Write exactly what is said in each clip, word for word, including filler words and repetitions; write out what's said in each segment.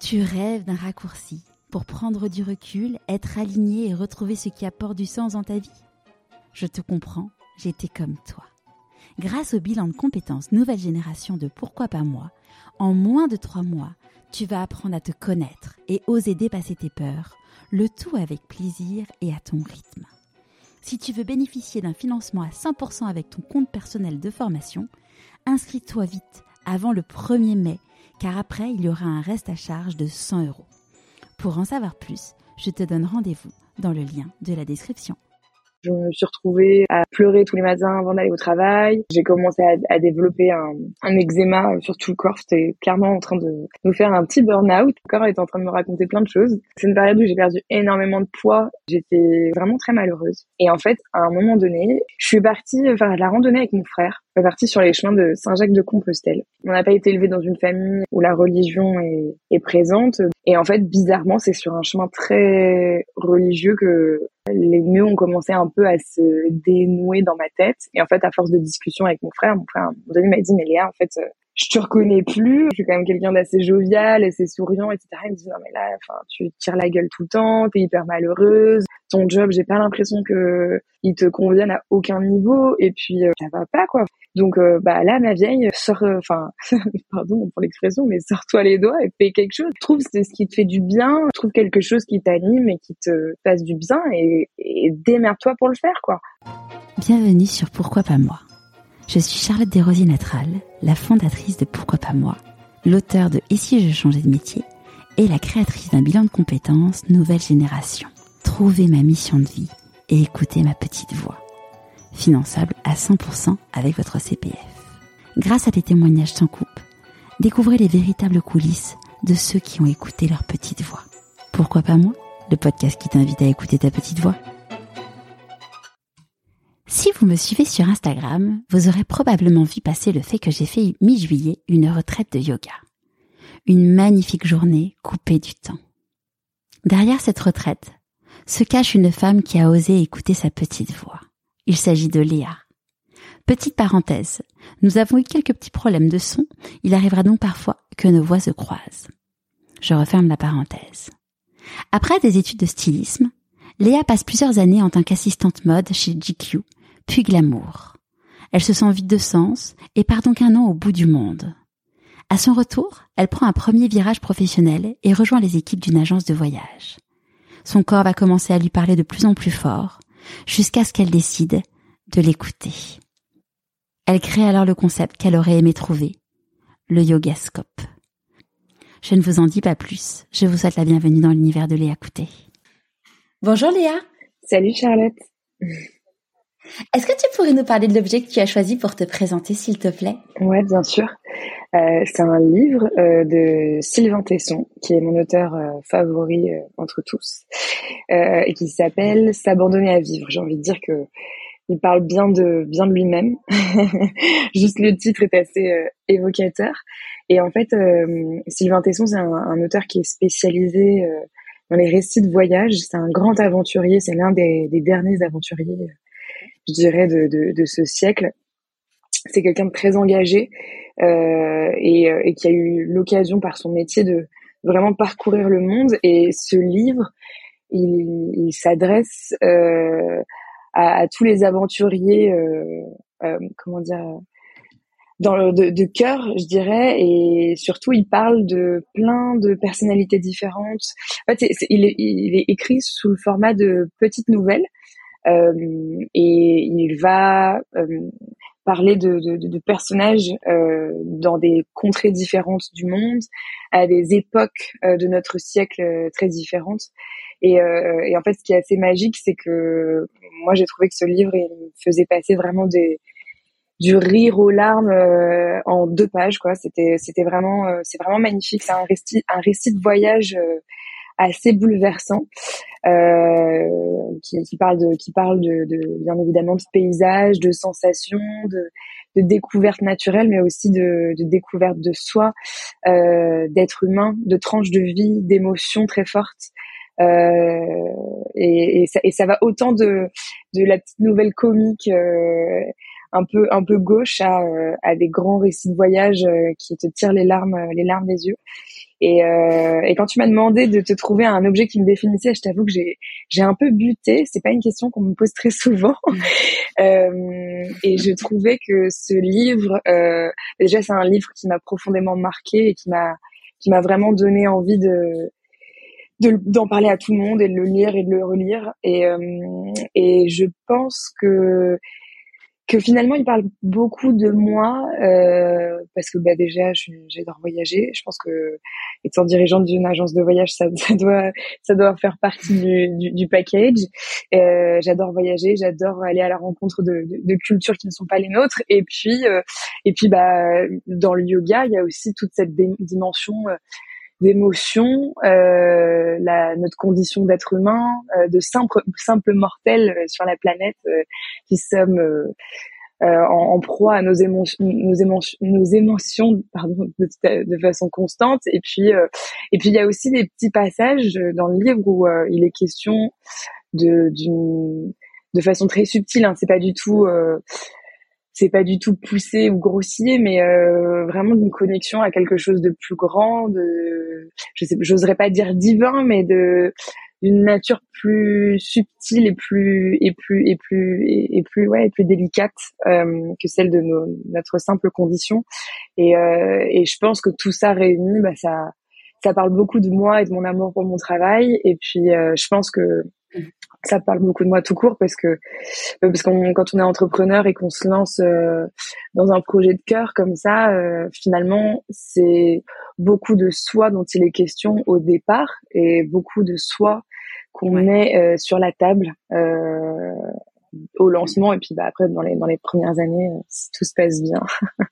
Tu rêves d'un raccourci pour prendre du recul, être aligné et retrouver ce qui apporte du sens dans ta vie? Je te comprends, j'étais comme toi. Grâce au bilan de compétences nouvelle génération de Pourquoi pas moi, en moins de trois mois, tu vas apprendre à te connaître et oser dépasser tes peurs, le tout avec plaisir et à ton rythme. Si tu veux bénéficier d'un financement à cent pour cent avec ton compte personnel de formation, inscris-toi vite avant le premier mai, car après, il y aura un reste à charge de cent euros. Pour en savoir plus, je te donne rendez-vous dans le lien de la description. Je me suis retrouvée à pleurer tous les matins avant d'aller au travail. J'ai commencé à, à développer un, un eczéma sur tout le corps. C'était clairement en train de nous faire un petit burn-out. Le corps était en train de me raconter plein de choses. C'est une période où j'ai perdu énormément de poids. J'étais vraiment très malheureuse. Et en fait, à un moment donné, je suis partie faire de la randonnée avec mon frère. On est parti sur les chemins de Saint-Jacques-de-Compostelle. On n'a pas été élevé dans une famille où la religion est, est présente. Et en fait, bizarrement, c'est sur un chemin très religieux que les nœuds ont commencé un peu à se dénouer dans ma tête. Et en fait, à force de discussion avec mon frère, mon frère, à un moment donné, m'a dit, mais Léa, en fait, je te reconnais plus. Je suis quand même quelqu'un d'assez jovial, assez souriant, et cetera. Il me dit, non, mais là, enfin, tu tires la gueule tout le temps, t'es hyper malheureuse. Ton job, j'ai pas l'impression que il te convienne à aucun niveau. Et puis, euh, ça va pas, quoi. Donc, euh, bah, là, ma vieille, sors, enfin, euh, pardon pour l'expression, mais sors-toi les doigts et fais quelque chose. Trouve ce qui te fait du bien, trouve quelque chose qui t'anime et qui te fasse du bien et, et démerde-toi pour le faire, quoi. Bienvenue sur Pourquoi pas moi. Je suis Charlotte Desrosiers-Natral, la fondatrice de Pourquoi pas moi, l'auteure de Et si je changeais de métier et la créatrice d'un bilan de compétences nouvelle génération. Trouvez ma mission de vie et écoutez ma petite voix. Finançable à cent pour cent avec votre C P F. Grâce à des témoignages sans coupe, découvrez les véritables coulisses de ceux qui ont écouté leur petite voix. Pourquoi pas moi, le podcast qui t'invite à écouter ta petite voix. Si vous me suivez sur Instagram, vous aurez probablement vu passer le fait que j'ai fait mi-juillet une retraite de yoga. Une magnifique journée coupée du temps. Derrière cette retraite se cache une femme qui a osé écouter sa petite voix. Il s'agit de Léa. Petite parenthèse, nous avons eu quelques petits problèmes de son, il arrivera donc parfois que nos voix se croisent. Je referme la parenthèse. Après des études de stylisme, Léa passe plusieurs années en tant qu'assistante mode chez G Q, puis Glamour. Elle se sent vide de sens et part donc un an au bout du monde. À son retour, elle prend un premier virage professionnel et rejoint les équipes d'une agence de voyage. Son corps va commencer à lui parler de plus en plus fort, jusqu'à ce qu'elle décide de l'écouter. Elle crée alors le concept qu'elle aurait aimé trouver, le Yogascope. Je ne vous en dis pas plus, je vous souhaite la bienvenue dans l'univers de Léa Coutet. Bonjour Léa. Salut Charlotte. Est-ce que tu pourrais nous parler de l'objet que tu as choisi pour te présenter, s'il te plaît? Ouais, bien sûr. Euh, c'est un livre euh, de Sylvain Tesson, qui est mon auteur euh, favori euh, entre tous, euh, et qui s'appelle S'abandonner à vivre. J'ai envie de dire que il parle bien de bien de lui-même. Juste le titre est assez euh, évocateur. Et en fait, euh, Sylvain Tesson, c'est un, un auteur qui est spécialisé euh, dans les récits de voyage. C'est un grand aventurier. C'est l'un des, des derniers aventuriers, je dirais, de, de, de ce siècle. C'est quelqu'un de très engagé euh, et, et qui a eu l'occasion par son métier de vraiment parcourir le monde. Et ce livre, il, il s'adresse euh, à, à tous les aventuriers, euh, euh, comment dire, dans le, de, de cœur, je dirais. Et surtout, il parle de plein de personnalités différentes. En fait, c'est, c'est, il, est, il est écrit sous le format de petites nouvelles. Euh, et il va euh, parler de, de, de personnages euh, dans des contrées différentes du monde, à des époques euh, de notre siècle euh, très différentes. Et, euh, et en fait, ce qui est assez magique, c'est que moi, j'ai trouvé que ce livre, il me faisait passer vraiment des, du rire aux larmes euh, en deux pages, quoi. C'était, c'était vraiment, euh, c'est vraiment magnifique. C'est un récit, un récit de voyage euh, assez bouleversant. Euh, qui, qui parle de, qui parle de, de, bien évidemment, de paysages, de sensations, de, de découvertes naturelles, mais aussi de, de découvertes de soi, euh, d'être humain, de tranches de vie, d'émotions très fortes. Euh, et, et, ça, et ça va autant de, de la petite nouvelle comique, euh, un peu, un peu gauche à, à des grands récits de voyage euh, qui te tirent les larmes, les larmes des yeux. Et, euh, et quand tu m'as demandé de te trouver un objet qui me définissait, je t'avoue que j'ai j'ai un peu buté. C'est pas une question qu'on me pose très souvent. euh, et je trouvais que ce livre, euh, déjà c'est un livre qui m'a profondément marqué et qui m'a qui m'a vraiment donné envie de de d'en parler à tout le monde et de le lire et de le relire. Et euh, et je pense que que finalement il parle beaucoup de moi euh, parce que bah déjà je, j'adore voyager. Je pense que étant dirigeante d'une agence de voyage, ça, ça doit ça doit faire partie du, du, du package. Euh, j'adore voyager, j'adore aller à la rencontre de, de, de cultures qui ne sont pas les nôtres. Et puis euh, et puis bah dans le yoga, il y a aussi toute cette dé- dimension euh, d'émotion, euh, la notre condition d'être humain, euh, de simple simple mortel sur la planète euh, qui sommes euh, euh, en, en proie à nos émotions, nos émotions, nos émotions, pardon, de, de façon constante. Et puis, euh, et puis il y a aussi des petits passages dans le livre où euh, il est question de d'une de façon très subtile. Hein, c'est pas du tout euh, c'est pas du tout poussé ou grossier, mais euh, vraiment d'une connexion à quelque chose de plus grand, de, je sais, j'oserais pas dire divin, mais de d'une nature plus subtile et plus et plus et plus et, et plus ouais et plus délicate euh, que celle de nos, notre simple condition. Et euh, et je pense que tout ça réuni, bah ça ça parle beaucoup de moi et de mon amour pour mon travail. Et puis euh, je pense que ça parle beaucoup de moi tout court parce que parce qu'on quand on est entrepreneur et qu'on se lance euh, dans un projet de cœur comme ça, euh, finalement c'est beaucoup de soi dont il est question au départ et beaucoup de soi qu'on ouais. met euh, sur la table euh, au lancement et puis bah après dans les dans les premières années si tout se passe bien.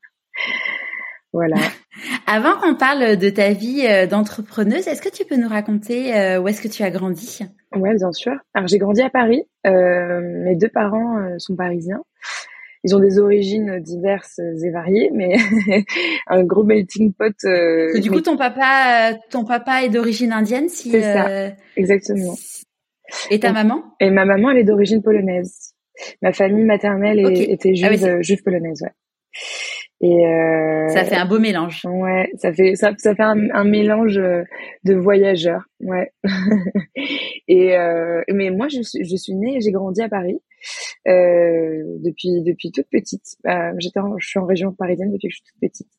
Voilà. Avant qu'on parle de ta vie d'entrepreneuse, est-ce que tu peux nous raconter où est-ce que tu as grandi ? Ouais, bien sûr. Alors j'ai grandi à Paris. Euh, mes deux parents euh, sont parisiens. Ils ont des origines diverses et variées, mais un gros melting pot. Euh, du coup, mais... ton papa, ton papa est d'origine indienne, si. C'est ça, euh... exactement. Et ta et, maman ? Et ma maman, elle est d'origine polonaise. Ma famille maternelle est, okay. était juive, ah oui, juive polonaise, ouais. Et euh, ça fait un beau mélange. Ouais, ça fait ça, ça fait un, un mélange de voyageurs, ouais. et euh, mais moi, je suis je suis née et j'ai grandi à Paris euh, depuis depuis toute petite. Euh, j'étais, en, je suis en région parisienne depuis que je suis toute petite.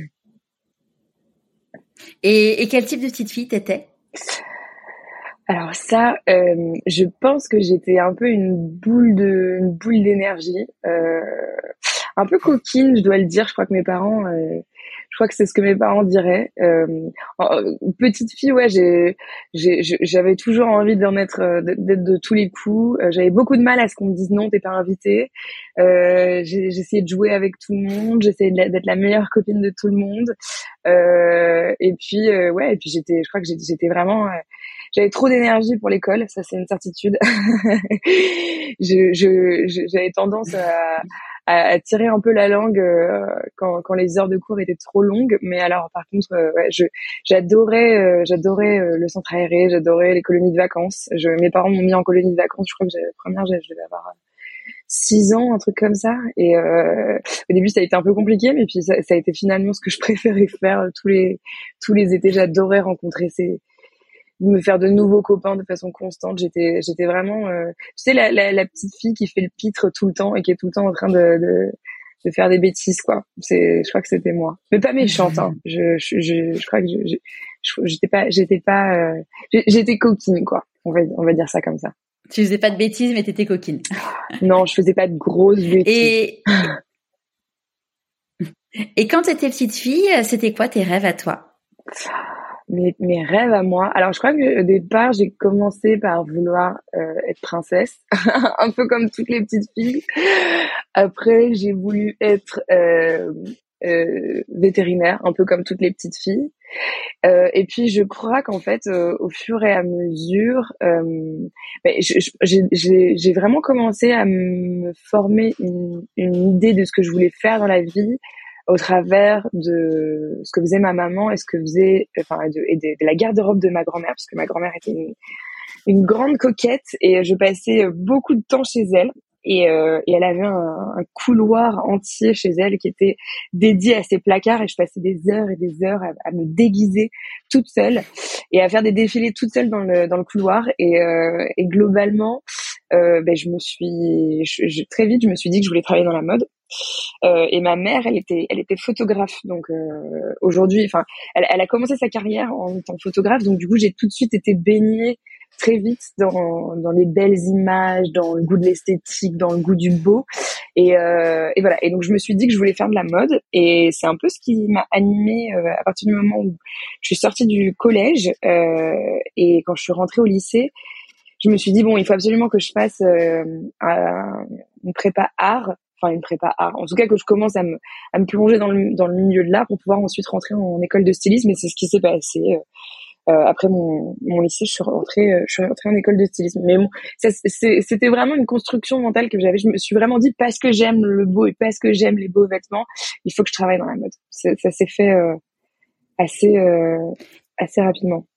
Et, et quel type de petite fille t'étais ? Alors ça, euh, je pense que j'étais un peu une boule de, une boule d'énergie, euh, un peu coquine, je dois le dire. Je crois que mes parents, euh, je crois que c'est ce que mes parents diraient. Euh, petite fille, ouais, j'ai, j'ai, j'avais toujours envie d'en être, d'être de tous les coups. J'avais beaucoup de mal à ce qu'on me dise non, t'es pas invitée. Euh, j'ai, j'essayais de jouer avec tout le monde, j'essayais d'être la meilleure copine de tout le monde. Euh, et puis, euh, ouais, et puis j'étais, je crois que j'étais vraiment, euh, j'avais trop d'énergie pour l'école, ça c'est une certitude. je, je, je, j'avais tendance à, à, à tirer un peu la langue euh, quand, quand les heures de cours étaient trop longues. Mais alors, par contre, euh, ouais, je, j'adorais, euh, j'adorais euh, le centre aéré, j'adorais les colonies de vacances. Je, mes parents m'ont mis en colonie de vacances. Je crois que j'avais première, je devais avoir six ans, un truc comme ça. Et euh, au début, ça a été un peu compliqué, mais puis ça, ça a été finalement ce que je préférais faire tous les tous les étés. J'adorais rencontrer ces me faire de nouveaux copains de façon constante. J'étais, j'étais vraiment, euh, tu sais, la, la, la petite fille qui fait le pitre tout le temps et qui est tout le temps en train de, de, de faire des bêtises, quoi. C'est, je crois que c'était moi. Mais pas méchante, hein. Je, je, je, je crois que je, je, j'étais pas, j'étais pas, euh, j'étais coquine, quoi. On va, on va dire ça comme ça. Tu faisais pas de bêtises, mais t'étais coquine. Non, je faisais pas de grosses bêtises. Et, et quand t'étais petite fille, c'était quoi tes rêves à toi? Mes, mes rêves à moi. Alors, je crois que au départ, j'ai commencé par vouloir euh, être princesse, un peu comme toutes les petites filles. Après, j'ai voulu être euh, euh, vétérinaire, un peu comme toutes les petites filles. Euh, et puis, je crois qu'en fait, euh, au fur et à mesure, euh, ben, je, je, j'ai, j'ai vraiment commencé à me former une, une idée de ce que je voulais faire dans la vie, au travers de ce que faisait ma maman et ce que faisait, enfin, de, et de, de la garde-robe de ma grand-mère, parce que ma grand-mère était une, une grande coquette et je passais beaucoup de temps chez elle. et, euh, et elle avait un, un couloir entier chez elle qui était dédié à ses placards et je passais des heures et des heures à, à me déguiser toute seule et à faire des défilés toute seule dans le dans le couloir et, euh, et globalement euh, ben je me suis je, je, très vite je me suis dit que je voulais travailler dans la mode. Euh, et ma mère, elle était, elle était photographe. Donc euh, aujourd'hui, enfin, elle, elle a commencé sa carrière en étant photographe. Donc du coup, j'ai tout de suite été baignée très vite dans dans les belles images, dans le goût de l'esthétique, dans le goût du beau. Et, euh, et voilà. Et donc je me suis dit que je voulais faire de la mode. Et c'est un peu ce qui m'a animée euh, à partir du moment où je suis sortie du collège euh, et quand je suis rentrée au lycée. Je me suis dit bon, il faut absolument que je fasse euh, un, une prépa art. Enfin une prépa art, en tout cas que je commence à me à me plonger dans le dans le milieu de l'art pour pouvoir ensuite rentrer en école de stylisme et c'est ce qui s'est passé euh, après mon mon lycée. Je suis rentrée euh, je suis rentrée en école de stylisme, mais bon ça c'est, c'était vraiment une construction mentale que j'avais. Je me suis vraiment dit parce que j'aime le beau et parce que j'aime les beaux vêtements, il faut que je travaille dans la mode. Ça, ça s'est fait euh, assez euh, assez rapidement,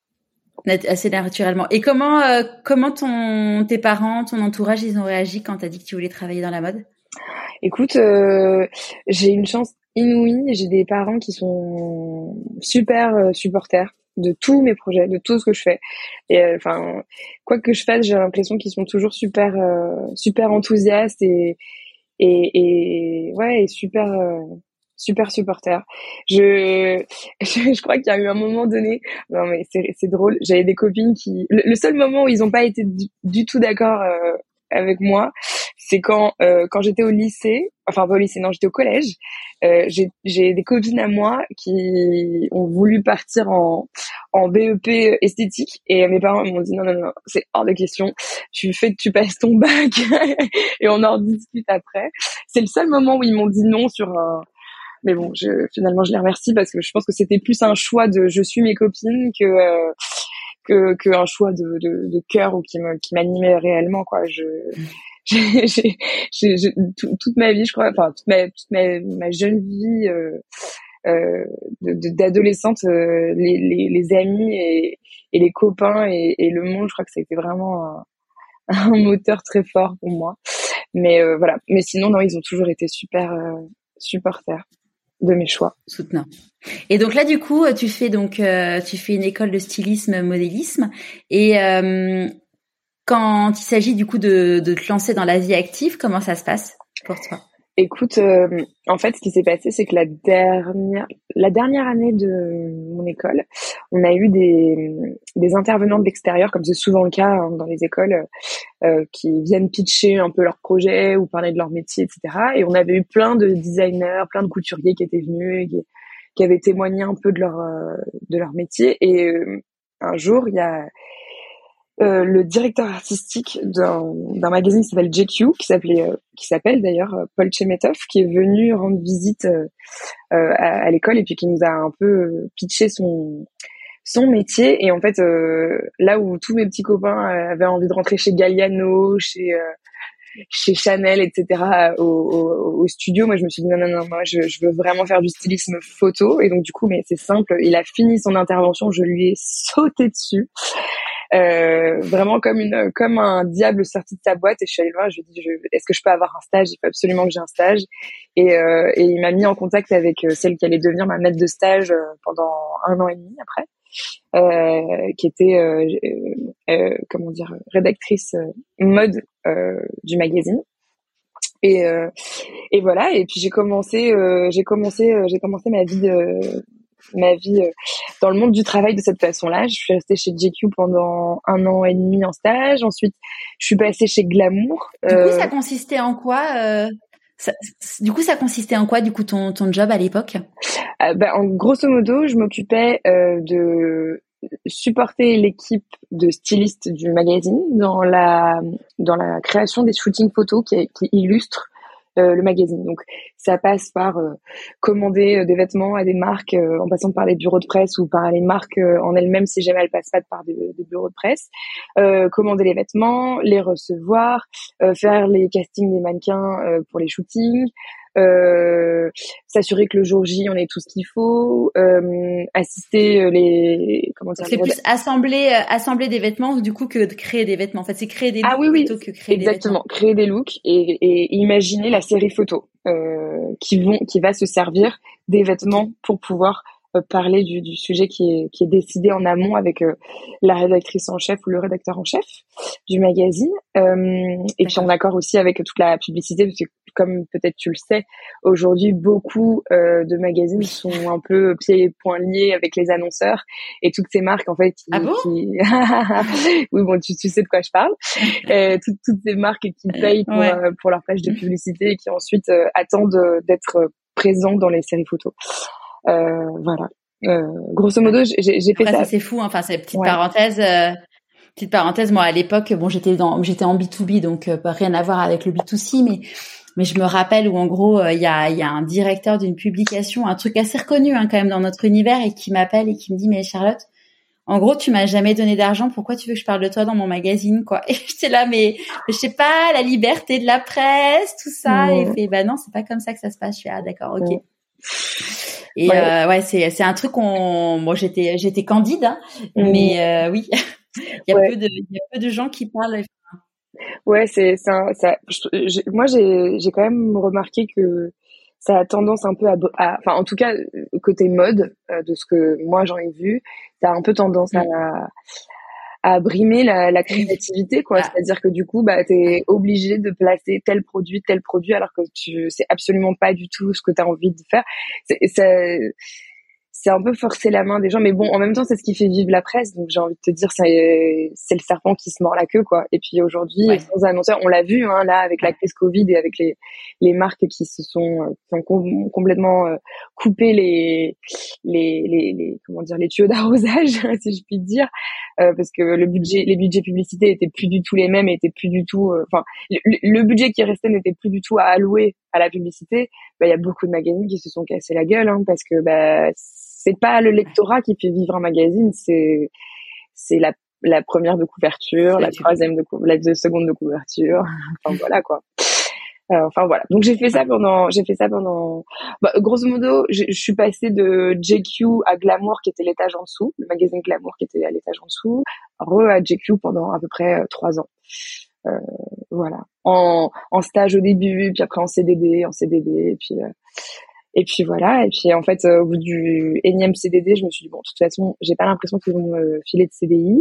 assez naturellement. Et comment euh, comment ton tes parents, ton entourage, ils ont réagi quand t'as dit que tu voulais travailler dans la mode? Écoute, euh, j'ai une chance inouïe. J'ai des parents qui sont super euh, supporters de tous mes projets, de tout ce que je fais. Et enfin, euh, quoi que je fasse, j'ai l'impression qu'ils sont toujours super, euh, super enthousiastes et et, et ouais, et super, euh, super supporters. Je, je, je crois qu'il y a eu un moment donné. Non mais c'est, c'est drôle. J'avais des copines qui, le, le seul moment où ils n'ont pas été du, du tout d'accord euh, avec moi, c'est quand euh, quand j'étais au lycée, enfin pas au lycée, non, j'étais au collège. Euh, j'ai j'ai des copines à moi qui ont voulu partir en en B E P esthétique et mes parents m'ont dit non non non, c'est hors de question. Tu fais tu passes ton bac et on en rediscute après. C'est le seul moment où ils m'ont dit non sur un. Mais bon, je, finalement je les remercie parce que je pense que c'était plus un choix de je suis mes copines que euh, que que un choix de de, de cœur ou qui me qui m'animait réellement quoi. Je j'ai, j'ai, j'ai, j'ai tout, toute ma vie, je crois, enfin toute ma toute ma, ma jeune vie euh, euh, de, de, d'adolescente, euh, les, les les amis et et les copains et, et le monde, je crois que ça a été vraiment un, un moteur très fort pour moi. Mais euh, voilà. Mais sinon, non, ils ont toujours été super euh, supporters de mes choix. Soutenant. Et donc là, du coup, tu fais donc euh, tu fais une école de stylisme, modélisme, et euh, quand il s'agit du coup de, de te lancer dans la vie active, comment ça se passe pour toi? Écoute, euh, en fait, ce qui s'est passé, c'est que la dernière, la dernière année de mon école, on a eu des, des intervenants de l'extérieur, comme c'est souvent le cas hein, dans les écoles, euh, qui viennent pitcher un peu leur projet ou parler de leur métier, et cetera. Et on avait eu plein de designers, plein de couturiers qui étaient venus, et qui, qui avaient témoigné un peu de leur euh, de leur métier. Et euh, un jour, il y a Euh, le directeur artistique d'un, d'un magazine qui s'appelle J Q, qui s'appelait, euh, qui s'appelle d'ailleurs euh, Paul Chemetov, qui est venu rendre visite euh, euh, à, à l'école et puis qui nous a un peu euh, pitché son son métier. Et en fait, euh, là où tous mes petits copains euh, avaient envie de rentrer chez Galliano, chez euh, chez Chanel, et cetera, au, au, au studio, moi je me suis dit non non non, moi je, je veux vraiment faire du stylisme photo. Et donc du coup, mais c'est simple, il a fini son intervention, je lui ai sauté dessus. Euh, vraiment comme une comme un diable sorti de sa boîte et je suis allée le voir, je lui ai dit je, est-ce que je peux avoir un stage, il faut absolument que j'ai un stage et, euh, et il m'a mis en contact avec celle qui allait devenir ma maître de stage pendant un an et demi après euh, qui était euh, euh, comment dire rédactrice mode euh, du magazine et euh, et voilà et puis j'ai commencé euh, j'ai commencé euh, j'ai commencé ma vie de ma vie euh, dans le monde du travail de cette façon-là. Je suis restée chez J Q pendant un an et demi en stage. Ensuite, je suis passée chez Glamour. Du coup, ça consistait en quoi euh, ça, Du coup, ça consistait en quoi, du coup, ton, ton job à l'époque euh, ben, en grosso modo, je m'occupais euh, de supporter l'équipe de stylistes du magazine dans la dans la création des shootings photos qui, qui illustrent Euh, le magazine. Donc ça passe par euh, commander euh, des vêtements à des marques euh, en passant par les bureaux de presse ou par les marques euh, en elles-mêmes si jamais elles passent pas par des, des bureaux de presse, euh, commander les vêtements, les recevoir, euh, faire les castings des mannequins euh, pour les shootings, euh, s'assurer que le jour J on ait tout ce qu'il faut, euh, assister les comment dire. Donc c'est plus assembler euh, assembler des vêtements du coup que de créer des vêtements. En fait, c'est créer des looks ah oui oui plutôt que créer exactement, des vêtements. créer des looks et, et imaginer la série photo euh, qui vont qui va se servir des vêtements pour pouvoir euh, parler du, du sujet qui est qui est décidé en amont avec euh, la rédactrice en chef ou le rédacteur en chef du magazine euh, et puis en accord aussi avec toute la publicité parce que comme peut-être tu le sais aujourd'hui beaucoup euh, de magazines sont un peu pieds et poings liés avec les annonceurs et toutes ces marques en fait qui, ah bon qui... oui bon tu, tu sais de quoi je parle euh, toutes, toutes ces marques qui payent pour ouais. euh, pour leur page de publicité et qui ensuite euh, attendent euh, d'être présents dans les séries photos. Euh, voilà. Euh, grosso modo, j'ai, j'ai fait Après, ça. ça c'est fou. Hein. Enfin, c'est une petite ouais. parenthèse. Euh, petite parenthèse. Moi, à l'époque, bon, j'étais dans, j'étais en B deux B, donc euh, rien à voir avec le B deux C, mais mais je me rappelle où en gros, il euh, y a il y a un directeur d'une publication, un truc assez reconnu hein, quand même dans notre univers, et qui m'appelle et qui me dit mais Charlotte, en gros, tu m'as jamais donné d'argent. Pourquoi tu veux que je parle de toi dans mon magazine, quoi? Et j'étais là, mais, mais je sais pas, la liberté de la presse, tout ça. Mmh. Et il fait, bah non, c'est pas comme ça que ça se passe. Je suis ah d'accord, ok. Mmh. Et ouais, euh, ouais c'est c'est un truc qu'on, moi j'étais j'étais candide, hein, mmh. mais euh, oui, il y a ouais. peu de il y a peu de gens qui parlent. Ouais, c'est ça. ça je, moi, j'ai j'ai quand même remarqué que ça a tendance un peu à, à enfin en tout cas côté mode euh, de ce que moi j'en ai vu, ça a un peu tendance mmh. à à brimer la, la créativité, quoi. Ah. C'est-à-dire que du coup, bah, t'es obligé de placer tel produit, tel produit, alors que tu sais absolument pas du tout ce que t'as envie de faire. C'est, c'est, c'est un peu forcer la main des gens, mais bon, en même temps, c'est ce qui fait vivre la presse. Donc, j'ai envie de te dire, c'est, c'est le serpent qui se mord la queue, quoi. Et puis aujourd'hui, ouais. sans annonceurs, on l'a vu, hein, là, avec la crise Covid et avec les les marques qui se sont, qui ont com- complètement euh, coupé les, les les les comment dire les tuyaux d'arrosage, si je puis dire, euh, parce que le budget, les budgets publicités étaient plus du tout les mêmes, et étaient plus du tout, enfin, euh, le, le budget qui restait n'était plus du tout à allouer à la publicité. Bah, il y a beaucoup de magazines qui se sont cassés la gueule, hein, parce que bah c'est pas le lectorat qui fait vivre un magazine, c'est c'est la la première de couverture, la troisième de cou- la seconde de couverture, enfin voilà quoi. Euh, enfin voilà. Donc j'ai fait ça pendant j'ai fait ça pendant bah, grosso modo, je, je suis passée de J Q à Glamour qui était l'étage en dessous, le magazine Glamour qui était à l'étage en dessous, re à J Q pendant à peu près euh, trois ans. Euh, voilà. En en stage au début, puis après en C D D, en C D D et puis euh, Et puis voilà, et puis en fait, euh, au bout du énième C D D, je me suis dit, bon, de toute façon, j'ai pas l'impression qu'ils vont me filer de C D I.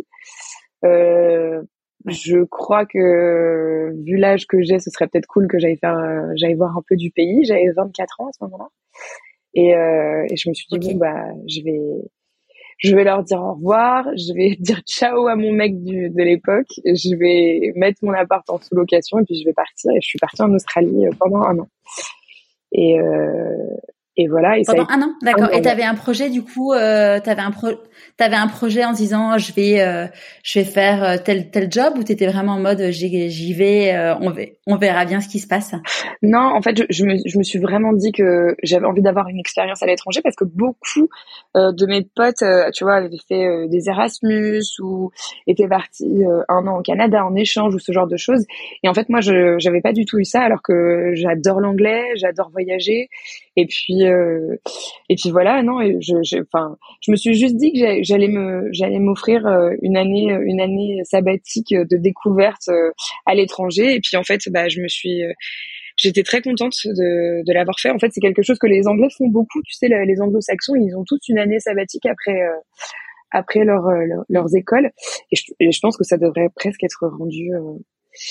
Euh, ouais. Je crois que, vu l'âge que j'ai, ce serait peut-être cool que j'aille faire, euh, j'aille voir un peu du pays. J'avais vingt-quatre ans à ce moment-là. Et, euh, et je me suis dit, okay. bon, bah, je vais, je vais leur dire au revoir, je vais dire ciao à mon mec du, de l'époque, je vais mettre mon appart en sous-location, et puis je vais partir. Et je suis partie en Australie pendant un an. Et, euh, et voilà. Et Pendant ça a... un an, d'accord. Et t'avais un projet du coup, euh, t'avais un pro, t'avais un projet en se disant je vais, euh, je vais faire tel tel job, ou t'étais vraiment en mode j'y, j'y vais, euh, on va, on verra bien ce qui se passe. Non, en fait, je, je me, je me suis vraiment dit que j'avais envie d'avoir une expérience à l'étranger, parce que beaucoup euh, de mes potes, euh, tu vois, avaient fait euh, des Erasmus ou étaient partis euh, un an au Canada en échange ou ce genre de choses. Et en fait, moi, je j'avais pas du tout eu ça, alors que j'adore l'anglais, j'adore voyager. Et puis, euh, et puis voilà, non, je, je, enfin, je me suis juste dit que j'allais me, j'allais m'offrir une année, une année sabbatique de découverte à l'étranger. Et puis en fait, bah, je me suis, j'étais très contente de, de l'avoir fait. En fait, c'est quelque chose que les Anglais font beaucoup. Tu sais, les Anglo-Saxons, ils ont tous une année sabbatique après, euh, après leur, leur, leurs écoles. Et je, et je pense que ça devrait presque être rendu. Euh,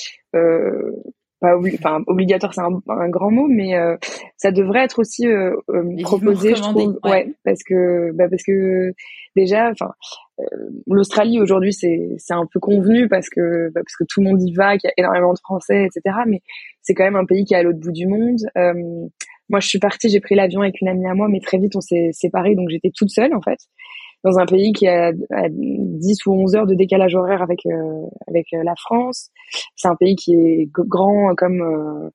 euh, pas obli- enfin obligatoire, c'est un, un grand mot, mais euh, ça devrait être aussi euh, euh, proposé, je trouve, ouais. ouais, parce que bah parce que déjà, enfin euh, l'Australie aujourd'hui c'est c'est un peu convenu parce que bah, parce que tout le monde y va, qu'il y a énormément de Français, et cetera. Mais c'est quand même un pays qui est à l'autre bout du monde. Euh, moi, je suis partie, j'ai pris l'avion avec une amie à moi, mais très vite on s'est séparés, donc j'étais toute seule en fait, dans un pays qui a, a dix ou onze heures de décalage horaire avec euh, avec euh, la France. C'est un pays qui est g- grand comme euh,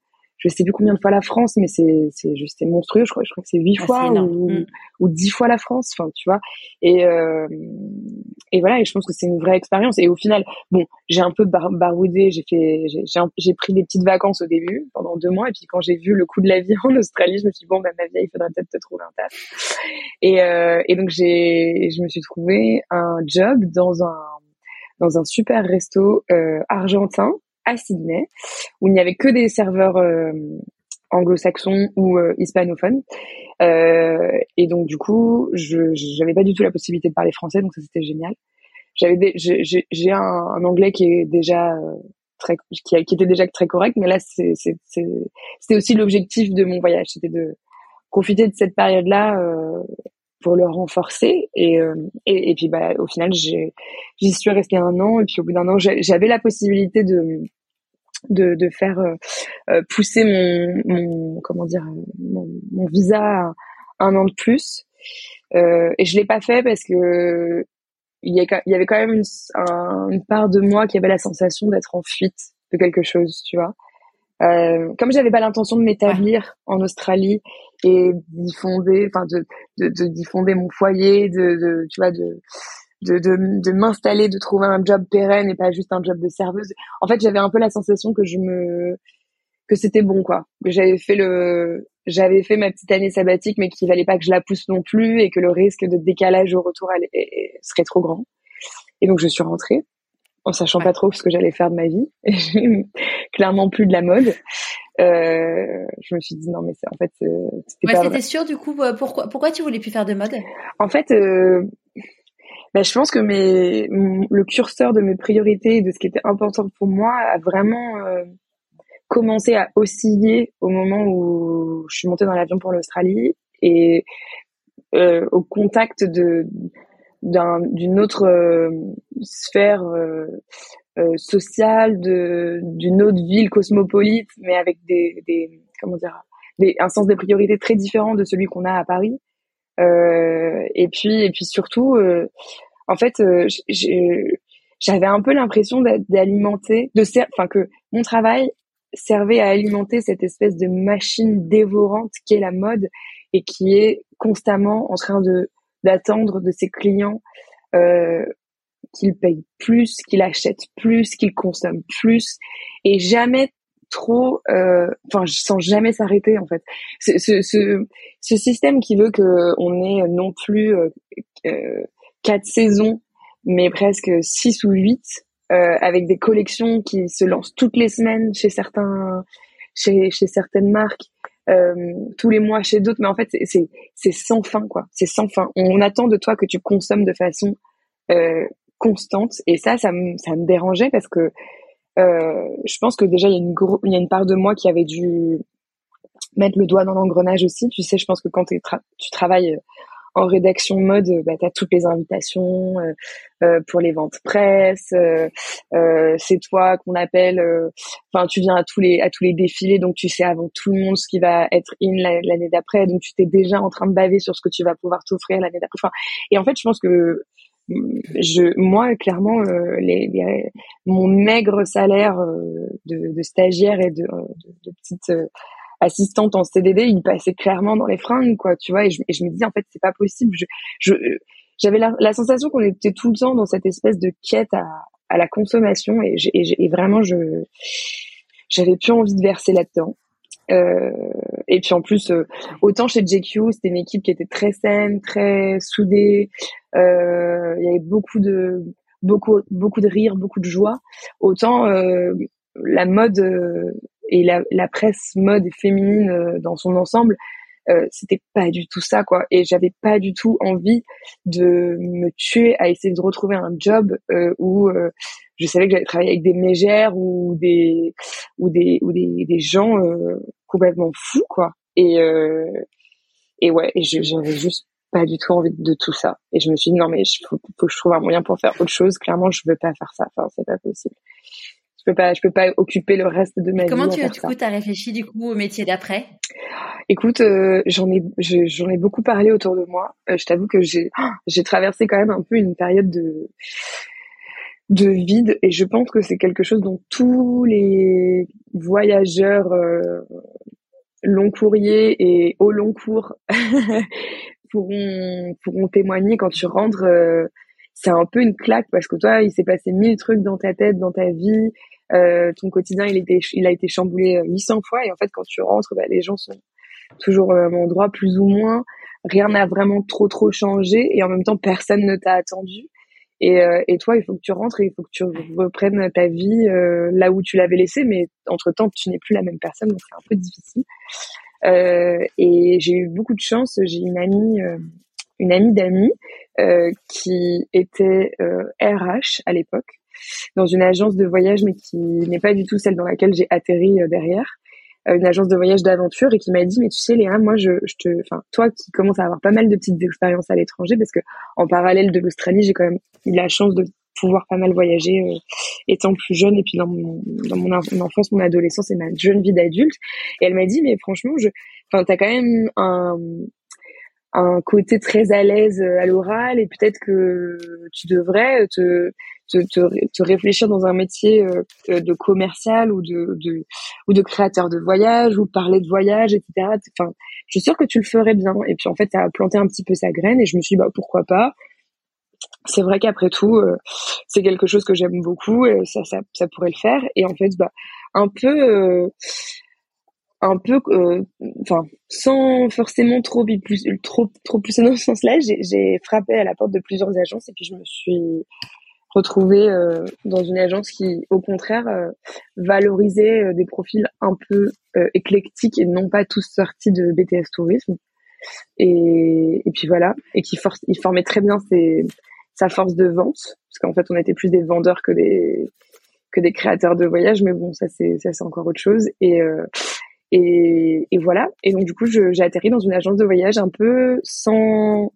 je sais plus combien de fois la France, mais c'est c'est juste c'est monstrueux. Je crois, je crois que c'est huit Ah, fois c'est ou mm. ou dix fois la France. Enfin, tu vois. Et euh, et voilà. Et je pense que c'est une vraie expérience. Et au final, bon, j'ai un peu bar- baroudé. J'ai fait, j'ai j'ai, un- j'ai pris des petites vacances au début pendant deux mois. Et puis quand j'ai vu le coût de la vie en Australie, je me suis dit bon, bah ma vieille, il faudrait peut-être te trouver un taf. Et euh, et donc j'ai, je me suis trouvé un job dans un dans un super resto euh, argentin à Sydney, où il n'y avait que des serveurs euh, anglo-saxons ou euh, hispanophones. Euh, et donc du coup, je j'avais pas du tout la possibilité de parler français, donc ça c'était génial. J'avais des, j'ai, j'ai j'ai un, un anglais qui est déjà euh, très qui, a, qui était déjà très correct, mais là c'est c'est c'est c'était aussi l'objectif de mon voyage, c'était de profiter de cette période-là euh, pour le renforcer. Et, euh, et, et puis, bah, au final, j'ai, j'y suis restée un an. Et puis, au bout d'un an, j'avais la possibilité de, de, de faire euh, pousser mon, mon, comment dire, mon, mon visa à un an de plus. Euh, et je l'ai pas fait parce que il y, a, il y avait quand même une, un, une part de moi qui avait la sensation d'être en fuite de quelque chose, tu vois. Euh, comme j'avais pas l'intention de m'établir Ouais. en Australie et d'y fonder, enfin de, de, de d'y fonder mon foyer, de, de tu vois, de de de, de m'installer, de trouver un job pérenne et pas juste un job de serveuse. En fait, j'avais un peu la sensation que je me que c'était bon quoi, que j'avais fait le j'avais fait ma petite année sabbatique, mais qu'il fallait pas que je la pousse non plus et que le risque de décalage au retour allait, serait trop grand. Et donc je suis rentrée en sachant Ouais. pas trop ce que j'allais faire de ma vie, et j'ai clairement plus de la mode. Euh, je me suis dit non mais c'est, en fait c'était Ouais, pas c'était vrai. sûr du coup. Pourquoi pourquoi tu voulais plus faire de mode? En fait, euh, bah, je pense que mes le curseur de mes priorités et de ce qui était important pour moi a vraiment euh, commencé à osciller au moment où je suis montée dans l'avion pour l'Australie et euh, au contact de d'un, d'une autre euh, sphère euh, euh, sociale, de d'une autre ville cosmopolite, mais avec des, des comment dire, des, un sens des priorités très différent de celui qu'on a à Paris. Euh, et puis et puis surtout, euh, en fait, euh, j'ai, j'avais un peu l'impression d'alimenter, de ser- enfin que mon travail servait à alimenter cette espèce de machine dévorante qui est la mode et qui est constamment en train de d'attendre de ses clients euh, qu'ils payent plus, qu'ils achètent plus, qu'ils consomment plus, et jamais trop, euh, enfin sans jamais s'arrêter en fait. Ce, ce, ce, ce système qui veut que on ait non plus euh, euh, quatre saisons, mais presque six ou huit, euh, avec des collections qui se lancent toutes les semaines chez certains, chez, chez certaines marques. Euh, tous les mois chez d'autres, mais en fait c'est, c'est c'est sans fin quoi, c'est sans fin. On attend de toi que tu consommes de façon euh, constante, et ça ça me ça me dérangeait parce que euh, je pense que déjà il y a une gros, il y a une part de moi qui avait dû mettre le doigt dans l'engrenage aussi. Tu sais, je pense que quand t'es tra- tu travailles en rédaction mode, bah, tu as toutes les invitations euh, euh, pour les ventes presse, euh, euh, c'est toi qu'on appelle, enfin euh, tu viens à tous les à tous les défilés, donc tu sais avant tout le monde ce qui va être in l'année d'après, donc tu t'es déjà en train de baver sur ce que tu vas pouvoir t'offrir l'année d'après. Enfin, et en fait, je pense que je moi clairement euh, les, les mon maigre salaire euh, de, de stagiaire et de, de, de petite euh, assistante en C D D, il passait clairement dans les fringues, quoi, tu vois, et je, et je me disais, en fait, c'est pas possible. Je, je, j'avais la, la sensation qu'on était tout le temps dans cette espèce de quête à, à la consommation, et, et, et vraiment, je, j'avais plus envie de verser là-dedans. Euh, et puis en plus, euh, autant chez J Q, c'était une équipe qui était très saine, très soudée. Euh, il y avait beaucoup de, beaucoup, beaucoup de rire, beaucoup de joie. Autant euh, la mode euh, et la, la presse mode féminine euh, dans son ensemble, euh, c'était pas du tout ça, quoi. Et j'avais pas du tout envie de me tuer à essayer de retrouver un job euh, où euh, je savais que j'allais travailler avec des mégères ou des ou des ou des, des gens euh, complètement fous, quoi. Et euh, et ouais, et je, j'avais juste pas du tout envie de tout ça. Et je me suis dit non mais il faut, faut que je trouve un moyen pour faire autre chose. Clairement, je veux pas faire ça. Enfin, c'est pas possible. Je peux pas, je peux pas occuper le reste de ma Et vie comment à tu, faire du ça. coup, t'as réfléchi du coup au métier d'après? Écoute, euh, j'en ai, je, j'en ai beaucoup parlé autour de moi. Euh, je t'avoue que j'ai, oh, j'ai traversé quand même un peu une période de de vide. Et je pense que c'est quelque chose dont tous les voyageurs euh, long courrier et au long cours pourront pourront témoigner. Quand tu rentres, euh, c'est un peu une claque parce que toi, il s'est passé mille trucs dans ta tête, dans ta vie. Euh, ton quotidien, il était, il a été chamboulé huit cents fois. Et en fait, quand tu rentres, bah, les gens sont toujours au même endroit, plus ou moins. Rien n'a vraiment trop trop changé et en même temps, personne ne t'a attendu. Et, euh, et toi, il faut que tu rentres et il faut que tu reprennes ta vie euh, là où tu l'avais laissée, mais entre-temps, tu n'es plus la même personne, donc c'est un peu difficile. Euh, et j'ai eu beaucoup de chance. J'ai une amie, euh, une amie d'amis euh, qui était euh, R H à l'époque dans une agence de voyage, mais qui n'est pas du tout celle dans laquelle j'ai atterri euh, derrière. Euh, une agence de voyage d'aventure et qui m'a dit mais tu sais Léa, moi je, je te, enfin toi qui commences à avoir pas mal de petites expériences à l'étranger, parce que en parallèle de l'Australie j'ai quand même eu la chance de pouvoir pas mal voyager euh, étant plus jeune et puis dans mon dans mon, mon enfance, mon adolescence et ma jeune vie d'adulte. Et elle m'a dit mais franchement je, enfin t'as quand même un un côté très à l'aise à l'oral et peut-être que tu devrais te te, te, te réfléchir dans un métier de commercial ou de, de ou de créateur de voyage ou parler de voyage, et cetera. Enfin, je suis sûre que tu le ferais bien. Et puis en fait, ça a planté un petit peu sa graine et je me suis dit bah pourquoi pas. C'est vrai qu'après tout, euh, c'est quelque chose que j'aime beaucoup et ça, ça, ça pourrait le faire. Et en fait, bah un peu. Euh, un peu euh, enfin sans forcément trop plus trop trop pousser dans ce sens-là, j'ai j'ai frappé à la porte de plusieurs agences et puis je me suis retrouvée euh, dans une agence qui au contraire euh, valorisait euh, des profils un peu euh, éclectiques et non pas tous sortis de B T S tourisme. Et et puis voilà, et qui force il formait très bien ses sa force de vente parce qu'en fait on était plus des vendeurs que des que des créateurs de voyage, mais bon ça c'est ça c'est encore autre chose. Et euh, Et, et voilà. Et donc du coup, je, j'ai atterri dans une agence de voyage un peu sans,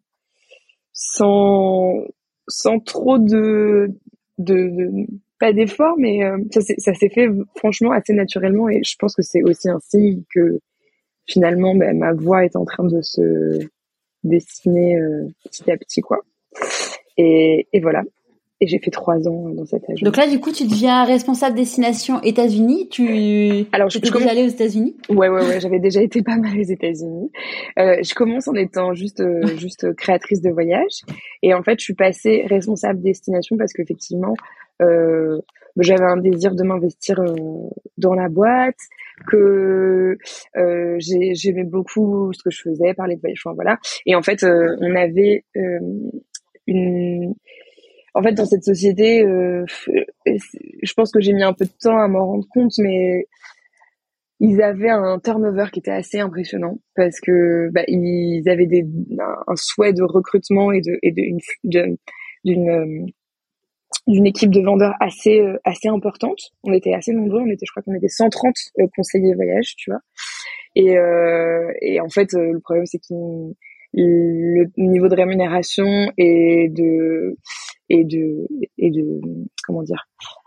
sans, sans trop de, de, de pas d'effort, mais euh, ça, s'est, ça s'est fait franchement assez naturellement. Et je pense que c'est aussi un signe que finalement, ben, ma voix est en train de se dessiner euh, petit à petit, quoi. Et, et voilà. Et j'ai fait trois ans dans cette agence. Donc là, du coup, tu deviens responsable destination États-Unis. Tu Alors, je, étais je déjà commence... allée aux États-Unis? Ouais, ouais, ouais. J'avais déjà été pas mal aux États-Unis. Euh, je commence en étant juste, euh, juste créatrice de voyage. Et en fait, je suis passée responsable destination parce qu'effectivement, euh, j'avais un désir de m'investir euh, dans la boîte, que euh, j'ai, j'aimais beaucoup ce que je faisais, parler de voyage, enfin, voilà. Et en fait, euh, on avait euh, une En fait, dans cette société, euh, je pense que j'ai mis un peu de temps à m'en rendre compte, mais ils avaient un turnover qui était assez impressionnant parce que bah, ils avaient des, un, un souhait de recrutement et de et de, une, de, d'une euh, d'une équipe de vendeurs assez euh, assez importante. On était assez nombreux, on était, je crois qu'on était cent trente euh, conseillers voyage, tu vois. Et euh, et en fait, euh, le problème c'est qu'ils le niveau de rémunération et de et de et de comment dire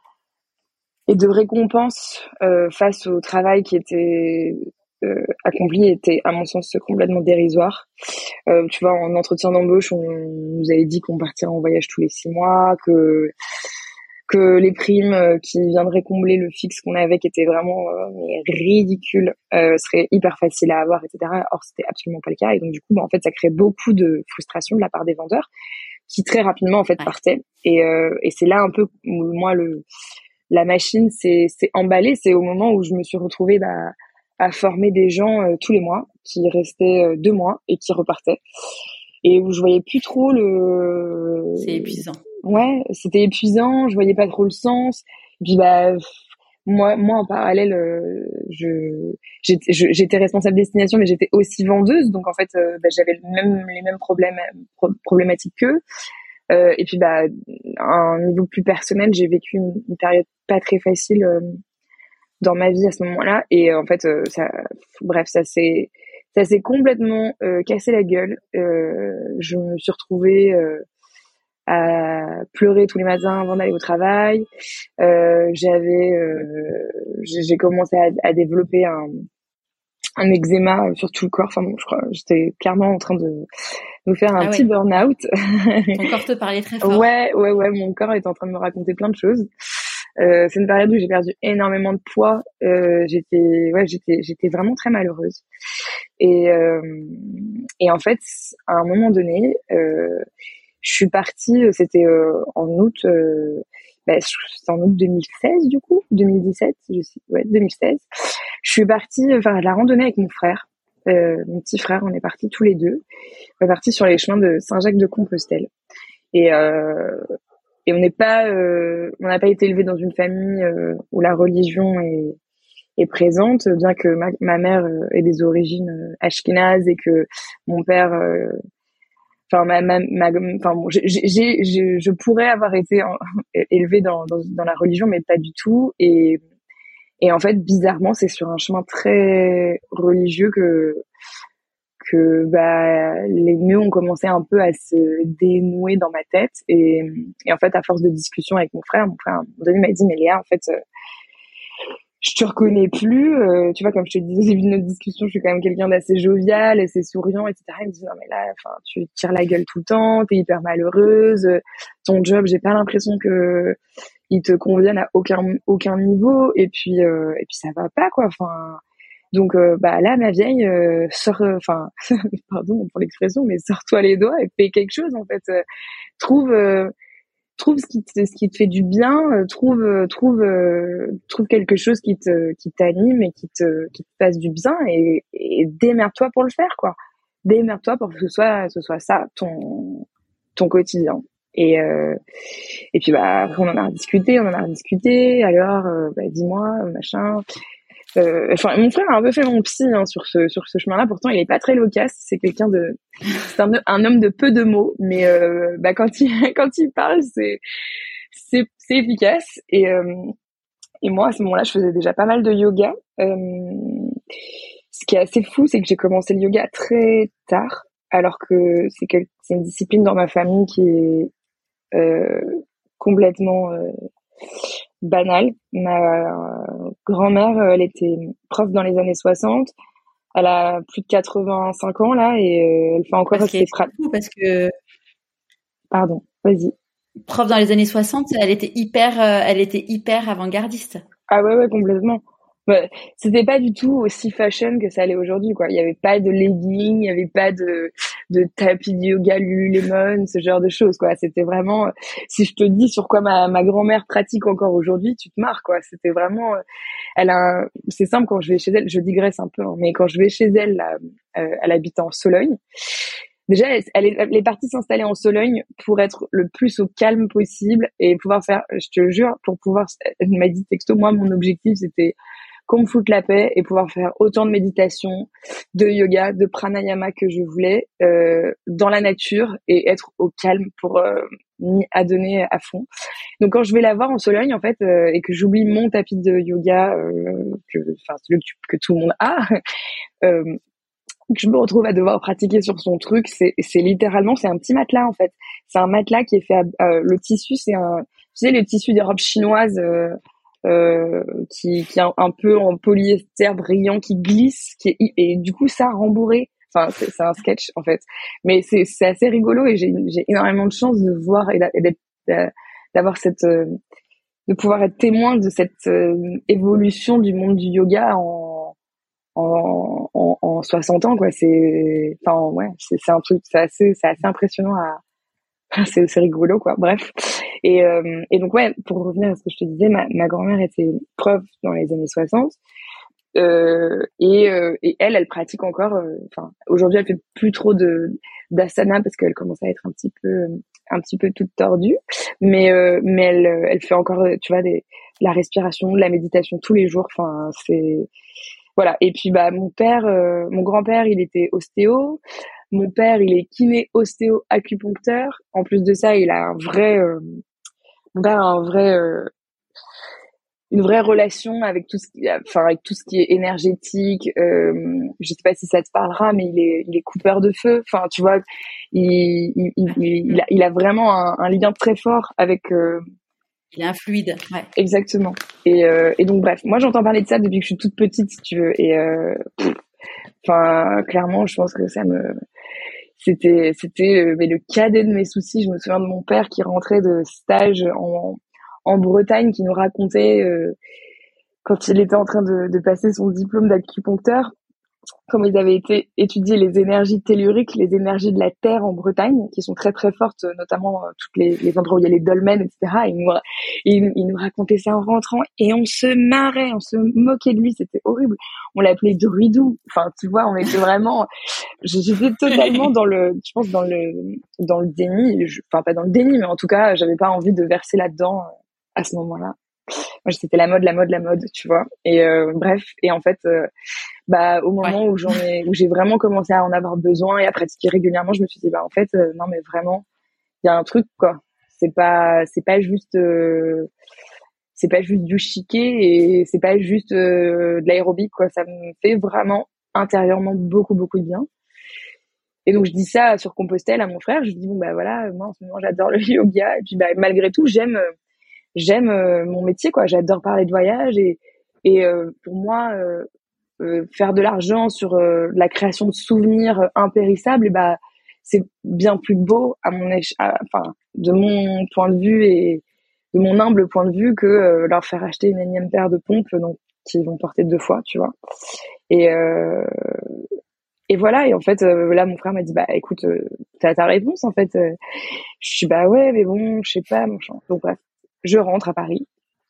et de récompense euh, face au travail qui était euh, accompli était à mon sens complètement dérisoire. Euh, tu vois, en entretien d'embauche, on nous avait dit qu'on partirait en voyage tous les six mois, que que les primes qui viendraient combler le fixe qu'on avait, qui était vraiment euh, ridicule, euh, seraient hyper faciles à avoir, et cetera. Or, c'était absolument pas le cas. Et donc, du coup, bah, en fait, ça crée beaucoup de frustration de la part des vendeurs qui très rapidement, en fait, partaient. Et, euh, et c'est là un peu où, moi, le, la machine s'est, s'est emballée. C'est au moment où je me suis retrouvée bah, à former des gens euh, tous les mois, qui restaient euh, deux mois et qui repartaient. Et où je voyais plus trop le... C'est épuisant. Ouais, c'était épuisant, je voyais pas trop le sens. Et puis bah moi moi en parallèle euh, je j'étais je, j'étais responsable destination mais j'étais aussi vendeuse, donc en fait euh, bah, j'avais le même les mêmes problèmes pro- problématiques qu'eux. Euh, et puis bah à un niveau plus personnel, j'ai vécu une, une période pas très facile euh, dans ma vie à ce moment-là et euh, en fait euh, ça bref, ça s'est ça s'est complètement euh, cassé la gueule. Euh, je me suis retrouvée euh, à pleurer tous les matins avant d'aller au travail. Euh, j'avais, euh, j'ai, j'ai commencé à, à développer un, un eczéma sur tout le corps. Enfin bon, je crois, j'étais clairement en train de nous faire un ah petit ouais. burn-out. Ton corps te parlait très fort. Ouais, ouais, ouais, mon corps est en train de me raconter plein de choses. Euh, c'est une période où j'ai perdu énormément de poids. Euh, j'étais, ouais, j'étais, j'étais vraiment très malheureuse. Et euh, et en fait, à un moment donné, euh, je suis partie. C'était euh, en août. Euh, bah, c'était en août deux mille seize du coup, deux mille dix-sept, je sais, ouais, deux mille seize. Je suis partie faire de la randonnée avec mon frère, euh, mon petit frère. On est partis tous les deux. On est partis sur les chemins de Saint-Jacques-de-Compostelle. Et euh, et on n'est pas, euh, on n'a pas été élevé dans une famille euh, où la religion est est présente, bien que ma, ma mère euh, ait des origines euh, ashkénazes et que mon père, euh, enfin ma, ma, ma, enfin bon, j'ai, j'ai, j'ai, je pourrais avoir été en, élevée dans, dans dans la religion, mais pas du tout. Et et en fait, bizarrement, c'est sur un chemin très religieux que que bah les nœuds ont commencé un peu à se dénouer dans ma tête. Et, et en fait, à force de discussion avec mon frère, mon frère à un moment donné m'a dit, mais Léa, en fait, euh, je te reconnais plus. Euh, tu vois, comme je te disais au début de notre discussion, je suis quand même quelqu'un d'assez jovial, assez souriant, et cetera. Il me dit, non mais là, enfin, tu tires la gueule tout le temps, t'es hyper malheureuse. Ton job, j'ai pas l'impression que il te convienne à aucun aucun niveau. Et puis euh, et puis ça va pas quoi. Enfin. Donc euh, bah là ma vieille euh, sors enfin euh, pardon pour l'expression mais sors-toi les doigts et fais quelque chose en fait. Euh, trouve euh, trouve ce qui te ce qui te fait du bien, euh, trouve euh, trouve euh, trouve quelque chose qui te qui t'anime et qui te qui te fasse du bien et, et démerde-toi pour le faire quoi. Démerde-toi pour que ce soit ce soit ça ton ton quotidien. Et euh, et puis bah après on en a discuté, on en a discuté. Alors euh, bah dis-moi machin. Euh, enfin, mon frère a un peu fait mon psy hein, sur ce sur ce chemin-là. Pourtant, il est pas très loquace. C'est quelqu'un de, c'est un, un homme de peu de mots, mais euh, bah quand il quand il parle, c'est c'est c'est efficace. Et euh, et moi à ce moment-là, je faisais déjà pas mal de yoga. Euh, ce qui est assez fou, c'est que j'ai commencé le yoga très tard, alors que c'est quel, c'est une discipline dans ma famille qui est euh, complètement euh, banale. Ma grand-mère, elle était prof dans les années soixante. Elle a plus de quatre-vingt-cinq ans là et euh, elle fait encore ses pratiques. Parce que pardon, vas-y. Prof dans les années soixante, elle était hyper, euh, elle était hyper avant-gardiste. Ah ouais ouais complètement. Ouais, c'était pas du tout aussi fashion que ça allait aujourd'hui quoi. Il y avait pas de leggings, il y avait pas de de tapis de yoga Lululemon, ce genre de choses quoi. C'était vraiment, si je te dis sur quoi ma ma grand-mère pratique encore aujourd'hui, tu te marres quoi. C'était vraiment, elle a, un, c'est simple quand je vais chez elle, je digresse un peu, hein, mais quand je vais chez elle, là, euh, elle habite en Sologne. Déjà, elle, elle, est, elle est partie s'installer en Sologne pour être le plus au calme possible et pouvoir faire, je te jure, pour pouvoir, elle m'a dit texto, moi mon objectif c'était qu'on me foute la paix et pouvoir faire autant de méditation, de yoga, de pranayama que je voulais euh, dans la nature et être au calme pour euh, m'y adonner à fond. Donc quand je vais la voir en Sologne en fait euh, et que j'oublie mon tapis de yoga euh, que enfin celui que, que tout le monde a, euh, que je me retrouve à devoir pratiquer sur son truc, c'est c'est littéralement c'est un petit matelas en fait. C'est un matelas qui est fait à, euh, le tissu c'est un tu sais le tissu des robes chinoises euh, euh, qui qui est un, un peu en polyester brillant qui glisse qui est, et du coup ça rembourré. Enfin c'est, c'est un sketch en fait. Mais c'est c'est assez rigolo et j'ai j'ai énormément de chance de voir et d'être d'avoir cette euh, de pouvoir être témoin de cette euh, évolution du monde du yoga en en, en, en soixante ans quoi. C'est enfin ouais c'est c'est un truc c'est assez c'est assez impressionnant à c'est c'est rigolo quoi. Bref et euh, et donc ouais pour revenir à ce que je te disais, ma ma grand-mère était prof dans les années soixante. Euh, et, euh, et elle, elle pratique encore. Enfin, euh, aujourd'hui, elle fait plus trop de d'asana parce qu'elle commence à être un petit peu, un petit peu toute tordue. Mais euh, mais elle, elle fait encore, tu vois, des, de la respiration, de la méditation tous les jours. Enfin, c'est voilà. Et puis bah mon père, euh, mon grand-père, il était ostéo. Mon père, il est kiné, ostéo, acupuncteur. En plus de ça, il a un vrai, euh, mon père a un vrai euh, une vraie relation avec tout ce qui, enfin avec tout ce qui est énergétique. Euh, je sais pas si ça te parlera, mais il est, il est coupeur de feu. Enfin, tu vois, il, il, il, il, a, il a vraiment un, un lien très fort avec. Euh... Il a un fluide, ouais. Exactement. Et, euh, et donc bref, moi j'entends parler de ça depuis que je suis toute petite, si tu veux. Et euh, Enfin, clairement, je pense que ça me, c'était, c'était, euh, mais le cadet de mes soucis. Je me souviens de mon père qui rentrait de stage en, en Bretagne, qui nous racontait, euh, quand il était en train de, de passer son diplôme d'acupuncteur, comme ils avaient été étudier les énergies telluriques, les énergies de la terre en Bretagne, qui sont très très fortes, notamment euh, toutes les, les endroits où il y a les dolmens, et cetera. Et il nous, il, il nous racontait ça en rentrant et on se marrait, on se moquait de lui, c'était horrible. On l'appelait druidou. Enfin, tu vois, on était vraiment, j'étais totalement dans le, je pense dans le, dans le déni. Je, enfin, pas dans le déni, mais en tout cas, j'avais pas envie de verser là-dedans euh, à ce moment-là. Moi, c'était la mode, la mode, la mode, tu vois. Et euh, bref, et en fait, euh, bah au moment ouais. où j'en ai, où j'ai vraiment commencé à en avoir besoin et à pratiquer régulièrement, je me suis dit bah en fait euh, non mais vraiment, il y a un truc quoi. C'est pas, c'est pas juste, euh, c'est pas juste du chiquet et c'est pas juste euh, de l'aérobic quoi. Ça me fait vraiment intérieurement beaucoup beaucoup de bien. Et donc je dis ça sur Compostelle à mon frère. Je dis bon bah voilà, moi en ce moment j'adore le yoga et puis bah malgré tout j'aime. Euh, J'aime euh, mon métier, quoi. J'adore parler de voyage et et euh, pour moi, euh, euh, faire de l'argent sur euh, la création de souvenirs impérissables, et bah c'est bien plus beau à mon éche- à, enfin de mon point de vue et de mon humble point de vue que euh, leur faire acheter une énième paire de pompes donc qu'ils vont porter deux fois, tu vois. Et euh, et voilà. Et en fait, euh, là, mon frère m'a dit bah écoute, euh, t'as ta réponse en fait. Euh, je suis bah ouais, mais bon, je sais pas, mon chant. Donc bref. Je rentre à Paris.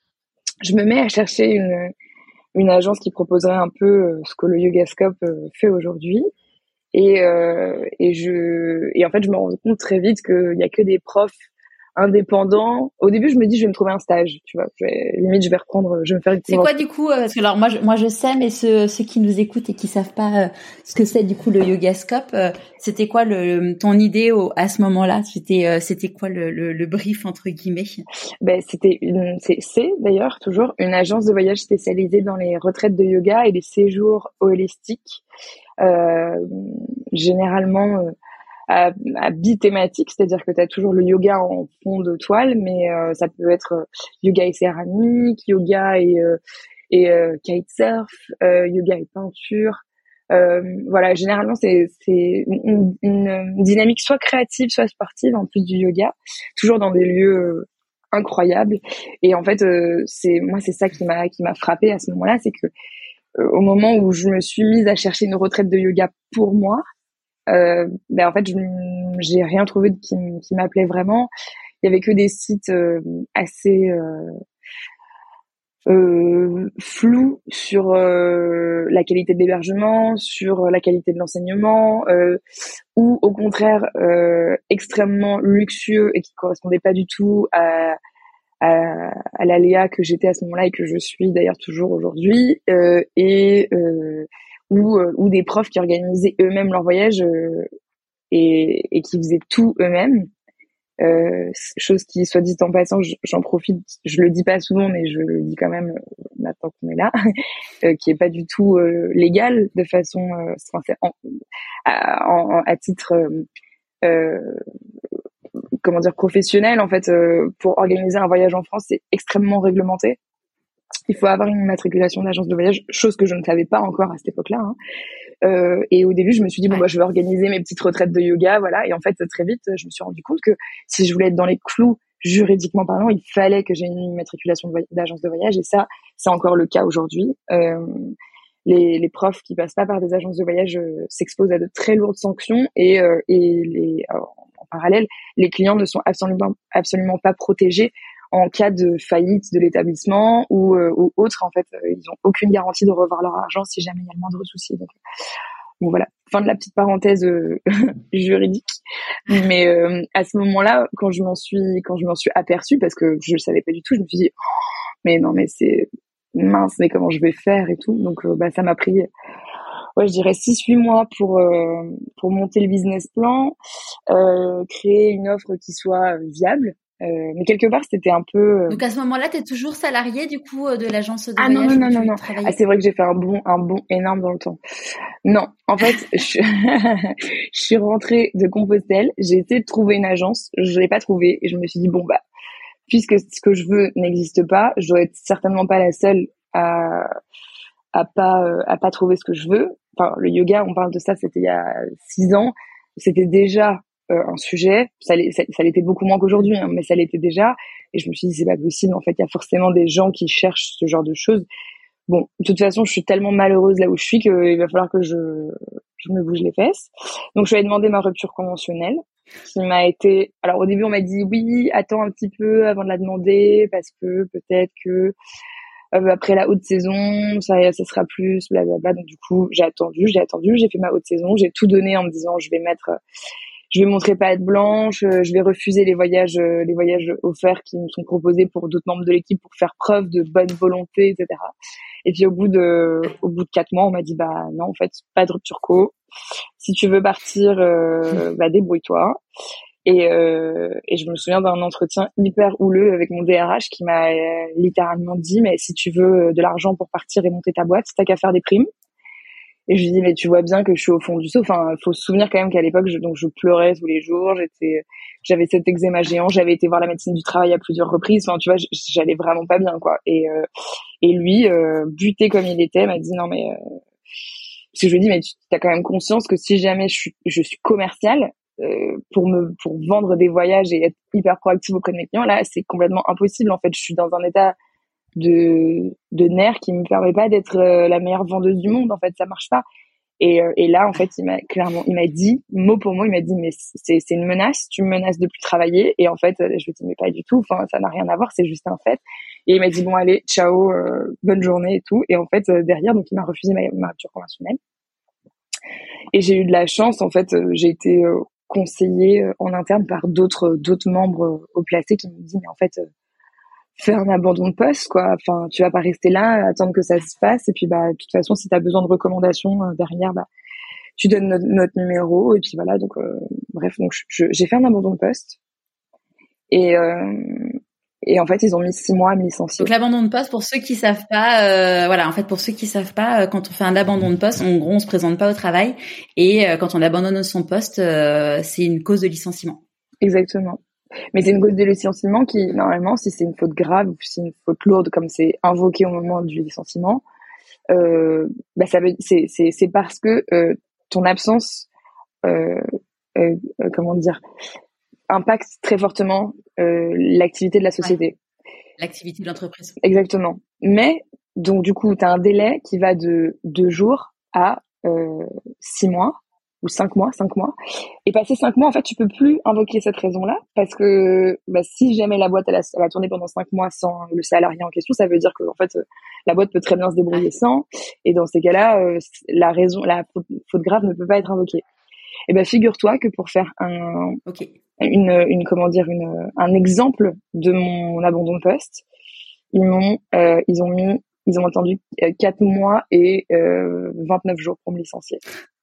Je me mets à chercher une, une agence qui proposerait un peu ce que le Yogascope fait aujourd'hui. Et, euh, et je, et en fait, je me rends compte très vite qu'il y a que des profs indépendants. Au début, je me dis, je vais me trouver un stage, tu vois. Je vais, limite, je vais reprendre, je vais me faire une C'est quoi, du coup, euh, parce que alors, moi, je, moi, je sais, mais ceux, ceux qui nous écoutent et qui savent pas euh, ce que c'est, du coup, le Yogascope, euh, c'était quoi le, ton idée au, à ce moment-là? C'était, euh, c'était quoi le, le, le brief, entre guillemets? Ben, c'était une, c'est, c'est d'ailleurs toujours une agence de voyage spécialisée dans les retraites de yoga et les séjours holistiques, euh, généralement, euh, à, à bi-thématique, c'est-à-dire que tu as toujours le yoga en fond de toile, mais euh, ça peut être euh, yoga et céramique, yoga et, euh, et euh, kitesurf, euh, yoga et peinture. Euh, voilà, généralement c'est c'est une, une, une dynamique soit créative, soit sportive en plus du yoga, toujours dans des lieux euh, incroyables. Et en fait, euh, c'est moi c'est ça qui m'a qui m'a frappé à ce moment-là, c'est que euh, au moment où je me suis mise à chercher une retraite de yoga pour moi, euh, ben en fait je, j'ai rien trouvé qui, qui m'appelait vraiment. Il y avait que des sites euh, assez euh, euh, flous sur euh, la qualité de l'hébergement, sur la qualité de l'enseignement, euh, ou au contraire euh, extrêmement luxueux et qui correspondait pas du tout à à, à l'aléa que j'étais à ce moment-là et que je suis d'ailleurs toujours aujourd'hui, euh, et euh, ou euh, ou des profs qui organisaient eux-mêmes leur voyage euh, et, et qui faisaient tout eux-mêmes. Euh, chose qui, soit dit en passant, j'en profite, je le dis pas souvent, mais je le dis quand même euh, maintenant qu'on est là, euh, qui est pas du tout euh, légal de façon, euh, enfin, en, à, en, à titre, euh, euh, comment dire, professionnel en fait. Euh, pour organiser un voyage en France, c'est extrêmement réglementé. Il faut avoir une matriculation d'agence de voyage, chose que je ne savais pas encore à cette époque-là. Hein. Euh, et au début, je me suis dit bon bah je vais organiser mes petites retraites de yoga, voilà. Et en fait, très vite, je me suis rendu compte que si je voulais être dans les clous juridiquement parlant, il fallait que j'ai une immatriculation d'agence de voyage. Et ça, c'est encore le cas aujourd'hui. Euh, les, les profs qui passent pas par des agences de voyage euh, s'exposent à de très lourdes sanctions et, euh, et les, euh, en parallèle, les clients ne sont absolument absolument pas protégés en cas de faillite de l'établissement ou, euh, ou autre. En fait, euh, ils ont aucune garantie de revoir leur argent si jamais il y a le moindre souci. Donc, bon voilà, fin de la petite parenthèse euh, juridique. Mais euh, à ce moment-là, quand je m'en suis, quand je m'en suis aperçue, parce que je le savais pas du tout, je me suis dit, oh, mais non, mais c'est mince, mais comment je vais faire et tout. Donc, euh, bah ça m'a pris, ouais, je dirais six huit mois pour euh, pour monter le business plan, euh, créer une offre qui soit viable. Euh, mais quelque part, c'était un peu... Euh... Donc, à ce moment-là, tu es toujours salarié, du coup, de l'agence de ah, voyage non, non, où non, tu non. travaillais? Ah, c'est vrai que j'ai fait un bond, un bond énorme dans le temps. Non, en fait, je... je suis rentrée de Compostelle. J'ai essayé de trouver une agence. Je l'ai pas trouvée. Et je me suis dit, bon, bah, puisque ce que je veux n'existe pas, je dois être certainement pas la seule à, à pas, à pas trouver ce que je veux. enfin, le yoga, on parle de ça, c'était il y a six ans, c'était déjà euh, un sujet. Ça, ça, ça l'était beaucoup moins qu'aujourd'hui, hein, mais ça l'était déjà. Et je me suis dit, c'est pas possible. En fait, il y a forcément des gens qui cherchent ce genre de choses. Bon, de toute façon, je suis tellement malheureuse là où je suis qu'il va falloir que je, je me bouge les fesses. Donc, je lui ai demandé ma rupture conventionnelle, qui m'a été... Alors, au début, on m'a dit, oui, attends un petit peu avant de la demander, parce que peut-être que euh, après la haute saison, ça, ça sera plus, blablabla. Donc, du coup, j'ai attendu, j'ai attendu, j'ai fait ma haute saison, j'ai tout donné en me disant, je vais mettre... Je vais montrer patte blanche, je vais refuser les voyages, les voyages offerts qui me sont proposés pour d'autres membres de l'équipe pour faire preuve de bonne volonté, et cetera. Et puis au bout de, au bout de quatre mois, on m'a dit bah non, en fait, pas de rupture co. Si tu veux partir, euh, bah débrouille-toi. Et, euh, et je me souviens d'un entretien hyper houleux avec mon D R H qui m'a euh, littéralement dit mais si tu veux de l'argent pour partir et monter ta boîte, t'as qu'à faire des primes. Et je lui dis mais tu vois bien que je suis au fond du seau. Enfin, faut se souvenir quand même qu'à l'époque, je, donc je pleurais tous les jours. J'étais, j'avais cet eczéma géant. J'avais été voir la médecine du travail à plusieurs reprises. Enfin, tu vois, j'allais vraiment pas bien, quoi. Et euh, et lui, euh, buté comme il était, m'a dit non mais euh... parce que je lui dis mais tu as quand même conscience que si jamais je suis je suis commerciale euh, pour me pour vendre des voyages et être hyper proactive auprès de mes clients, là c'est complètement impossible. En fait, je suis dans un état de de nerfs qui me permet pas d'être euh, la meilleure vendeuse du monde. En fait, ça marche pas. Et euh, et là en fait il m'a clairement il m'a dit mot pour mot, il m'a dit mais c'est c'est une menace, tu me menaces de plus travailler. Et en fait je lui ai dit mais pas du tout, enfin ça n'a rien à voir, c'est juste un fait. Et il m'a dit bon allez ciao, euh, bonne journée et tout. Et en fait euh, derrière donc il m'a refusé ma, ma rupture conventionnelle. Et j'ai eu de la chance, en fait euh, j'ai été euh, conseillée euh, en interne par d'autres d'autres membres euh, au placé qui me disent mais en fait euh, fais un abandon de poste, quoi. Enfin, tu vas pas rester là, attendre que ça se passe. Et puis, bah, de toute façon, si tu as besoin de recommandations euh, derrière, bah, tu donnes notre, notre numéro. Et puis voilà. Donc, euh, bref, donc je, j'ai fait un abandon de poste. Et euh, et en fait, ils ont mis six mois à me licencier. Donc l'abandon de poste, pour ceux qui savent pas, euh, voilà, en fait, pour ceux qui savent pas, euh, quand on fait un abandon de poste, en gros, on se présente pas au travail. Et euh, quand on abandonne son poste, euh, c'est une cause de licenciement. Exactement. Mais c'est une cause de licenciement qui, normalement, si c'est une faute grave ou si c'est une faute lourde, comme c'est invoqué au moment du licenciement, euh, bah ça veut, c'est c'est c'est parce que euh, ton absence, euh, euh, euh, comment dire, impacte très fortement euh, l'activité de la société. Ouais. L'activité de l'entreprise. Exactement. Mais donc du coup, tu as un délai qui va de deux jours à euh, six mois. Ou cinq mois, cinq mois. Et passé cinq mois, en fait, tu peux plus invoquer cette raison-là parce que bah, si jamais la boîte elle a, elle a tourné pendant cinq mois sans le salarié en question, ça veut dire que en fait la boîte peut très bien se débrouiller ouais. sans. Et dans ces cas-là, euh, la raison, la faute, faute grave ne peut pas être invoquée. Et ben figure-toi que pour faire un, okay. une, une comment dire, une, un exemple de mon abandon de poste, ils m'ont, euh, ils ont mis, ils ont attendu quatre mois et euh, vingt-neuf jours pour me licencier.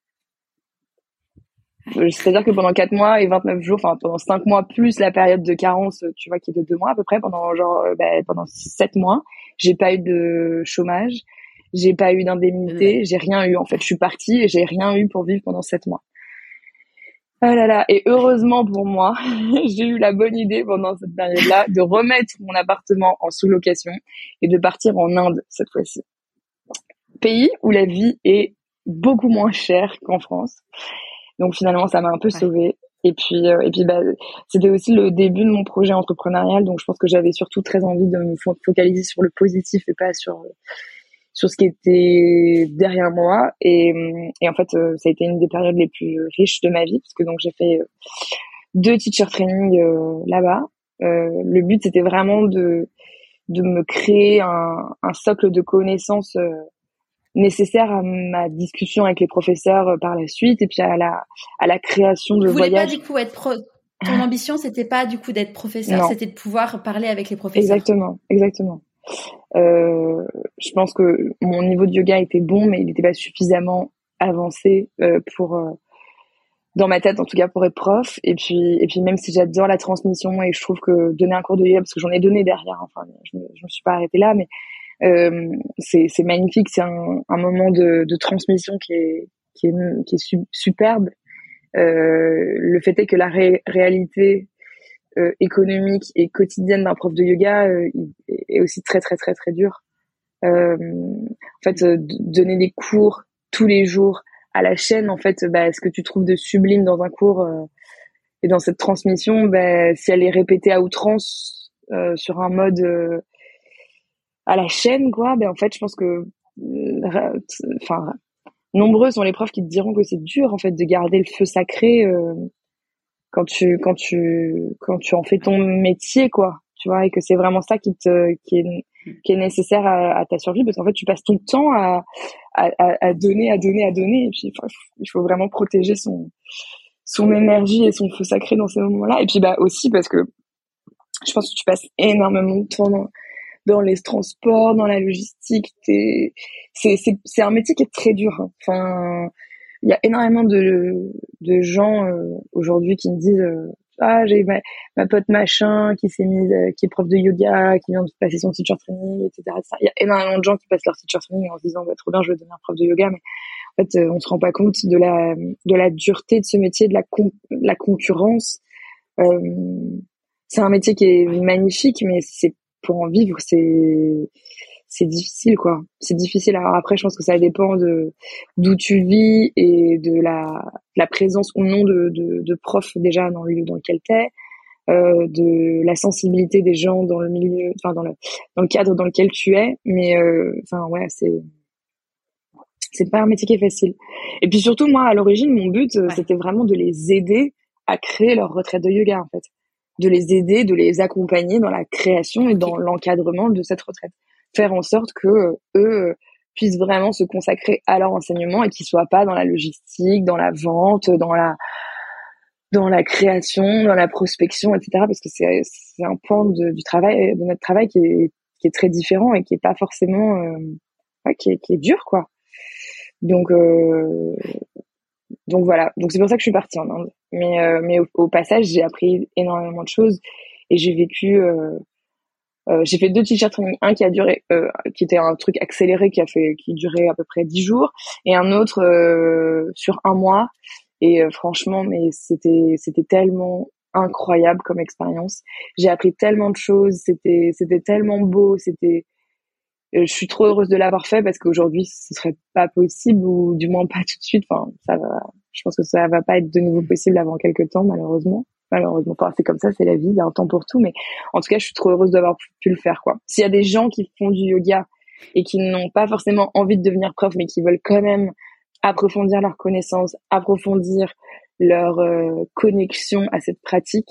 C'est-à-dire que pendant quatre mois et vingt-neuf jours, enfin pendant cinq mois plus la période de carence, tu vois, qui est de deux mois à peu près, pendant genre bah, pendant sept mois, j'ai pas eu de chômage, j'ai pas eu d'indemnité, j'ai rien eu en fait. Je suis partie et j'ai rien eu pour vivre pendant sept mois. Ah là là, et heureusement pour moi, j'ai eu la bonne idée pendant cette période-là de remettre mon appartement en sous-location et de partir en Inde cette fois-ci. Pays où la vie est beaucoup moins chère qu'en France. Donc finalement, ça m'a un peu sauvée. Ouais. Et puis, euh, et puis, bah, c'était aussi le début de mon projet entrepreneurial. Donc, je pense que j'avais surtout très envie de me focaliser sur le positif et pas sur sur ce qui était derrière moi. Et, et en fait, euh, ça a été une des périodes les plus riches de ma vie parce que donc j'ai fait deux teacher training euh, là-bas. Euh, le but, c'était vraiment de de me créer un, un socle de connaissances. Euh, nécessaire à ma discussion avec les professeurs par la suite et puis à la à la création de voyages. Tu voulais pas du coup être pro... ton ambition c'était pas du coup d'être professeur, non. C'était de pouvoir parler avec les professeurs. Exactement, exactement. Euh, je pense que mon niveau de yoga était bon mais il n'était pas suffisamment avancé euh, pour euh, dans ma tête en tout cas pour être prof et puis et puis même si j'adore la transmission et je trouve que donner un cours de yoga parce que j'en ai donné derrière enfin je me, je me suis pas arrêtée là mais Euh, c'est, c'est magnifique, c'est un, un moment de, de transmission qui est, qui est, qui est su, superbe. Euh, le fait est que la ré, réalité euh, économique et quotidienne d'un prof de yoga euh, est aussi très très très très dure. Euh, en fait, euh, donner des cours tous les jours à la chaîne, en fait, bah, ce que tu trouves de sublime dans un cours euh, et dans cette transmission, bah, si elle est répétée à outrance euh, sur un mode euh, à la chaîne, quoi, ben en fait, je pense que, enfin, nombreux sont les profs qui te diront que c'est dur, en fait, de garder le feu sacré euh, quand tu, quand tu, quand tu en fais ton métier, quoi, tu vois, et que c'est vraiment ça qui te, qui est, qui est nécessaire à, à ta survie, parce qu'en fait, tu passes ton temps à, à, à donner, à donner, à donner, et puis, enfin, il faut vraiment protéger son, son énergie et son feu sacré dans ces moments-là. Et puis, bah, aussi parce que je pense que tu passes énormément de temps dans, dans les transports, dans la logistique. T'es... C'est, c'est, c'est un métier qui est très dur. Hein. Enfin, il y a énormément de, de gens euh, aujourd'hui qui me disent euh, ah, j'ai ma, ma pote machin qui s'est mise, euh, qui est prof de yoga, qui vient de passer son teacher training, et cetera, et cetera. Il y a énormément de gens qui passent leur teacher training en se disant bah, trop bien, je vais devenir prof de yoga, mais en fait, euh, on se rend pas compte de la, de la dureté de ce métier, de la, con, la concurrence. Euh, c'est un métier qui est magnifique, mais c'est pour en vivre, c'est c'est difficile, quoi. C'est difficile. Alors après, je pense que ça dépend de d'où tu vis et de la la présence ou non de de, de profs déjà dans le lieu dans lequel t'es, euh, de la sensibilité des gens dans le milieu, enfin dans le dans le cadre dans lequel tu es. Mais euh, enfin ouais, c'est c'est pas un métier qui est facile. Et puis surtout, moi, à l'origine, mon but, ouais. c'était vraiment de les aider à créer leur retraite de yoga, en fait. De les aider, de les accompagner dans la création et dans okay. l'encadrement de cette retraite. Faire en sorte que euh, eux puissent vraiment se consacrer à leur enseignement et qu'ils soient pas dans la logistique, dans la vente, dans la dans la création, dans la prospection, et cetera. Parce que c'est c'est un point de, du travail, de notre travail qui est qui est très différent et qui est pas forcément euh, ouais, qui est qui est dur, quoi. Donc euh, donc voilà, donc c'est pour ça que je suis partie en Inde. Mais euh, mais au, au passage, j'ai appris énormément de choses et j'ai vécu euh, euh, j'ai fait deux teacher training, un qui a duré euh, qui était un truc accéléré qui a fait qui durait à peu près dix jours et un autre euh, sur un mois et euh, franchement mais c'était c'était tellement incroyable comme expérience. J'ai appris tellement de choses, c'était c'était tellement beau, c'était je suis trop heureuse de l'avoir fait parce qu'aujourd'hui ce serait pas possible ou du moins pas tout de suite. Enfin, ça va. Je pense que ça va pas être de nouveau possible avant quelques temps, malheureusement. Malheureusement, enfin, c'est comme ça, c'est la vie, il y a un temps pour tout. Mais en tout cas, je suis trop heureuse d'avoir pu le faire, quoi. S'il y a des gens qui font du yoga et qui n'ont pas forcément envie de devenir prof, mais qui veulent quand même approfondir leurs connaissances, approfondir leur euh, connexion à cette pratique.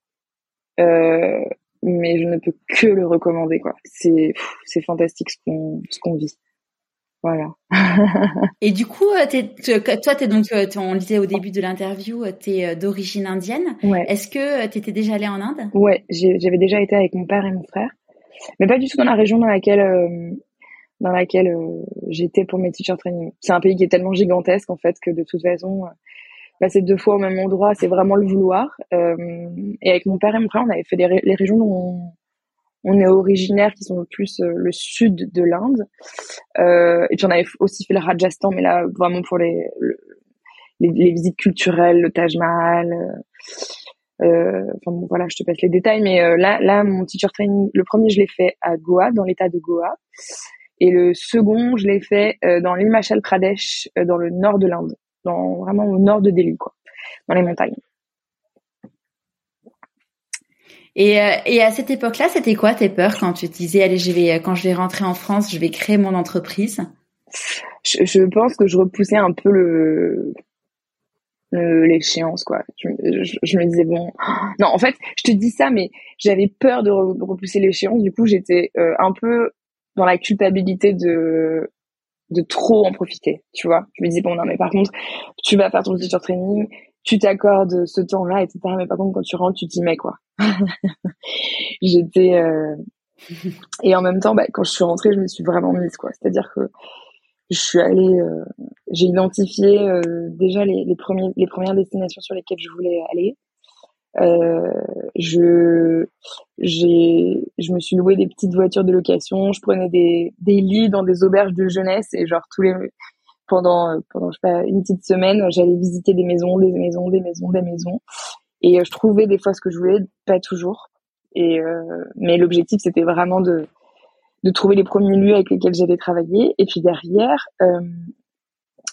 Euh, mais je ne peux que le recommander, quoi. C'est pff, c'est fantastique ce qu'on ce qu'on vit. Voilà. Et du coup, t'es, toi, t'es donc, t'es, on le disait au début de l'interview, t'es d'origine indienne. Ouais. Est-ce que t'étais déjà allée en Inde ? Ouais, j'ai, j'avais déjà été avec mon père et mon frère, mais pas du tout dans la région dans laquelle euh, dans laquelle euh, j'étais pour mes teacher training. C'est un pays qui est tellement gigantesque en fait que de toute façon. Euh, passer deux fois au même endroit, c'est vraiment le vouloir. Euh, et avec mon père et mon frère, on avait fait des ré- les régions dont on, on est originaire, qui sont le plus euh, le sud de l'Inde. Euh, et puis on avait aussi fait le Rajasthan, mais là vraiment pour les le, les, les visites culturelles, le Taj Mahal. Euh, enfin bon, voilà, je te passe les détails, mais euh, là, là, mon teacher training, le premier, je l'ai fait à Goa, dans l'état de Goa, et le second, je l'ai fait euh, dans l'Himachal Pradesh, euh, dans le nord de l'Inde. Dans, vraiment au nord de Delhi, quoi, dans les montagnes. Et, euh, et à cette époque-là, c'était quoi tes peurs quand tu te disais, allez, je vais, quand je vais rentrer en France, je vais créer mon entreprise? Je, je pense que je repoussais un peu le, le l'échéance, quoi. Je, je, je me disais bon, non, en fait, je te dis ça, mais j'avais peur de repousser l'échéance. Du coup, j'étais euh, un peu dans la culpabilité de de trop en profiter, tu vois. Je me disais, bon, non, mais par contre, tu vas faire ton teacher training, tu t'accordes ce temps-là, et cetera. Mais par contre, quand tu rentres, tu t'y mets, quoi. J'étais... Euh... Et en même temps, bah, quand je suis rentrée, je me suis vraiment mise, quoi. C'est-à-dire que je suis allée... Euh... J'ai identifié euh, déjà les, les, premiers, les premières destinations sur lesquelles je voulais aller. Euh, je j'ai je me suis loué des petites voitures de location, je prenais des des lits dans des auberges de jeunesse et genre tous les pendant pendant je sais pas une petite semaine, j'allais visiter des maisons, des maisons, des maisons, des maisons et euh, je trouvais des fois ce que je voulais, pas toujours. Et euh, mais l'objectif c'était vraiment de de trouver les premiers lieux avec lesquels j'avais travaillé et puis derrière euh,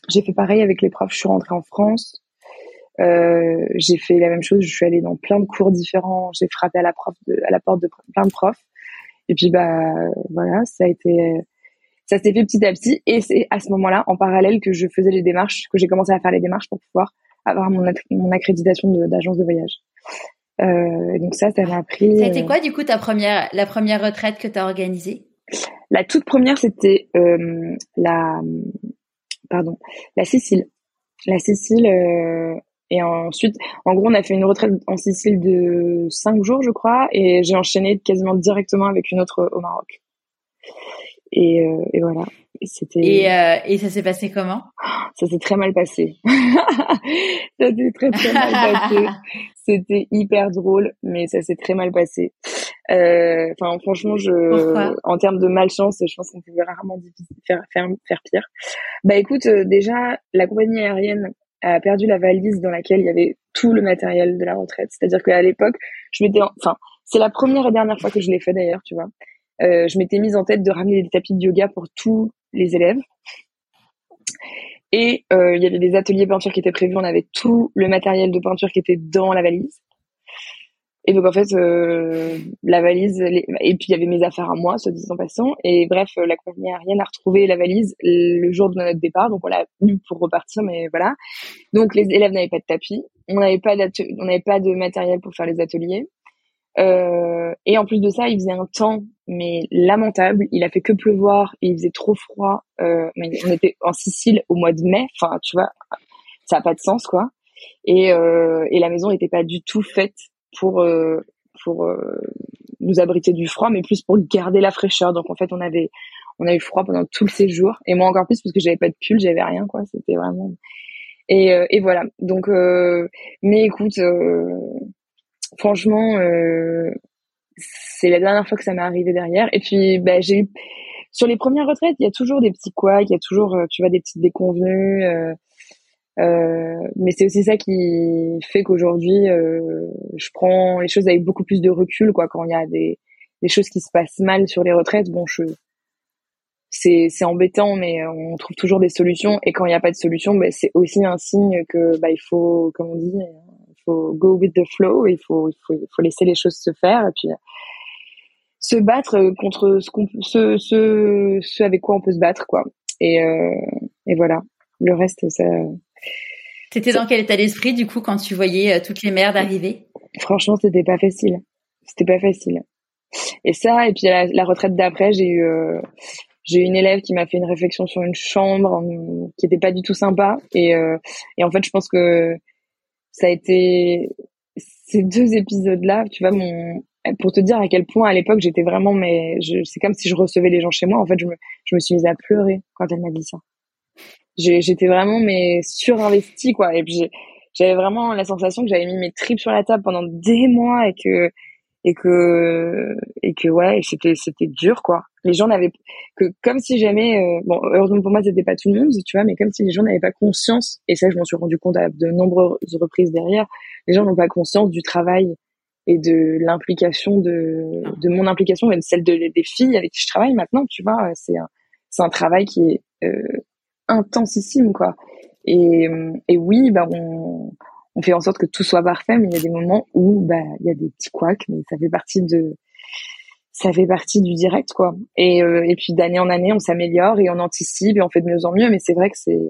j'ai fait pareil avec les profs. Je suis rentrée en France. Euh, j'ai fait la même chose. Je suis allée dans plein de cours différents. J'ai frappé à la prof de, à la porte de plein de profs. Et puis bah voilà, ça a été, ça s'est fait petit à petit. Et c'est à ce moment-là, en parallèle, que je faisais les démarches, que j'ai commencé à faire les démarches pour pouvoir avoir mon, mon accréditation de, d'agence de voyage. Euh, donc ça, ça m'a pris. Ça a été quoi du coup ta première, la première retraite que tu as organisée? La toute première, c'était euh, la, pardon, la Sicile. La Sicile. Euh, et ensuite, en gros, on a fait une retraite en Sicile de cinq jours, je crois, et j'ai enchaîné quasiment directement avec une autre au Maroc. Et, euh, et voilà. Et c'était. Et, euh, et ça s'est passé comment? Ça s'est très mal passé. Ça s'est très très mal passé. C'était hyper drôle, mais ça s'est très mal passé. Euh, enfin, franchement, je, Pourquoi? en termes de malchance, je pense qu'on pouvait rarement faire, faire, faire pire. Bah, écoute, euh, déjà, la compagnie aérienne a perdu la valise dans laquelle il y avait tout le matériel de la retraite. C'est-à-dire qu'à l'époque, je m'étais, enfin, c'est la première et dernière fois que je l'ai fait d'ailleurs, tu vois. Euh, je m'étais mise en tête de ramener des tapis de yoga pour tous les élèves. Et euh, il y avait des ateliers peinture qui étaient prévus. On avait tout le matériel de peinture qui était dans la valise. Et donc en fait, euh, la valise, les... et puis il y avait mes affaires à moi, soit dit en passant. Et bref, la compagnie aérienne a retrouvé la valise le jour de notre départ, donc on l'a eu pour repartir, mais voilà. Donc les élèves n'avaient pas de tapis, on n'avait pas on n'avait pas de matériel pour faire les ateliers. Euh, et en plus de ça, il faisait un temps mais lamentable. Il a fait que pleuvoir et il faisait trop froid. Euh, mais on était en Sicile au mois de mai. Enfin, tu vois, ça a pas de sens, quoi. Et, euh, et la maison n'était pas du tout faite pour euh, pour euh, nous abriter du froid, mais plus pour garder la fraîcheur. Donc en fait, on avait on a eu froid pendant tout le séjour. Et moi encore plus parce que j'avais pas de pull, j'avais rien, quoi. C'était vraiment. Et, euh, et voilà. Donc, euh, mais écoute. Euh, Franchement, euh, c'est la dernière fois que ça m'est arrivé derrière. Et puis, bah, j'ai eu sur les premières retraites, il y a toujours des petits couacs, il y a toujours, euh, tu vois, des petites déconvenues. Euh, euh, mais c'est aussi ça qui fait qu'aujourd'hui, euh, je prends les choses avec beaucoup plus de recul, quoi. Quand il y a des des choses qui se passent mal sur les retraites, bon, je c'est c'est embêtant, mais on trouve toujours des solutions. Et quand il n'y a pas de solution, bah, c'est aussi un signe que bah il faut, comme on dit. Il faut go with the flow, il faut, il faut, il faut laisser les choses se faire et puis se battre contre ce qu'on, ce, ce, ce avec quoi on peut se battre, quoi. Et, euh, et voilà. Le reste, ça. T'étais dans quel état d'esprit, du coup, quand tu voyais euh, toutes les merdes arriver? Franchement, c'était pas facile. C'était pas facile. Et ça, et puis la, la retraite d'après, j'ai eu, euh, j'ai eu une élève qui m'a fait une réflexion sur une chambre euh, qui était pas du tout sympa. Et, euh, et en fait, je pense que ça a été ces deux épisodes-là, tu vois, mon, pour te dire à quel point à l'époque j'étais vraiment, mais je, c'est comme si je recevais les gens chez moi. En fait, je me, je me suis mise à pleurer quand elle m'a dit ça. J'ai, j'étais vraiment, mais surinvestie, quoi. Et puis j'ai, j'avais vraiment la sensation que j'avais mis mes tripes sur la table pendant des mois et que, et que, et que ouais, c'était, c'était dur, quoi. Les gens n'avaient que, comme si jamais, euh, bon, heureusement pour moi, c'était pas tout le monde, tu vois, mais comme si les gens n'avaient pas conscience, et ça, je m'en suis rendu compte à de nombreuses reprises derrière, les gens n'ont pas conscience du travail et de l'implication de, de mon implication, même celle de, des filles avec qui je travaille maintenant, tu vois, c'est un, c'est un travail qui est, euh, intensissime, quoi. Et, et oui, bah, on, on fait en sorte que tout soit parfait, mais il y a des moments où, bah, il y a des petits couacs, mais ça fait partie de, ça fait partie du direct, quoi. Et, euh, et puis d'année en année, on s'améliore et on anticipe et on fait de mieux en mieux, mais c'est vrai que c'est,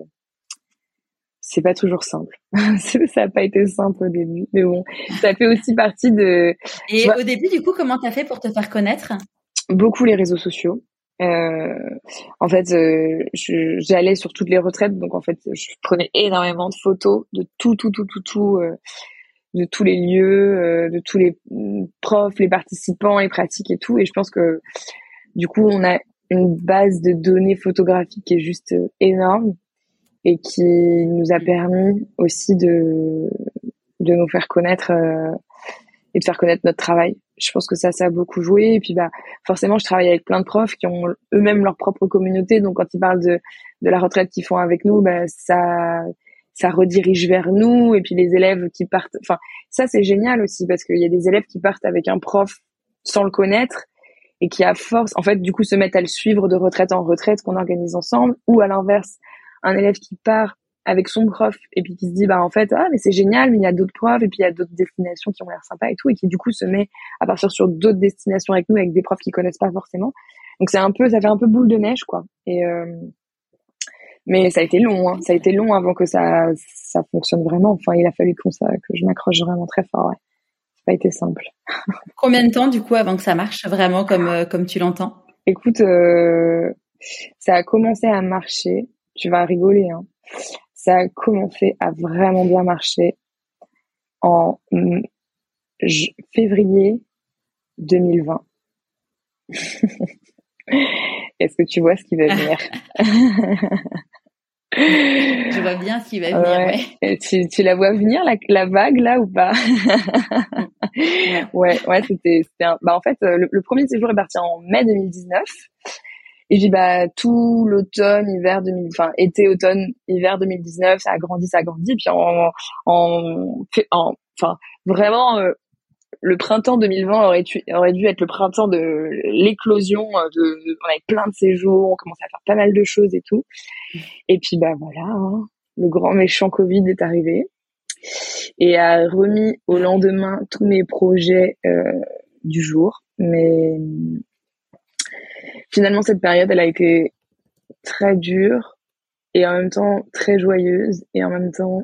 c'est pas toujours simple. Ça a pas été simple au début, mais bon, ça fait aussi partie de. Et vois, au début, du coup, comment t'as fait pour te faire connaître? Beaucoup les réseaux sociaux. Euh, en fait, euh, je, j'allais sur toutes les retraites, donc en fait, je prenais énormément de photos de tout, tout, tout, tout, tout, euh, de tous les lieux, euh, de tous les profs, les participants, les pratiques et tout. Et je pense que du coup, on a une base de données photographiques qui est juste énorme et qui nous a permis aussi de de nous faire connaître euh, et de faire connaître notre travail. Je pense que ça, ça a beaucoup joué. Et puis, bah, forcément, je travaille avec plein de profs qui ont eux-mêmes leur propre communauté. Donc, quand ils parlent de, de la retraite qu'ils font avec nous, bah, ça, ça redirige vers nous. Et puis, les élèves qui partent, enfin, ça, c'est génial aussi parce qu'il y a des élèves qui partent avec un prof sans le connaître et qui, à force, en fait, du coup, se mettent à le suivre de retraite en retraite qu'on organise ensemble, ou à l'inverse, un élève qui part avec son prof et puis qui se dit bah en fait ah mais c'est génial mais il y a d'autres profs et puis il y a d'autres destinations qui ont l'air sympas et tout et qui du coup se met à partir sur d'autres destinations avec nous avec des profs qu'ils connaissent pas forcément. Donc c'est un peu ça fait un peu boule de neige quoi. Et euh, mais ça a été long hein. Ça a été long avant que ça ça fonctionne vraiment. Enfin il a fallu qu'on ça que je m'accroche vraiment très fort ouais. Ça n'a pas été simple. Combien de temps du coup avant que ça marche vraiment comme euh, comme tu l'entends? Écoute euh, ça a commencé à marcher, tu vas rigoler hein. Ça a commencé à vraiment bien marcher en j- février deux mille vingt. Est-ce que tu vois ce qui va venir? Je vois bien ce qui va venir, ouais. ouais. Tu, tu la vois venir, la, la vague, là, ou pas? ouais. ouais, ouais, c'était, c'était un... bah, en fait, le, le premier séjour est parti en mai deux mille dix-neuf. Et puis, bah, tout l'automne, hiver deux mille, enfin, été, automne, hiver deux mille dix-neuf, ça a grandi, ça a grandi. Puis, en, en, en enfin, vraiment, euh, le printemps deux mille vingt aurait, tu, aurait dû être le printemps de l'éclosion de, on avait plein de séjours, on commençait à faire pas mal de choses et tout. Et puis, bah, voilà, hein, le grand méchant Covid est arrivé et a remis au lendemain tous mes projets, euh, du jour. Mais, finalement, cette période, elle a été très dure et en même temps très joyeuse et en même temps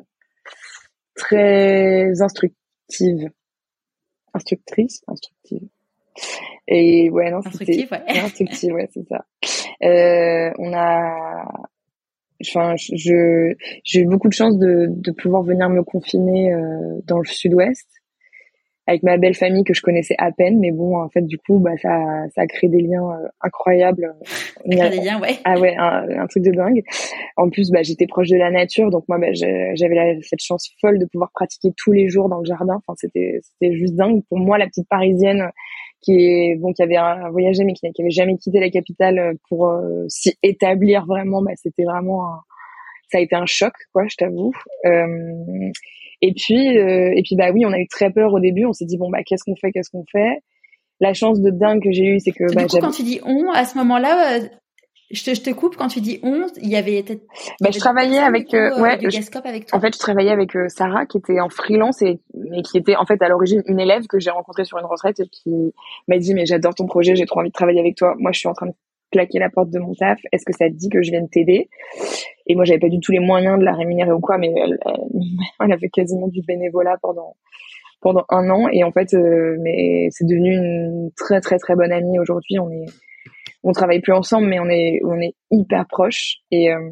très instructive. Instructrice, instructive. Et ouais, non, instructive, c'était ouais. instructive, ouais, c'est ça. Euh, on a, enfin, je, j'ai eu beaucoup de chance de, de pouvoir venir me confiner euh, dans le sud-ouest avec ma belle famille que je connaissais à peine, mais bon, en fait, du coup, bah, ça, ça a créé des liens euh, incroyables. Ça crée des liens, ouais. Ah ouais, un, un truc de dingue. En plus, bah, j'étais proche de la nature, donc moi, bah, j'avais la, cette chance folle de pouvoir pratiquer tous les jours dans le jardin. Enfin, c'était, c'était juste dingue pour moi, la petite Parisienne qui est, bon, qui avait un, voyagé mais qui, qui avait jamais quitté la capitale pour euh, s'y établir vraiment. Bah, c'était vraiment, un, ça a été un choc, quoi, je t'avoue. Euh, et puis, euh, et puis, bah oui, on a eu très peur au début. On s'est dit bon, bah, qu'est-ce qu'on fait, qu'est-ce qu'on fait. La chance de dingue que j'ai eue, c'est que du bah, coup, quand tu dis on, à ce moment-là. Euh... Je te, je te coupe quand tu dis on, il y avait peut-être. Bah, je travaillais avec, euh, coup, ouais, du Gascope avec toi. En fait, je travaillais avec euh, Sarah, qui était en freelance et, et qui était en fait à l'origine une élève que j'ai rencontrée sur une retraite et qui m'a dit mais j'adore ton projet, j'ai trop envie de travailler avec toi. Moi, je suis en train de claquer la porte de mon taf. Est-ce que ça te dit que je vienne t'aider? Et moi, j'avais pas du tout les moyens de la rémunérer ou quoi, mais elle, elle, elle a fait quasiment du bénévolat pendant pendant un an et en fait, euh, mais c'est devenu une très très très bonne amie aujourd'hui. On est on travaille plus ensemble, mais on est, on est hyper proches. Et, euh,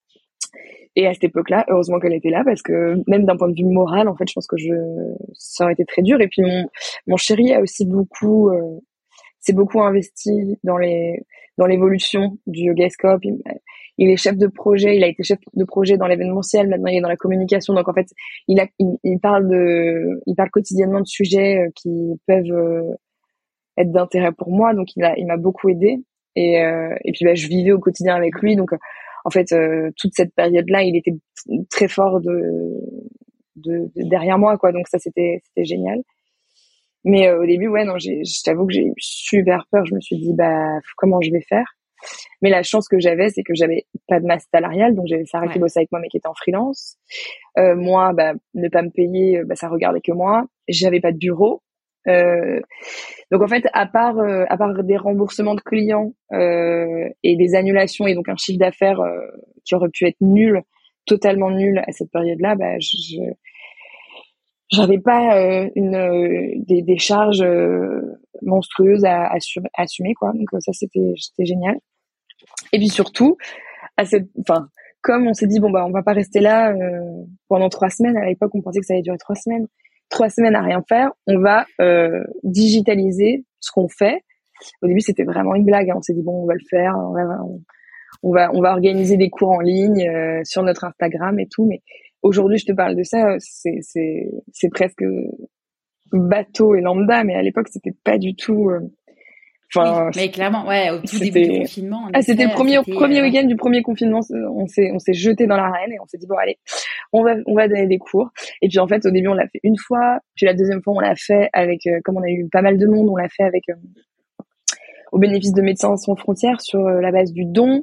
et à cette époque-là, heureusement qu'elle était là, parce que même d'un point de vue moral, en fait, je pense que je, ça aurait été très dur. Et puis mon, mon chéri a aussi beaucoup, euh, s'est beaucoup investi dans les, dans l'évolution du Yogascope. Il, il est chef de projet, il a été chef de projet dans l'événementiel, maintenant il est dans la communication. Donc en fait, il a, il, il parle de, il parle quotidiennement de sujets qui peuvent euh, être d'intérêt pour moi. Donc il a, il m'a beaucoup aidé. Et, euh, et puis bah, je vivais au quotidien avec lui, donc en fait euh, toute cette période-là, il était très fort de, de, de derrière moi, quoi. Donc ça c'était c'était génial. Mais euh, au début, ouais, non, j'ai, je t'avoue que j'ai eu super peur. Je me suis dit bah comment je vais faire. Mais la chance que j'avais, c'est que j'avais pas de masse salariale, donc j'avais Sarah ouais. qui bossait avec moi mais qui était en freelance. Euh, moi, bah ne pas me payer, bah ça regardait que moi. J'avais pas de bureau. Euh, donc en fait, à part euh, à part des remboursements de clients euh, et des annulations et donc un chiffre d'affaires euh, qui aurait pu être nul, totalement nul à cette période-là, bah je j'avais pas euh, une euh, des, des charges euh, monstrueuses à, à assumer, à assumer quoi. Donc ça c'était c'était génial. Et puis surtout à cette enfin comme on s'est dit bon bah on va pas rester là euh, pendant trois semaines. À l'époque on pensait que ça allait durer trois semaines. Trois semaines à rien faire, on va euh, digitaliser ce qu'on fait. Au début, c'était vraiment une blague. Hein. On s'est dit bon, on va le faire, on va, on va, on va organiser des cours en ligne euh, sur notre Instagram et tout. Mais aujourd'hui, je te parle de ça, c'est, c'est, c'est presque bateau et lambda. Mais à l'époque, c'était pas du tout. Euh, Enfin, oui, mais clairement, ouais, au tout début du confinement. Ah, c'était le premier, c'était, premier euh, week-end du premier confinement. On s'est, on s'est jeté dans l'arène et on s'est dit bon allez, on va, on va donner des cours. Et puis en fait, au début, on l'a fait une fois. Puis la deuxième fois, on l'a fait avec, euh, comme on a eu pas mal de monde, on l'a fait avec, euh, au bénéfice de Médecins sans frontières sur euh, la base du don.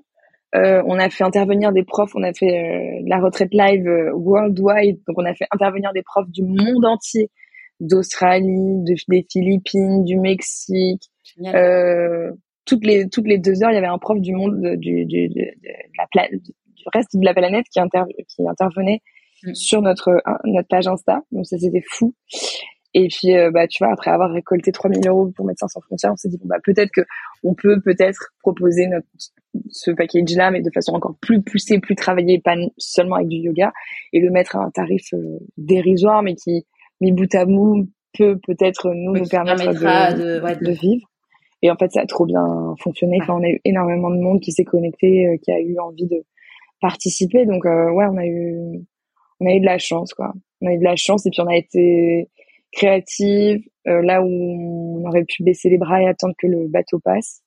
Euh, on a fait intervenir des profs, on a fait euh, la retraite live euh, worldwide, donc on a fait intervenir des profs du monde entier, d'Australie, de, des Philippines, du Mexique. Euh, toutes les toutes les deux heures, il y avait un prof du monde de, du, du, de, de la pla- du reste de la planète qui, inter- qui intervenait mmh. sur notre notre page Insta. Donc ça c'était fou. Et puis, euh, bah, tu vois, après avoir récolté trois mille euros pour Médecins sans frontières, on s'est dit, bon, bah, peut-être que on peut peut-être proposer notre, ce package-là, mais de façon encore plus poussée, plus travaillée, pas seulement avec du yoga, et le mettre à un tarif euh, dérisoire, mais qui, mis bout à bout, peut peut-être nous, oui, nous permettre de, de, ouais, de... de vivre. Et en fait, ça a trop bien fonctionné. Ouais. Enfin, on a eu énormément de monde qui s'est connecté, euh, qui a eu envie de participer. Donc, euh, ouais, on a eu, on a eu de la chance, quoi. On a eu de la chance, et puis on a été créative, euh, là où on aurait pu baisser les bras et attendre que le bateau passe.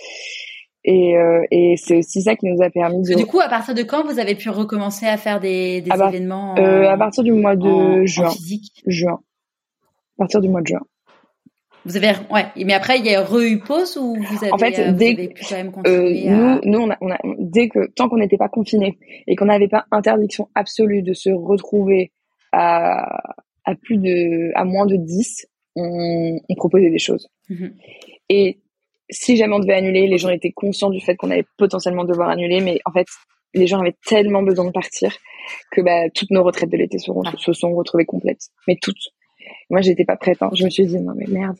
Et, euh, et c'est aussi ça qui nous a permis de... Du coup, à partir de quand vous avez pu recommencer à faire des, des à événements en, euh, à partir du mois de en, juin. En physique. Juin. À partir du mois de juin. Vous avez, ouais, mais après il y a re eu pause ou vous avez, en fait, euh, vous dès, avez pu quand même continuer euh, à... Nous, nous on a, on a, dès que, tant qu'on n'était pas confinés et qu'on n'avait pas interdiction absolue de se retrouver à, à plus de, à moins de dix, on, on proposait des choses. Mm-hmm. Et si jamais on devait annuler, les gens étaient conscients du fait qu'on allait potentiellement devoir annuler, mais en fait, les gens avaient tellement besoin de partir que bah, toutes nos retraites de l'été seront, ah. se sont retrouvées complètes. Mais toutes. Moi, j'étais pas prête. Hein. Je me suis dit, non mais merde,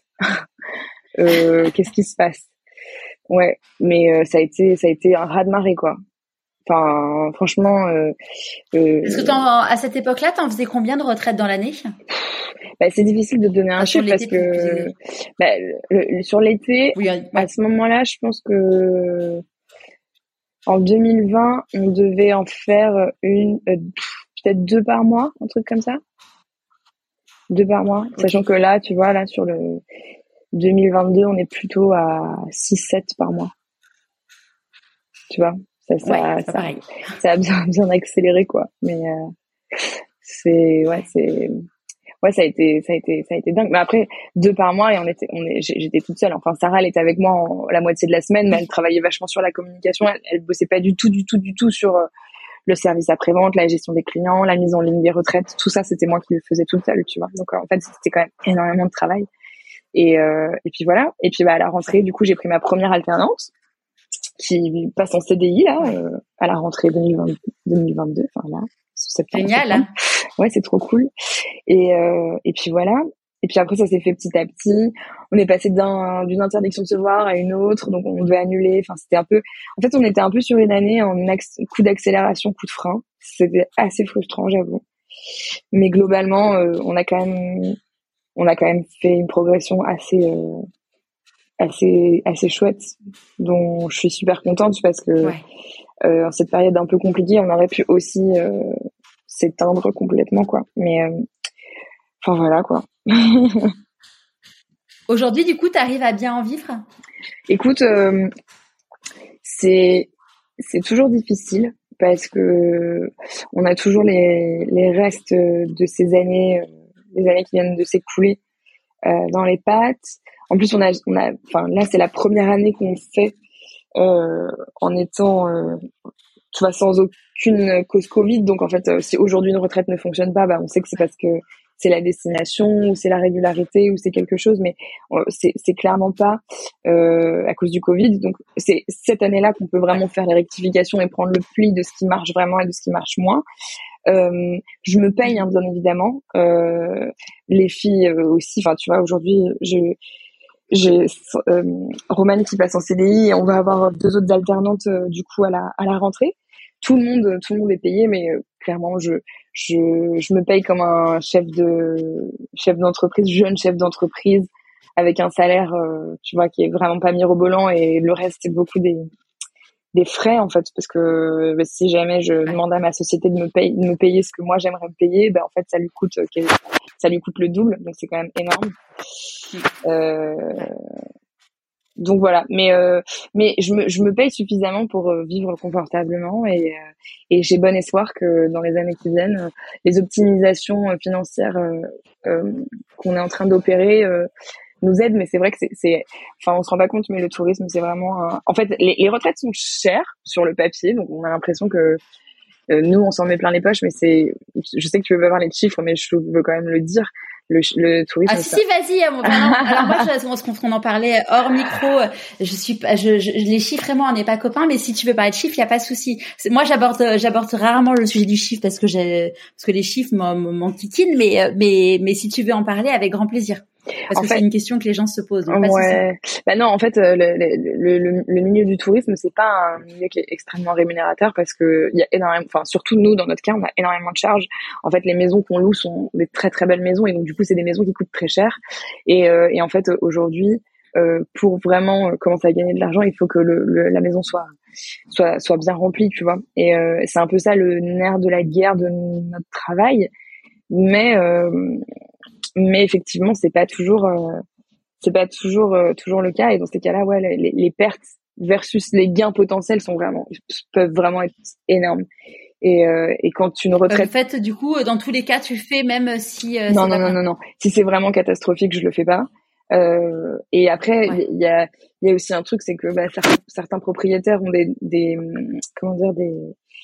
euh, qu'est-ce qui se passe? Ouais, mais euh, ça a été, ça a été un raz-de-marée, quoi. Enfin, franchement... Euh, euh, Est-ce que à cette époque-là, t'en faisais combien de retraites dans l'année? Bah, c'est difficile de donner un chiffre parce que bah, le, le, sur l'été, oui, ouais. à ce moment-là, je pense que en deux mille vingt, on devait en faire une, euh, peut-être deux par mois, un truc comme ça. Deux par mois, okay. Sachant que là, tu vois, là sur le deux mille vingt-deux, on est plutôt à six sept par mois. Tu vois, ça, ça, ouais, ça, ça a bien, bien accéléré, quoi. Mais euh, c'est, ouais, c'est. Ouais, ça a été, ça a été, ça a été dingue. Mais après, deux par mois et on était, on est, j'étais toute seule. Enfin, Sarah, elle était avec moi en, la moitié de la semaine, mais elle travaillait vachement sur la communication. Elle, elle bossait pas du tout, du tout, du tout sur euh, le service après-vente, la gestion des clients, la mise en ligne des retraites. Tout ça, c'était moi qui le faisais toute seule, tu vois. Donc, euh, en fait, c'était quand même énormément de travail. Et, euh, et puis voilà. Et puis, bah, à la rentrée, du coup, j'ai pris ma première alternance qui passe en C D I, là, euh, à la rentrée deux mille vingt, deux mille vingt-deux. Enfin, là. Septembre, Génial. septembre. Ouais, c'est trop cool. Et euh, et puis voilà. Et puis après, ça s'est fait petit à petit. On est passé d'un d'une interdiction de se voir à une autre, donc on devait annuler. Enfin, c'était un peu. En fait, on était un peu sur une année en axe, coup d'accélération, coup de frein. C'était assez frustrant, j'avoue. Mais globalement, euh, on a quand même, on a quand même fait une progression assez, euh, assez, assez chouette, dont je suis super contente parce que. Ouais. Euh, en cette période un peu compliquée, on aurait pu aussi euh, s'éteindre complètement, quoi. Mais euh, enfin voilà, quoi. Aujourd'hui, du coup, tu arrives à bien en vivre? Écoute, euh, c'est c'est toujours difficile parce que on a toujours les les restes de ces années, euh, les années qui viennent de s'écouler euh, dans les pattes. En plus, on a on a, enfin là, c'est la première année qu'on fait. Euh, en étant euh, tu vois, sans aucune cause Covid, donc en fait euh, si aujourd'hui une retraite ne fonctionne pas, bah on sait que c'est parce que c'est la destination ou c'est la régularité ou c'est quelque chose, mais euh, c'est c'est clairement pas euh, à cause du Covid. Donc c'est cette année-là qu'on peut vraiment faire les rectifications et prendre le pli de ce qui marche vraiment et de ce qui marche moins. Euh, je me paye hein, bien évidemment, euh, les filles euh, aussi. Enfin tu vois, aujourd'hui je j'ai euh, Romane qui passe en C D I et on va avoir deux autres alternantes euh, du coup à la à la rentrée. Tout le monde tout le monde est payé, mais euh, clairement je je je me paye comme un chef de chef d'entreprise, jeune chef d'entreprise avec un salaire euh, tu vois qui est vraiment pas mirobolant et le reste c'est beaucoup des des frais en fait parce que bah, si jamais je demande à ma société de me payer de me payer ce que moi j'aimerais me payer, ben bah, en fait ça lui coûte ça lui coûte le double, donc c'est quand même énorme. Euh, donc voilà, mais euh, mais je me je me paye suffisamment pour euh, vivre confortablement et euh, et j'ai bon espoir que dans les années qui viennent, euh, les optimisations financières euh, euh, qu'on est en train d'opérer euh, nous aide, mais c'est vrai que c'est, c'est, enfin, on se rend pas compte, mais le tourisme, c'est vraiment, un... en fait, les, les retraites sont chères sur le papier, donc on a l'impression que euh, nous, on s'en met plein les poches, mais c'est, je sais que tu veux pas parler de chiffres, mais je veux quand même le dire. Le, le tourisme. Ah si ça... si vas-y. Enfin, non, alors moi je, on, on en parlait hors micro. Je suis je, je les chiffres vraiment on n'est pas copains, mais si tu veux parler de chiffres, il y a pas de souci. Moi j'aborde j'aborde rarement le sujet du chiffre parce que j'ai parce que les chiffres m'enquiquinent, mais mais mais si tu veux en parler avec grand plaisir. Parce en que fait, c'est une question que les gens se posent. Donc pas ouais. De bah non, en fait, le, le, le, le milieu du tourisme, c'est pas un milieu qui est extrêmement rémunérateur parce que il y a énormément, enfin surtout nous dans notre cas, on a énormément de charges. En fait, les maisons qu'on loue sont des très très belles maisons et donc du coup, c'est des maisons qui coûtent très cher. Et, euh, et en fait, aujourd'hui, euh, pour vraiment commencer à gagner de l'argent, il faut que le, le, la maison soit soit soit bien remplie, tu vois. Et euh, c'est un peu ça le nerf de la guerre de notre travail. Mais euh, mais effectivement c'est pas toujours euh, c'est pas toujours euh, toujours le cas et dans ces cas-là ouais les, les pertes versus les gains potentiels sont vraiment peuvent vraiment être énormes et euh, et quand une retraite en fait du coup dans tous les cas tu fais même si euh, non non non, non non si c'est vraiment catastrophique je le fais pas euh, et après il ouais. y a il y a aussi un truc c'est que bah, certains, certains propriétaires ont des des comment dire des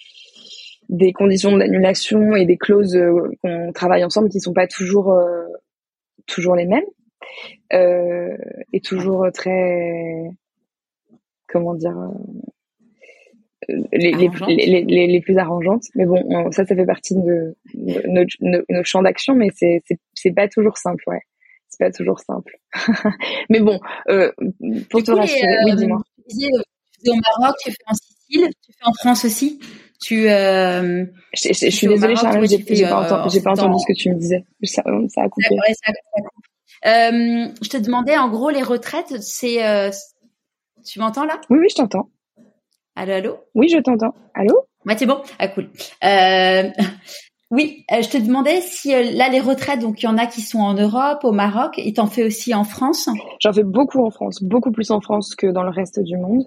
des conditions d'annulation et des clauses euh, qu'on travaille ensemble qui sont pas toujours euh, toujours les mêmes euh, et toujours très comment dire euh, les, les, les, les, les plus arrangeantes mais bon on, ça ça fait partie de, de notre, notre, notre champ d'action mais c'est c'est c'est pas toujours simple ouais c'est pas toujours simple mais bon euh, pour du te coup, rassurer euh, oui dis-moi tu disais, tu fais au Maroc tu fais en Sicile tu fais en France aussi tu euh, je, je, je suis désolée Charlotte j'ai, j'ai pas entendu j'ai pas entendu dans... ce que tu me disais ça, ça a coupé ouais, ça, ça a coupé. Euh, je te demandais, en gros, les retraites, c'est... Euh, tu m'entends là ? Oui, oui, je t'entends. Allô, allô ? Oui, je t'entends. Allô ? Ouais, c'est bon ? Ah, cool. Euh, oui, euh, je te demandais si euh, là, les retraites, donc il y en a qui sont en Europe, au Maroc, et t'en fais aussi en France ? J'en fais beaucoup en France, beaucoup plus en France que dans le reste du monde.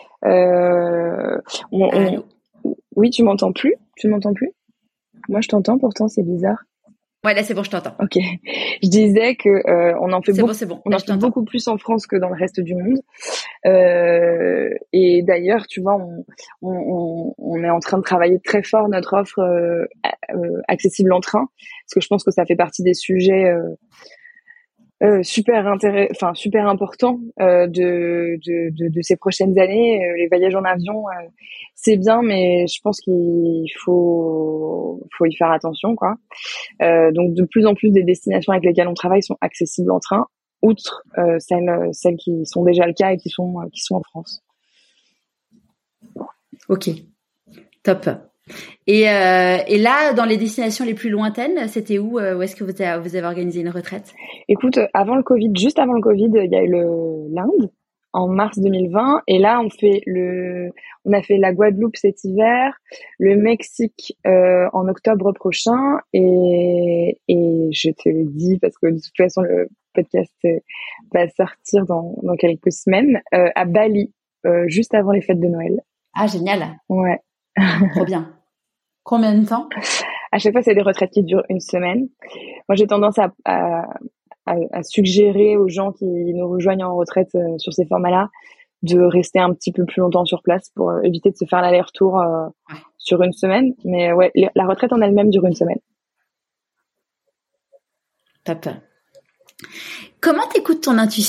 Euh, on, on... Oui, tu m'entends plus ? Tu m'entends plus ? Moi, je t'entends, pourtant, c'est bizarre. Ouais, là, c'est bon, je t'entends. Ok. Je disais que euh, on en fait, beaucoup, bon, c'est bon. on en fait beaucoup plus en France que dans le reste du monde. Euh, et d'ailleurs, tu vois, on, on, on est en train de travailler très fort notre offre euh, euh, accessible en train, parce que je pense que ça fait partie des sujets euh, euh, super intéressants, enfin super importants euh, de, de, de, de ces prochaines années. Euh, les voyages en avion, euh, c'est bien, mais je pense qu'il faut, faut y faire attention, quoi. Euh, donc de plus en plus des destinations avec lesquelles on travaille sont accessibles en train, outre euh, celles celles qui sont déjà le cas et qui sont euh, qui sont en France. Ok, top. Et euh, et là, dans les destinations les plus lointaines, c'était où euh, où est-ce que vous avez, vous avez organisé une retraite ? Écoute, avant le Covid, juste avant le Covid, il y a eu le l'Inde en mars deux mille vingt et là on fait le on a fait la Guadeloupe cet hiver, le Mexique euh, en octobre prochain et et je te le dis parce que de toute façon le podcast va sortir dans dans quelques semaines euh, à Bali euh, juste avant les fêtes de Noël. Ah génial. Ouais. Trop bien. Combien de temps ? À chaque fois c'est des retraites qui durent une semaine. Moi j'ai tendance à, à À, à suggérer aux gens qui nous rejoignent en retraite euh, sur ces formats-là de rester un petit peu plus longtemps sur place pour euh, éviter de se faire l'aller-retour euh, ouais. sur une semaine. Mais ouais, la retraite en elle-même dure une semaine. Top. Comment t'écoutes ton intuition ?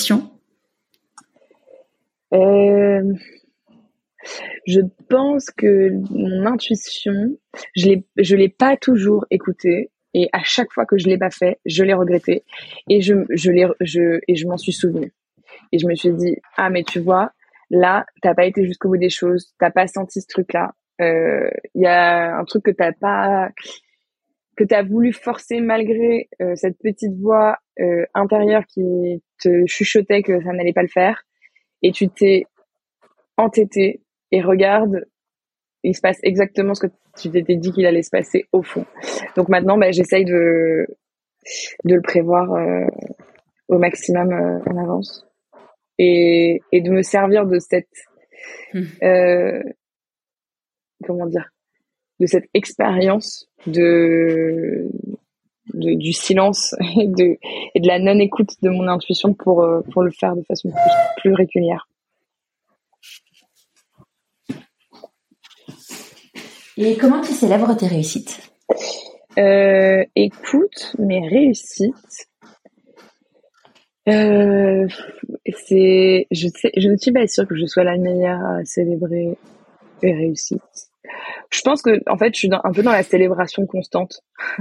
euh, Je pense que mon intuition, je l'ai, je l'ai pas toujours écoutée. Et à chaque fois que je l'ai pas fait, je l'ai regretté et je je l'ai je et je m'en suis souvenue. Et je me suis dit ah mais tu vois là t'as pas été jusqu'au bout des choses, t'as pas senti ce truc là. Il euh, y a un truc que t'as pas que t'as voulu forcer malgré euh, cette petite voix euh, intérieure qui te chuchotait que ça n'allait pas le faire. Et tu t'es entêté et regarde. Il se passe exactement ce que tu t'étais dit qu'il allait se passer au fond. Donc maintenant, bah, j'essaye de, de le prévoir euh, au maximum euh, en avance et, et de me servir de cette, euh, comment dire, de cette expérience de, de du silence et de et de la non écoute de mon intuition pour euh, pour le faire de façon plus, plus régulière. Et comment tu célèbres tes réussites? Euh, écoute, mes réussites, euh, c'est, je sais, je ne suis pas sûre que je sois la meilleure à célébrer les réussites. Je pense que, en fait, je suis dans, un peu dans la célébration constante.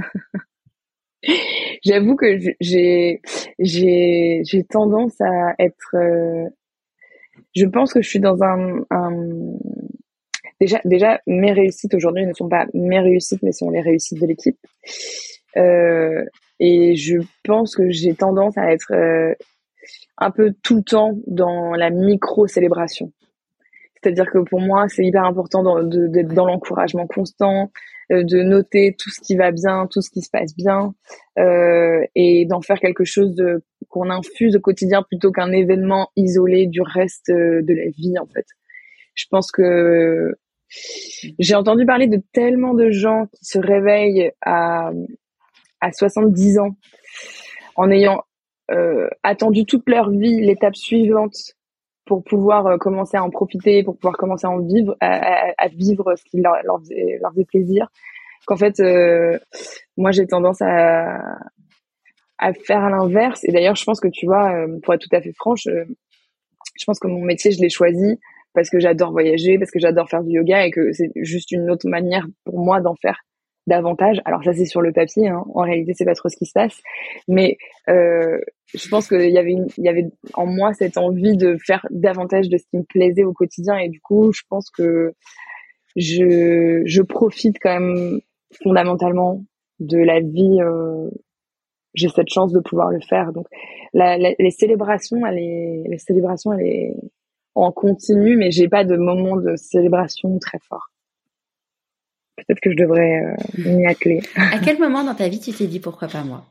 J'avoue que j'ai, j'ai, j'ai tendance à être, euh, je pense que je suis dans un, un Déjà, déjà, mes réussites aujourd'hui ne sont pas mes réussites, mais sont les réussites de l'équipe. Euh, et je pense que j'ai tendance à être euh, un peu tout le temps dans la micro-célébration. C'est-à-dire que pour moi, c'est hyper important dans, de, d'être dans l'encouragement constant, euh, de noter tout ce qui va bien, tout ce qui se passe bien, euh, et d'en faire quelque chose de, qu'on infuse au quotidien plutôt qu'un événement isolé du reste de la vie, en fait. Je pense que j'ai entendu parler de tellement de gens qui se réveillent à, à soixante-dix ans en ayant euh, attendu toute leur vie l'étape suivante pour pouvoir euh, commencer à en profiter, pour pouvoir commencer à en vivre, à, à, à vivre ce qui leur, leur, faisait, leur faisait plaisir. Qu'en fait, euh, moi j'ai tendance à, à faire à l'inverse. Et d'ailleurs, je pense que tu vois, euh, pour être tout à fait franche, euh, je pense que mon métier, je l'ai choisi parce que j'adore voyager, parce que j'adore faire du yoga et que c'est juste une autre manière pour moi d'en faire davantage. Alors ça, c'est sur le papier, hein. En réalité, c'est pas trop ce qui se passe. Mais euh, je pense qu'il y avait, une, il y avait en moi cette envie de faire davantage de ce qui me plaisait au quotidien. Et du coup, je pense que je, je profite quand même fondamentalement de la vie. Euh, j'ai cette chance de pouvoir le faire. Donc, la, la, les célébrations, elle est, les célébrations, elle est en continu, mais j'ai pas de moment de célébration très fort. Peut-être que je devrais euh, m'y atteler. À quel moment dans ta vie tu t'es dit pourquoi pas moi?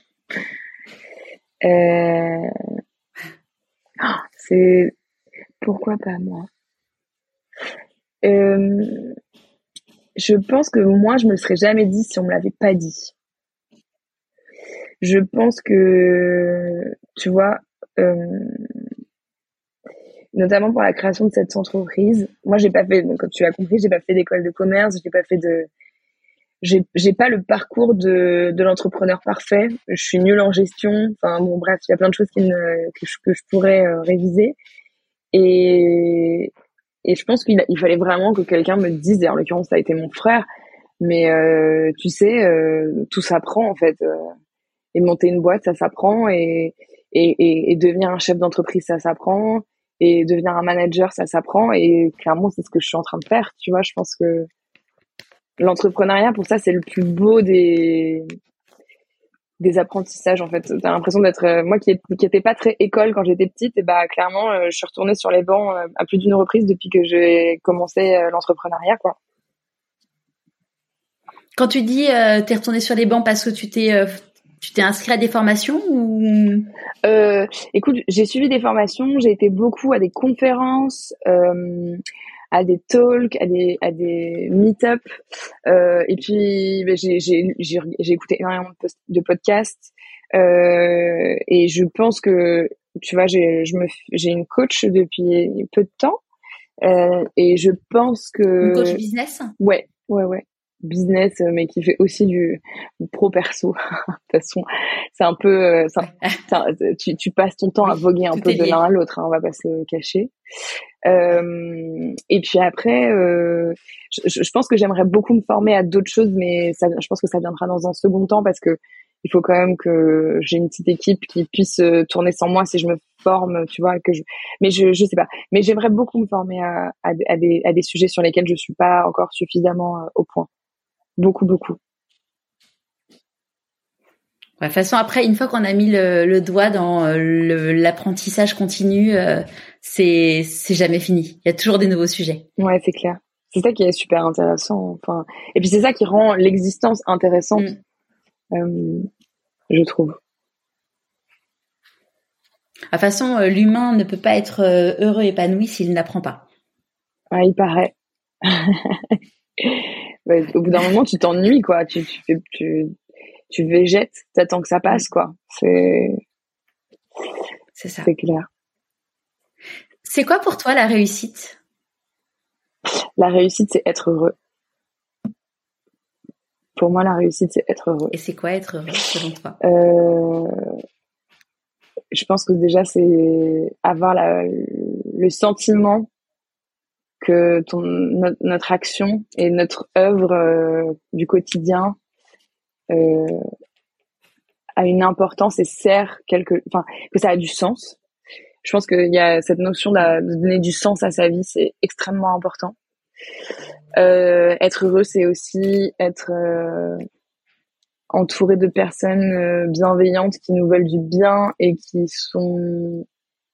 euh... oh, c'est pourquoi pas moi. Euh... Je pense que moi, je me le serais jamais dit si on me l'avait pas dit. Je pense que, tu vois, euh... notamment pour la création de cette entreprise. Moi, j'ai pas fait, donc, comme tu l'as compris, j'ai pas fait d'école de commerce, j'ai pas fait de, j'ai, j'ai pas le parcours de, de l'entrepreneur parfait. Je suis nulle en gestion. Enfin, bon, bref, il y a plein de choses qui me, que je, que je pourrais euh, réviser. Et, et je pense qu'il il fallait vraiment que quelqu'un me dise, et en l'occurrence, ça a été mon frère, mais euh, tu sais, euh, tout s'apprend, en fait. Euh, et monter une boîte, ça s'apprend, et, et, et, et devenir un chef d'entreprise, ça s'apprend. Et devenir un manager, ça s'apprend. Et clairement, c'est ce que je suis en train de faire. Tu vois, je pense que l'entrepreneuriat, pour ça, c'est le plus beau des des apprentissages, en fait. T'as l'impression d'être... Euh, moi, qui qui était pas très école quand j'étais petite, et bah clairement, euh, je suis retournée sur les bancs euh, à plus d'une reprise depuis que j'ai commencé euh, l'entrepreneuriat, quoi. Quand tu dis euh, t'es retournée sur les bancs parce que tu t'es... Euh... Tu t'es inscrit à des formations ou euh, Écoute, j'ai suivi des formations, j'ai été beaucoup à des conférences, euh, à des talks, à des à des meet-up, euh, et puis ben, j'ai j'ai j'ai j'ai écouté énormément de, post- de podcasts, euh, et je pense que tu vois, j'ai je me j'ai une coach depuis peu de temps, euh, et je pense que une coach business. Ouais, ouais, ouais. Business, mais qui fait aussi du, du pro perso. De toute façon, c'est un peu, euh, c'est un, c'est un, tu, tu passes ton temps oui, à voguer un peu de l'un à l'autre, hein, on va pas se cacher. Euh, et puis après, euh, je, je pense que j'aimerais beaucoup me former à d'autres choses, mais ça, je pense que ça viendra dans un second temps parce que il faut quand même que j'ai une petite équipe qui puisse tourner sans moi si je me forme, tu vois, que je, mais je, je sais pas. Mais j'aimerais beaucoup me former à, à, à des, à des sujets sur lesquels je suis pas encore suffisamment au point. Beaucoup, beaucoup. De toute façon, après, une fois qu'on a mis le, le doigt dans le, l'apprentissage continu, euh, c'est c'est jamais fini. Il y a toujours des nouveaux sujets. Ouais, c'est clair. C'est ça qui est super intéressant. Enfin, et puis c'est ça qui rend l'existence intéressante, mm. euh, je trouve. De toute façon, l'humain ne peut pas être heureux, épanoui s'il n'apprend pas. Ouais, il paraît. Ouais, au bout d'un moment, tu t'ennuies, quoi. Tu, tu, tu, tu végètes, t'attends que ça passe, quoi. C'est, c'est ça. C'est clair. C'est quoi pour toi la réussite? La réussite, c'est être heureux. Pour moi, la réussite, c'est être heureux. Et c'est quoi être heureux, selon toi? euh, Je pense que déjà, c'est avoir la, le sentiment que ton, notre, notre action et notre œuvre euh, du quotidien euh, a une importance et sert quelque, enfin, que ça a du sens. Je pense qu'il y a cette notion de, de donner du sens à sa vie, c'est extrêmement important. Euh, être heureux, c'est aussi être euh, entouré de personnes euh, bienveillantes qui nous veulent du bien et qui sont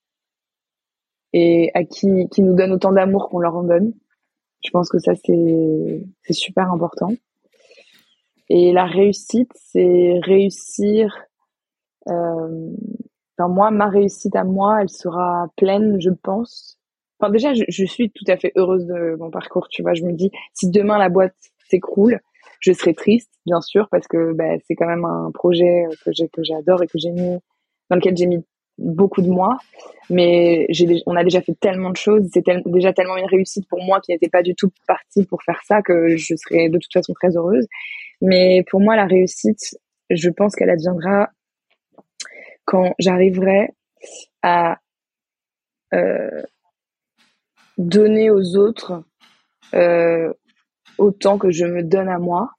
et à qui qui nous donnent autant d'amour qu'on leur en donne. Je pense que ça c'est c'est super important. Et la réussite, c'est réussir. Euh, enfin moi, ma réussite à moi, elle sera pleine, je pense. Enfin déjà, je, je suis tout à fait heureuse de mon parcours. Tu vois, je me dis si demain la boîte s'écroule, je serai triste, bien sûr, parce que bah, c'est quand même un projet que j'ai que j'adore et que j'ai mis dans lequel j'ai mis beaucoup de moi. Mais j'ai on a déjà fait tellement de choses, c'est tel, déjà tellement une réussite pour moi qui n'était pas du tout partie pour faire ça que je serais de toute façon très heureuse. Mais pour moi, la réussite, je pense qu'elle adviendra quand j'arriverai à euh, donner aux autres euh, autant que je me donne à moi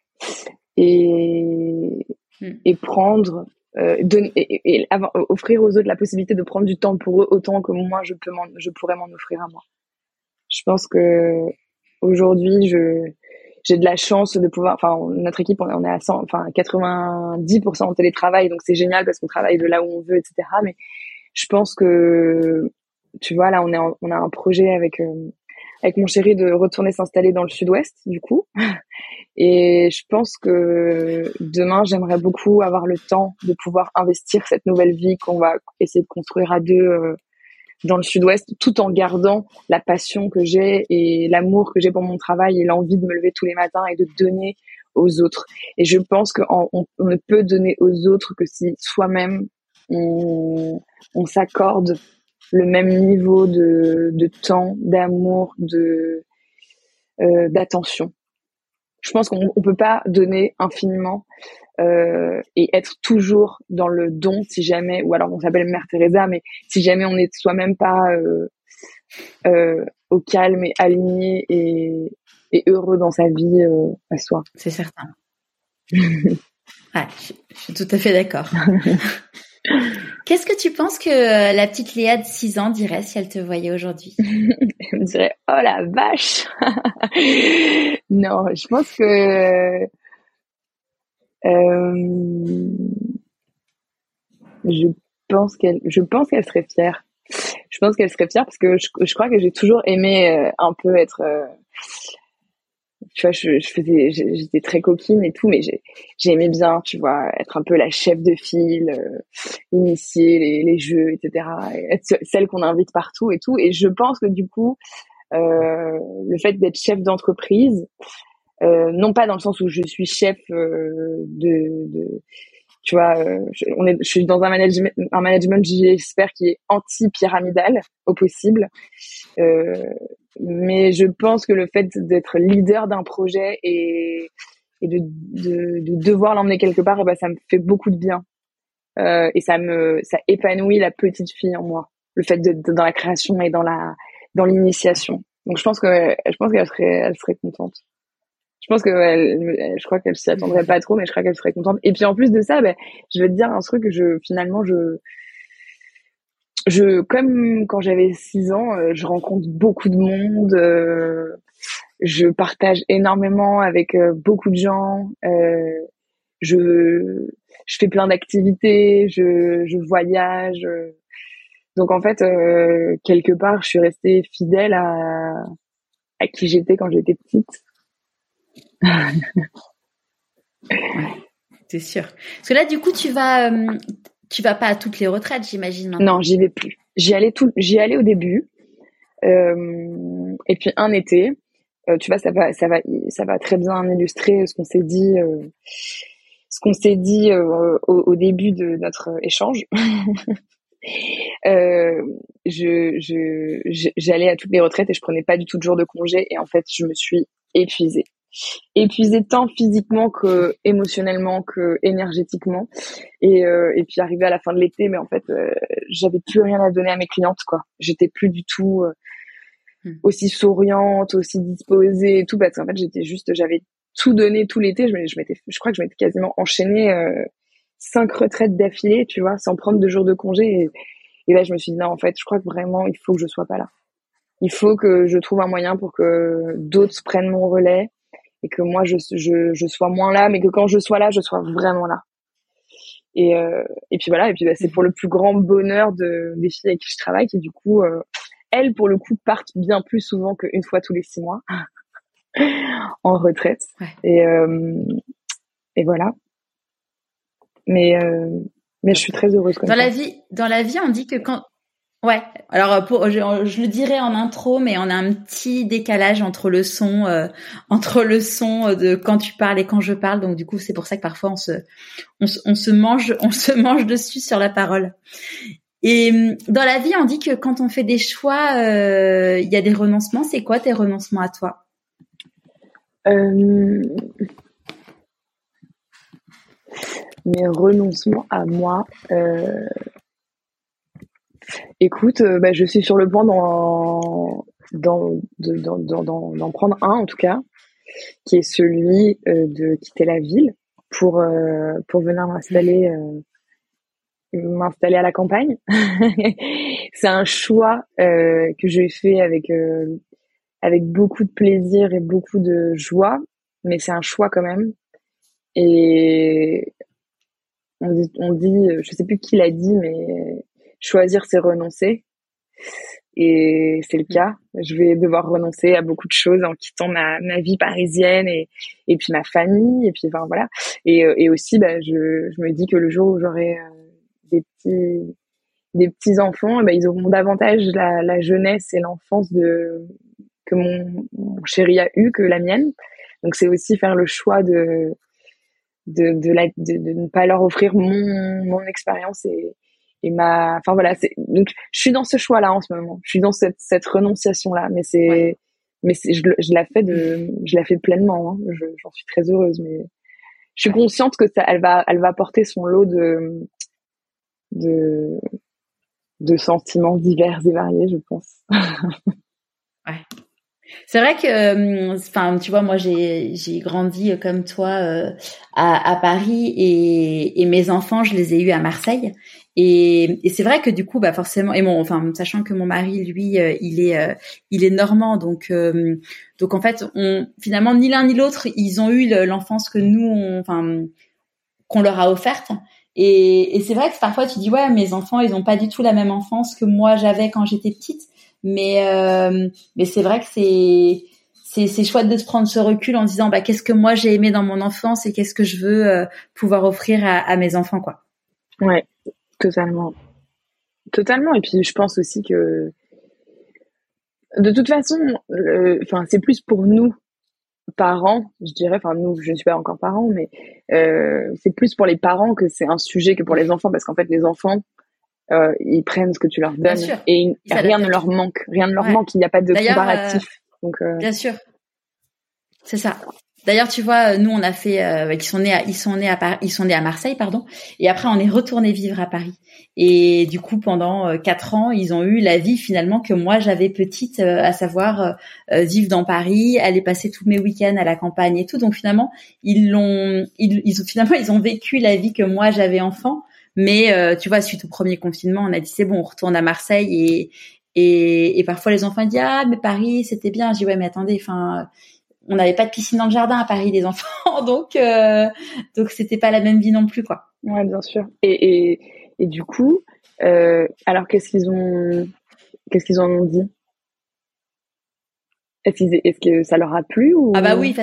et, mm. et prendre, euh, donner, et, et, et avoir, offrir aux autres la possibilité de prendre du temps pour eux autant que moi je peux m'en, je pourrais m'en offrir à moi. Je pense que aujourd'hui, je j'ai de la chance de pouvoir, enfin, notre équipe, on est à cent, enfin, quatre-vingt-dix pour cent en télétravail, donc c'est génial parce qu'on travaille de là où on veut, et cetera. Mais je pense que, tu vois, là, on est, en, on a un projet avec, euh, avec mon chéri de retourner s'installer dans le sud-ouest, du coup. Et je pense que demain, j'aimerais beaucoup avoir le temps de pouvoir investir cette nouvelle vie qu'on va essayer de construire à deux, euh, dans le sud-ouest, tout en gardant la passion que j'ai et l'amour que j'ai pour mon travail et l'envie de me lever tous les matins et de donner aux autres. Et je pense qu'on on, on ne peut donner aux autres que si soi-même on, on s'accorde le même niveau de, de temps, d'amour, de euh, d'attention. Je pense qu'on on peut pas donner infiniment euh, et être toujours dans le don si jamais, ou alors on s'appelle Mère Teresa, mais si jamais on est soi-même pas euh, euh, au calme et aligné et, et heureux dans sa vie euh, à soi. C'est certain. Ouais, je, je suis tout à fait d'accord. Qu'est-ce que tu penses que la petite Léa de six ans dirait si elle te voyait aujourd'hui? Elle me dirait « Oh la vache !» Non, je pense que euh, je pense qu'elle, je pense qu'elle serait fière. Je pense qu'elle serait fière parce que je, je crois que j'ai toujours aimé euh, un peu être... Euh, tu vois, je, je faisais, j'étais très coquine et tout, mais j'ai, j'aimais bien, tu vois, être un peu la chef de file, euh, initier les, les jeux, et cetera. Et être celle qu'on invite partout et tout. Et je pense que du coup, euh, le fait d'être chef d'entreprise, euh, non pas dans le sens où je suis chef euh, de, de, tu vois, euh, je, on est, je suis dans un management, un management, j'espère, qui est anti-pyramidal au possible. Euh, mais je pense que le fait d'être leader d'un projet et, et de, de, de devoir l'emmener quelque part, et ben ça me fait beaucoup de bien. Euh, et ça me, ça épanouit la petite fille en moi. Le fait d'être dans la création et dans la, dans l'initiation. Donc je pense que, je pense qu'elle serait, elle serait contente. Je pense que elle, je crois qu'elle s'y attendrait pas trop, mais je crois qu'elle serait contente. Et puis en plus de ça, ben, je vais te dire un truc que je, finalement, je, je, comme quand j'avais six ans, euh, je rencontre beaucoup de monde, euh, je partage énormément avec euh, beaucoup de gens, euh, je, je fais plein d'activités, je, je voyage. Euh, donc en fait, euh, quelque part, je suis restée fidèle à, à qui j'étais quand j'étais petite. Ouais, c'est sûr. Parce que là, du coup, tu vas, euh, tu vas pas à toutes les retraites, j'imagine. Maintenant. Non, j'y vais plus. J'y allais tout, j'y allais au début. Euh, et puis un été, euh, tu vois, ça va, ça va, ça va très bien illustrer ce qu'on s'est dit. Euh, ce qu'on s'est dit euh, au, au début de notre échange. euh, je, je, je, j'allais à toutes les retraites et je prenais pas du tout de jours de congé. Et en fait, je me suis épuisée. Épuisée tant physiquement que émotionnellement que énergétiquement. Et, euh, et puis arrivé à la fin de l'été, mais en fait, euh, j'avais plus rien à donner à mes clientes, quoi. J'étais plus du tout euh, aussi souriante, aussi disposée et tout, parce qu'en fait, j'étais juste, j'avais tout donné tout l'été. Je, je m'étais, je crois que je m'étais quasiment enchaînée euh, cinq retraites d'affilée, tu vois, sans prendre de jours de congé. Et, et là, je me suis dit non, en fait, je crois que vraiment, il faut que je sois pas là. Il faut que je trouve un moyen pour que d'autres prennent mon relais et que moi, je, je, je sois moins là, mais que quand je sois là, je sois vraiment là. Et, euh, et puis voilà, et puis bah, c'est pour le plus grand bonheur de, des filles avec qui je travaille, qui du coup, euh, elles, pour le coup, partent bien plus souvent qu'une fois tous les six mois en retraite. Ouais. Et, euh, et voilà. Mais, euh, mais je suis très heureuse comme dans ça. la vie, dans la vie, on dit que quand Ouais. Alors pour, je, je le dirais en intro, mais on a un petit décalage entre le son, euh, entre le son de quand tu parles et quand je parle. Donc du coup, c'est pour ça que parfois on se, on, se- on se mange, on se mange dessus sur la parole. Et dans la vie, on dit que quand on fait des choix, euh, il y a des renoncements. C'est quoi tes renoncements à toi? Euh, mes renoncements à moi. Euh, écoute, euh, bah, je suis sur le point d'en, d'en, de- d'en, d'en, d'en- d'en prendre un en tout cas, qui est celui euh, de quitter la ville pour euh, pour venir m'installer euh, m'installer à la campagne. C'est un choix euh, que j'ai fait avec euh, avec beaucoup de plaisir et beaucoup de joie, mais c'est un choix quand même. Et on dit, on dit, je sais plus qui l'a dit, mais choisir c'est renoncer. Et c'est le cas. Je vais devoir renoncer à beaucoup de choses en quittant ma, ma vie parisienne et, et puis ma famille. Et puis, enfin, voilà. Et, euh, et aussi, bah, je, je me dis que le jour où j'aurai euh, des petits, des petits enfants, bah, ils auront davantage la, la jeunesse et l'enfance de, que mon, mon chéri a eu que la mienne. Donc, c'est aussi faire le choix de, de, de, la, de, de ne pas leur offrir mon, mon expérience et, et ma, enfin voilà, c'est, donc, je suis dans ce choix-là en ce moment. Je suis dans cette, cette renonciation-là, mais c'est, ouais. mais c'est, je, je la fais de, je la fais pleinement, hein. Je, j'en suis très heureuse, mais je suis consciente que ça, elle va, elle va porter son lot de, de, de sentiments divers et variés, je pense. Ouais. C'est vrai que, enfin, tu vois, moi, j'ai j'ai grandi comme toi euh, à, à Paris et, et mes enfants, je les ai eus à Marseille. Et, et c'est vrai que du coup, bah forcément, et mon, enfin, sachant que mon mari, lui, euh, il est euh, il est normand, donc euh, donc en fait, on finalement ni l'un ni l'autre, ils ont eu l'enfance que nous, on, enfin, qu'on leur a offerte. Et, et c'est vrai que parfois tu dis ouais, mes enfants, ils ont pas du tout la même enfance que moi j'avais quand j'étais petite. Mais euh, mais c'est vrai que c'est c'est c'est chouette de se prendre ce recul en disant bah qu'est-ce que moi j'ai aimé dans mon enfance et qu'est-ce que je veux euh, pouvoir offrir à, à mes enfants, quoi. Ouais, totalement, totalement. Et puis je pense aussi que de toute façon, enfin euh, c'est plus pour nous parents, je dirais. Enfin nous, je ne suis pas encore parent, mais euh, c'est plus pour les parents que c'est un sujet que pour les enfants, parce qu'en fait les enfants Euh, ils prennent ce que tu leur donnes et ils rien ne leur manque, rien ne leur ouais. manque, il n'y a pas de D'ailleurs, comparatif. Euh, Donc, euh... bien sûr, c'est ça. D'ailleurs, tu vois, nous on a fait, euh, ils sont nés, à, ils sont nés à Paris, ils sont nés à Marseille, pardon, et après on est retourné vivre à Paris. Et du coup, pendant euh, quatre ans, ils ont eu la vie finalement que moi j'avais petite, euh, à savoir euh, vivre dans Paris, aller passer tous mes week-ends à la campagne et tout. Donc finalement, ils l'ont, ils, ils ont finalement ils ont vécu la vie que moi j'avais enfant. Mais euh, tu vois, suite au premier confinement, on a dit c'est bon, on retourne à Marseille et et, et parfois les enfants disent ah mais Paris c'était bien. Je dis ouais mais attendez, enfin on n'avait pas de piscine dans le jardin à Paris les enfants, donc euh, donc c'était pas la même vie non plus, quoi. Ouais, bien sûr. Et et et du coup, euh, alors qu'est-ce qu'ils ont qu'est-ce qu'ils en ont dit? Est-ce qu'ils est-ce que ça leur a plu ou Ah bah oui.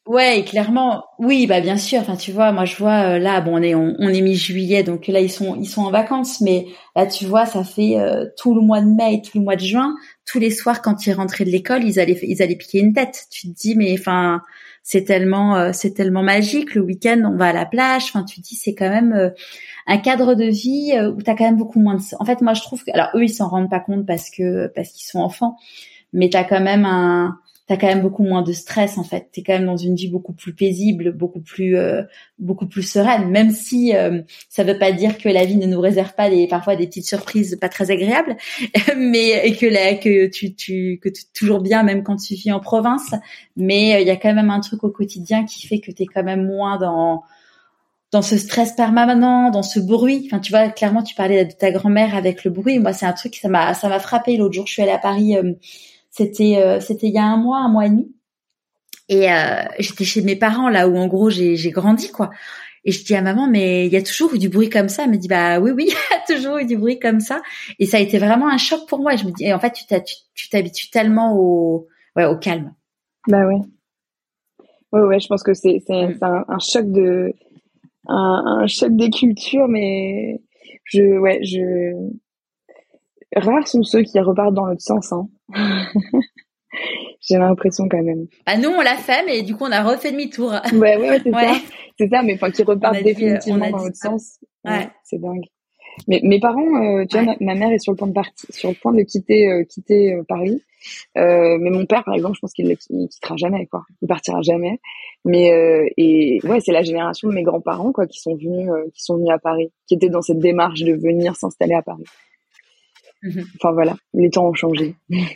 Ouais, et clairement, oui, bah bien sûr. Enfin, tu vois, moi je vois euh, là, bon, on est on, on est mi-juillet, donc là ils sont ils sont en vacances, mais là tu vois, ça fait euh, tout le mois de mai, et tout le mois de juin, tous les soirs quand ils rentraient de l'école, ils allaient ils allaient piquer une tête. Tu te dis, mais enfin, c'est tellement euh, c'est tellement magique. Le week-end, on va à la plage. Enfin, tu te dis, c'est quand même euh, un cadre de vie euh, où t'as quand même beaucoup moins de. En fait, moi je trouve que, alors eux ils s'en rendent pas compte parce que parce qu'ils sont enfants, mais t'as quand même un t'as quand même beaucoup moins de stress en fait. T'es quand même dans une vie beaucoup plus paisible, beaucoup plus euh, beaucoup plus sereine. Même si euh, ça veut pas dire que la vie ne nous réserve pas des parfois des petites surprises pas très agréables, mais et que la, que tu tu que tu es toujours bien même quand tu vis en province. Mais il euh, y a quand même un truc au quotidien qui fait que t'es quand même moins dans dans ce stress permanent, dans ce bruit. Enfin, tu vois, clairement, tu parlais de ta grand-mère avec le bruit. Moi, c'est un truc ça m'a ça m'a frappé l'autre jour. Je suis allée à Paris. Euh, C'était euh, c'était il y a un mois, un mois et demi, et euh, j'étais chez mes parents là où en gros j'ai j'ai grandi quoi. Et je dis à maman, mais il y a toujours eu du bruit comme ça. Elle me dit bah oui oui, il y a toujours eu du bruit comme ça. Et ça a été vraiment un choc pour moi. Et je me dis, et en fait tu t'as, tu, tu t'habitues tellement au ouais au calme. Bah ouais, ouais ouais. Je pense que c'est c'est, Mm. c'est un, un choc de un, un choc des cultures, mais je ouais je rares sont ceux qui repartent dans l'autre sens, hein. J'ai l'impression quand même. Bah nous on l'a fait, mais du coup on a refait demi-tour. Ouais, ouais, ouais, c'est Ouais. ça. C'est ça, mais enfin, qui On repartent a dit, euh, définitivement on a dans dit l'autre ça. sens. Ouais, Ouais. c'est dingue. Mais mes parents, euh, tu vois, Ouais. ma, ma mère est sur le point de partir, sur le point de quitter, euh, quitter euh, Paris. Euh, mais mon père, par exemple, je pense qu'il ne quittera jamais, quoi. Il partira jamais. Mais euh, et ouais, c'est la génération de mes grands-parents, quoi, qui sont venus, euh, qui sont venus à Paris, qui étaient dans cette démarche de venir s'installer à Paris. Mm-hmm. Enfin voilà, les temps ont changé.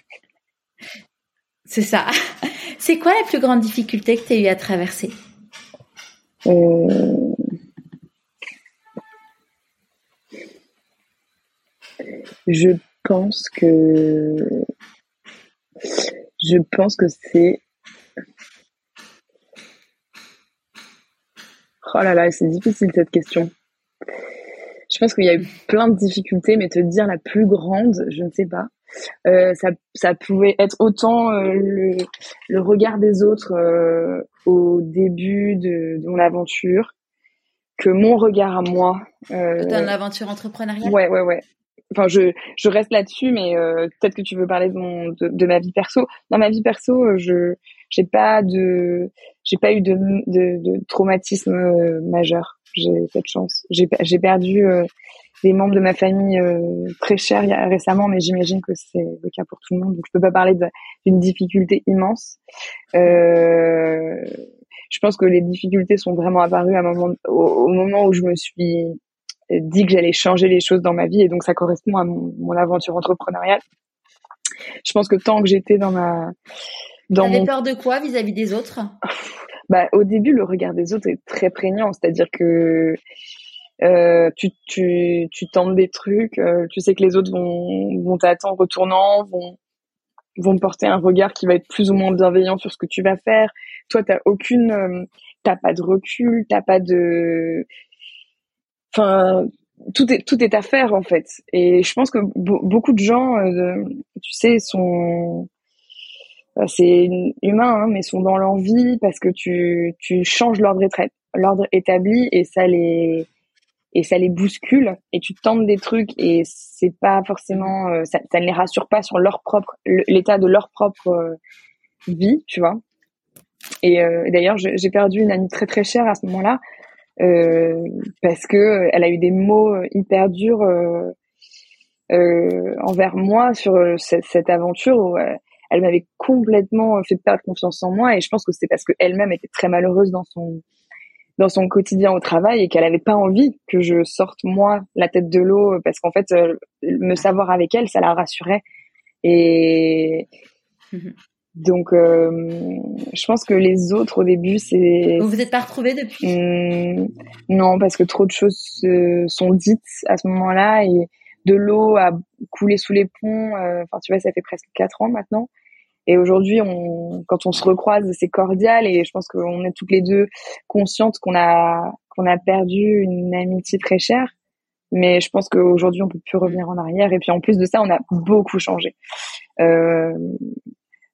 C'est ça. C'est quoi la plus grande difficulté que tu as eu à traverser? Euh... Je pense que je pense que c'est oh là là, c'est difficile cette question. Je pense qu'il y a eu plein de difficultés, mais te dire la plus grande, je ne sais pas. Euh, ça, ça pouvait être autant euh, le, le regard des autres euh, au début de, de mon aventure que mon regard à moi. Euh, Ton aventure entrepreneuriale? Ouais, ouais, ouais. Enfin, je, je reste là-dessus, mais euh, peut-être que tu veux parler de mon, de, de ma vie perso. Dans ma vie perso, je, j'ai pas de, j'ai pas eu de, de, de traumatisme euh, majeur. J'ai cette chance. J'ai, j'ai perdu euh, des membres de ma famille euh, très chers il y a, récemment, mais j'imagine que c'est le cas pour tout le monde. Donc, je peux pas parler de, d'une difficulté immense. Euh, je pense que les difficultés sont vraiment apparues à un moment, au, au moment où je me suis dit que j'allais changer les choses dans ma vie, et donc ça correspond à mon, mon aventure entrepreneuriale. Je pense que tant que j'étais dans ma dans T'avais mon... peur de quoi vis-à-vis des autres? Bah au début le regard des autres est très prégnant, c'est-à-dire que euh, tu tu tu tentes des trucs, euh, tu sais que les autres vont vont t'attendre au tournant, vont vont porter un regard qui va être plus ou moins bienveillant sur ce que tu vas faire. Toi t'as aucune euh, t'as pas de recul, t'as pas de enfin tout est tout est à faire en fait, et je pense que bo- beaucoup de gens euh, tu sais sont c'est humain hein, mais sont dans l'envie parce que tu tu changes l'ordre étra- l'ordre établi, et ça les et ça les bouscule, et tu tentes des trucs et c'est pas forcément euh, ça, ça ne les rassure pas sur leur propre l'état de leur propre euh, vie, tu vois. Et euh, d'ailleurs je, j'ai perdu une amie très très chère à ce moment-là, euh, parce que elle a eu des mots hyper durs euh, euh, envers moi sur cette, cette aventure où euh, elle m'avait complètement fait perdre confiance en moi, et je pense que c'est parce que elle-même était très malheureuse dans son dans son quotidien au travail et qu'elle avait pas envie que je sorte moi la tête de l'eau, parce qu'en fait euh, me savoir avec elle ça la rassurait, et mmh. Donc, euh, je pense que les autres, au début, c'est... Vous vous êtes pas retrouvés depuis? Mmh, non, parce que trop de choses euh, sont dites à ce moment-là, et de l'eau a coulé sous les ponts. Euh, enfin, tu vois, ça fait presque quatre ans maintenant. Et aujourd'hui, on, quand on se recroise, c'est cordial, et je pense qu'on est toutes les deux conscientes qu'on a qu'on a perdu une amitié très chère. Mais je pense qu'aujourd'hui, on peut plus revenir en arrière. Et puis, en plus de ça, on a beaucoup changé. Euh,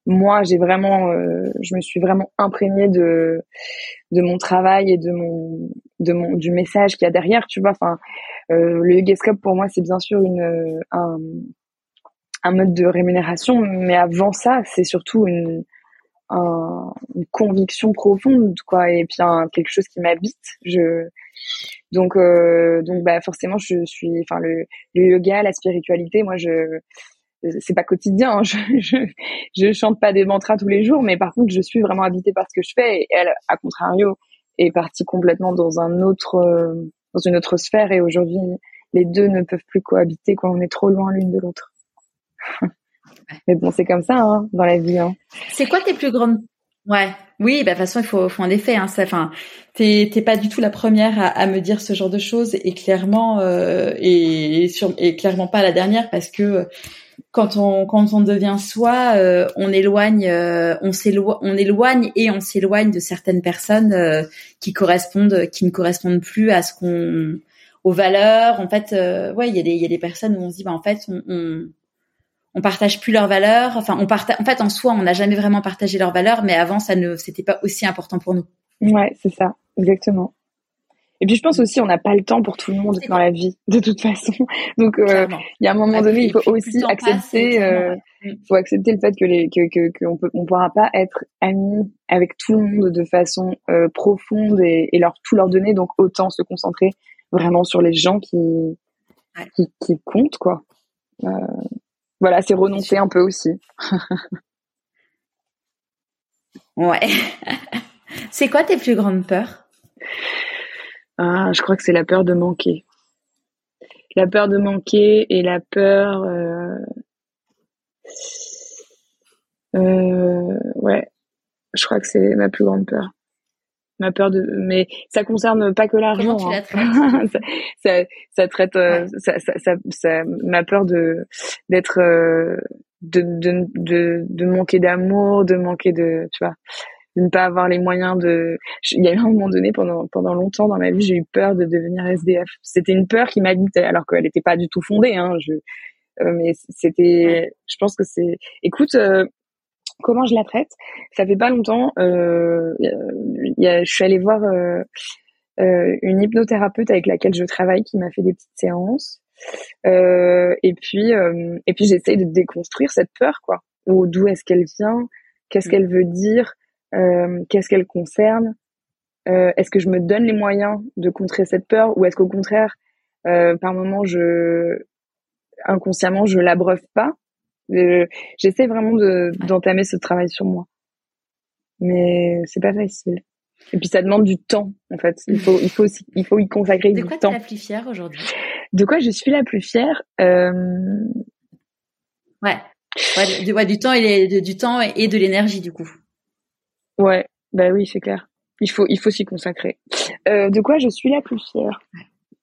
moi, j'ai vraiment, euh, je me suis vraiment imprégnée de de mon travail et de mon de mon du message qu'il y a derrière, tu vois. Enfin, euh, le Yogascope pour moi, c'est bien sûr une un un mode de rémunération, mais avant ça, c'est surtout une un, une conviction profonde, quoi, et puis un, quelque chose qui m'habite. Je donc euh, donc bah forcément, je suis, enfin le le yoga, la spiritualité, moi je c'est pas quotidien, hein. je, je je chante pas des mantras tous les jours, mais par contre je suis vraiment habitée par ce que je fais, et elle, à contrario, est partie complètement dans un autre euh, dans une autre sphère, et aujourd'hui les deux ne peuvent plus cohabiter, quoi, on est trop loin l'une de l'autre. Mais bon, c'est comme ça, hein, dans la vie, hein. C'est quoi tes plus grandes... Ouais, oui, bah de toute façon il faut, faut en effet, hein, ça, enfin, t'es, t'es pas du tout la première à, à me dire ce genre de choses, et clairement, euh, et, et, sur, et clairement pas la dernière, parce que quand on quand on devient soi, euh, on éloigne, euh, on s'éloigne, on éloigne et on s'éloigne de certaines personnes euh, qui correspondent, qui ne correspondent plus à ce qu'on, aux valeurs. En fait, euh, ouais, il y a des il y a des personnes où on se dit, bah en fait, on, on on partage plus leurs valeurs. Enfin, on partage. En fait, en soi, on n'a jamais vraiment partagé leurs valeurs, mais avant, ça ne, c'était pas aussi important pour nous. Ouais, c'est ça, exactement. Et puis je pense aussi, on n'a pas le temps pour tout le monde dans la vie, de toute façon. Donc euh, il y a un moment donné, il faut aussi accepter, euh, il faut accepter le fait que les que que qu'on peut, on pourra pas être amis avec tout le monde de façon euh, profonde et, et leur tout leur donner. Donc autant se concentrer vraiment sur les gens qui qui, qui comptent, quoi. Euh, voilà, c'est renoncer un peu aussi. Ouais. C'est quoi tes plus grandes peurs? Ah, je crois que c'est la peur de manquer. La peur de manquer et la peur... Euh... Euh... Ouais, je crois que c'est ma plus grande peur. Ma peur de... Mais ça concerne pas que l'argent. Comment tu la traites? Hein. ça, ça, ça traite... Euh, ouais. ça, ça, ça, ça, ma peur de d'être... Euh, de, de, de, de manquer d'amour, de manquer de... Tu vois, de ne pas avoir les moyens de... Il y a eu un moment donné, pendant pendant longtemps dans ma vie, j'ai eu peur de devenir S D F. C'était une peur qui m'habitait, alors qu'elle n'était pas du tout fondée. Hein. Je, euh, mais c'était... Je pense que c'est... Écoute, euh, comment je la traite? Ça fait pas longtemps, euh, y a, je suis allée voir euh, euh, une hypnothérapeute avec laquelle je travaille, qui m'a fait des petites séances. Euh, et puis, euh, et puis j'essaye de déconstruire cette peur, quoi. Ou d'où est-ce qu'elle vient? Qu'est-ce qu'elle veut dire? Euh, qu'est-ce qu'elle concerne? Euh, est-ce que je me donne les moyens de contrer cette peur, ou est-ce qu'au contraire, euh, par moment, je inconsciemment, je l'abreuve pas? euh, J'essaie vraiment de d'entamer ce travail sur moi, mais c'est pas facile. Et puis ça demande du temps, en fait. Il faut, il faut aussi, il faut y consacrer du temps. De quoi tu es la plus fière aujourd'hui? De quoi je suis la plus fière? Euh... Ouais. Ouais, du, ouais, du temps et de, du temps et de l'énergie, du coup. Ouais, bah oui, c'est clair. Il faut, il faut s'y consacrer. Euh, de quoi je suis la plus fière? Ouais.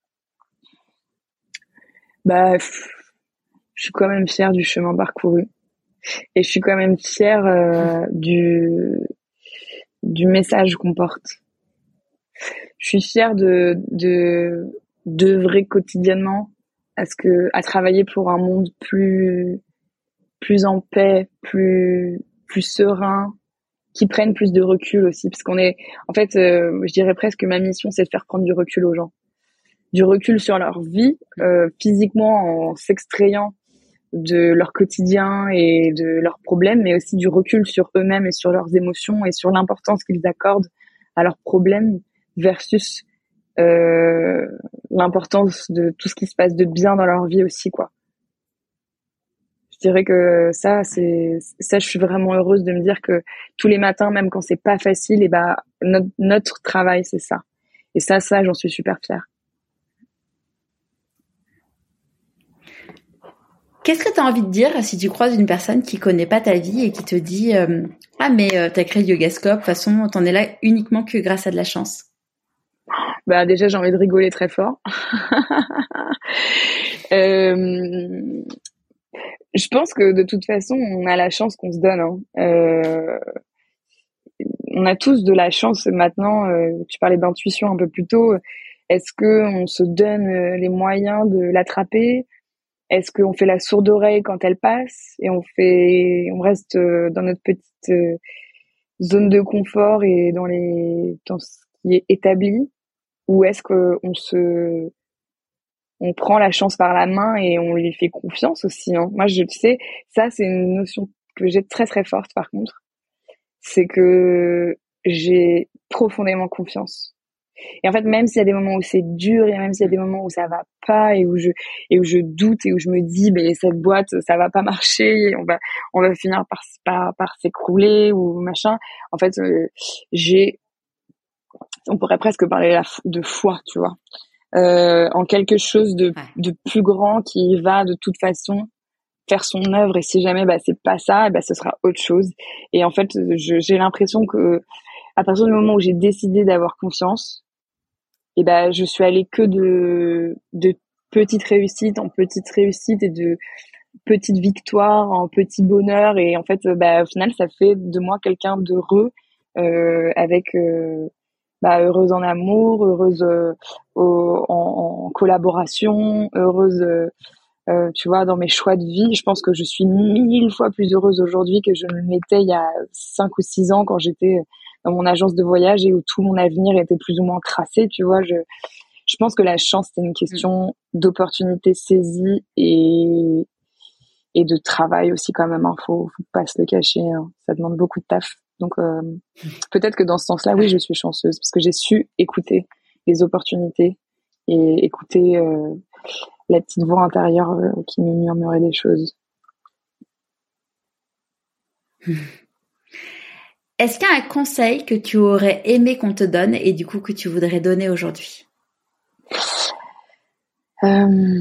Bah, pff, je suis quand même fière du chemin parcouru, et je suis quand même fière euh, du du message qu'on porte. Je suis fière de de d'œuvrer quotidiennement à ce que à travailler pour un monde plus plus en paix, plus plus serein, qui prennent plus de recul aussi, parce qu'on est, en fait, euh, je dirais presque que ma mission, c'est de faire prendre du recul aux gens, du recul sur leur vie, euh, physiquement, en s'extrayant de leur quotidien et de leurs problèmes, mais aussi du recul sur eux-mêmes et sur leurs émotions et sur l'importance qu'ils accordent à leurs problèmes versus euh, l'importance de tout ce qui se passe de bien dans leur vie aussi, quoi. Je dirais que ça, c'est ça, je suis vraiment heureuse de me dire que tous les matins, même quand c'est pas facile, et bah notre, notre travail, c'est ça. Et ça, ça, j'en suis super fière. Qu'est-ce que tu as envie de dire si tu croises une personne qui connaît pas ta vie et qui te dit euh, ah mais euh, t'as créé le Yogascope, de toute façon t'en es là uniquement que grâce à de la chance? Bah déjà, j'ai envie de rigoler très fort. euh... Je pense que de toute façon, on a la chance qu'on se donne. Hein. Euh, on a tous de la chance maintenant. Euh, tu parlais d'intuition un peu plus tôt. Est-ce que on se donne les moyens de l'attraper? est-ce qu'on fait la sourde oreille quand elle passe et on fait, on reste dans notre petite zone de confort et dans les, dans ce qui est établi, ou est-ce qu'on se, on prend la chance par la main et on lui fait confiance aussi, hein. Moi, je sais, ça, c'est une notion que j'ai très très forte par contre. C'est que j'ai profondément confiance. Et en fait, même s'il y a des moments où c'est dur, et même s'il y a des moments où ça va pas et où je et où je doute et où je me dis, ben cette boîte, ça va pas marcher, on va on va finir par par, par s'écrouler ou machin. En fait, euh, j'ai, on pourrait presque parler de foi, tu vois, euh, en quelque chose de de plus grand qui va de toute façon faire son œuvre. Et si jamais bah c'est pas ça, bah ce sera autre chose. Et en fait, je, j'ai l'impression que à partir du moment où j'ai décidé d'avoir confiance, et ben je suis allée que de de petites réussites en petites réussites et de petites victoires en petits bonheurs. Et en fait, bah au final, ça fait de moi quelqu'un d'heureux, euh, avec euh, bah heureuse en amour, heureuse euh, au, en, en collaboration, heureuse, euh, euh, tu vois, dans mes choix de vie. Je pense que je suis mille fois plus heureuse aujourd'hui que je ne l'étais il y a cinq ou six ans quand j'étais dans mon agence de voyage et où tout mon avenir était plus ou moins tracé, tu vois. Je, je pense que la chance, c'est une question d'opportunité saisie et, et de travail aussi quand même, hein. Faut, faut pas se le cacher, hein. Ça demande beaucoup de taf. Donc, euh, peut-être que dans ce sens-là, oui, je suis chanceuse parce que j'ai su écouter les opportunités et écouter, euh, la petite voix intérieure euh, qui me murmurait des choses. Est-ce qu'il y a un conseil que tu aurais aimé qu'on te donne et du coup que tu voudrais donner aujourd'hui? euh,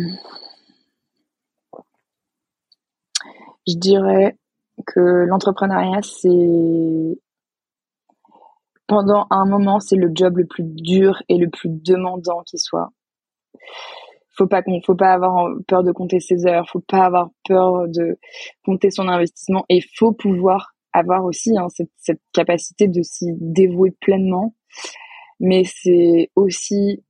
Je dirais que l'entrepreneuriat, c'est, pendant un moment, c'est le job le plus dur et le plus demandant qui soit. Faut pas qu'on, faut pas avoir peur de compter ses heures, faut pas avoir peur de compter son investissement, et faut pouvoir avoir aussi, hein, cette, cette capacité de s'y dévouer pleinement. Mais c'est aussi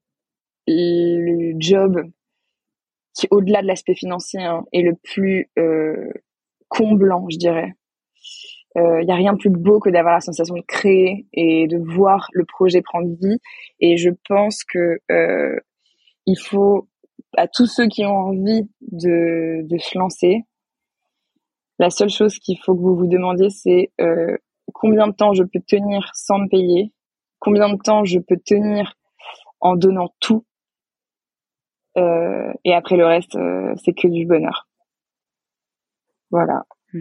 le job qui, au-delà de l'aspect financier, hein, est le plus euh, comblant, je dirais. Il euh, y a rien de plus beau que d'avoir la sensation de créer et de voir le projet prendre vie. Et je pense que euh, il faut, à tous ceux qui ont envie de, de se lancer, la seule chose qu'il faut que vous vous demandiez, c'est euh, combien de temps je peux tenir sans me payer, combien de temps je peux tenir en donnant tout, euh, et après le reste, euh, c'est que du bonheur. Voilà.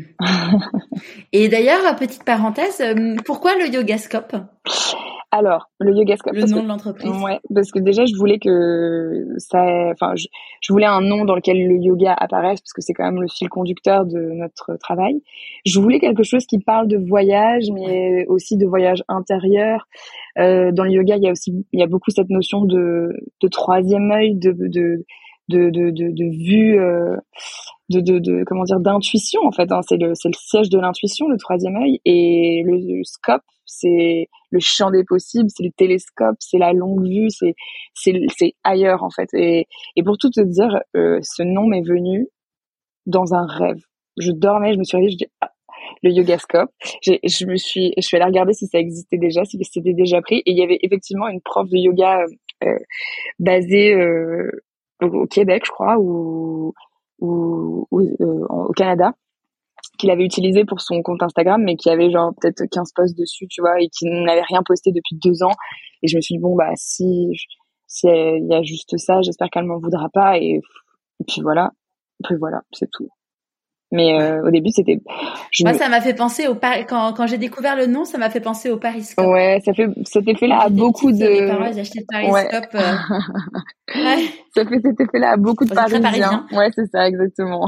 Et d'ailleurs, petite parenthèse, pourquoi le Yogascope? Alors, le Yogascope, le nom que, de l'entreprise. Ouais, parce que déjà je voulais que ça, enfin, je, je voulais un nom dans lequel le yoga apparaisse parce que c'est quand même le fil conducteur de notre travail. Je voulais quelque chose qui parle de voyage, mais aussi de voyage intérieur. Euh, dans le yoga, il y a aussi, il y a beaucoup cette notion de, de troisième œil, de, de, de, de, de, de vue, euh, de, de, de, comment dire, d'intuition en fait. Hein. C'est le, c'est le siège de l'intuition, le troisième œil, et le, le scope, c'est le champ des possibles, c'est le télescope, c'est la longue vue, c'est c'est c'est ailleurs en fait. Et et pour tout te dire, euh, ce nom m'est venu dans un rêve. Je dormais, je me suis réveillée, je dis ah, le Yogascope. J'ai je me suis je suis allée regarder si ça existait déjà, si c'était déjà pris, et il y avait effectivement une prof de yoga euh, basée euh, au, au Québec, je crois, ou ou, ou euh, au Canada, qu'il avait utilisé pour son compte Instagram, mais qui avait genre peut-être quinze posts dessus, tu vois, et qui n'avait rien posté depuis deux ans. Et je me suis dit, bon, bah, si, si il y a juste ça, j'espère qu'elle m'en voudra pas. Et, et puis voilà. Et puis voilà, c'est tout. Mais euh, au début, c'était... Je Moi, me... ça m'a fait penser au... Par... Quand, quand j'ai découvert le nom, ça m'a fait penser au Pariscope. Ouais, ça fait cet effet-là à beaucoup petite, de... Mes parents, ils achetaient le Pariscope. Ouais. Euh... ouais. Ça fait cet effet-là à beaucoup de Parisiens. Parisien. Ouais, c'est ça, exactement.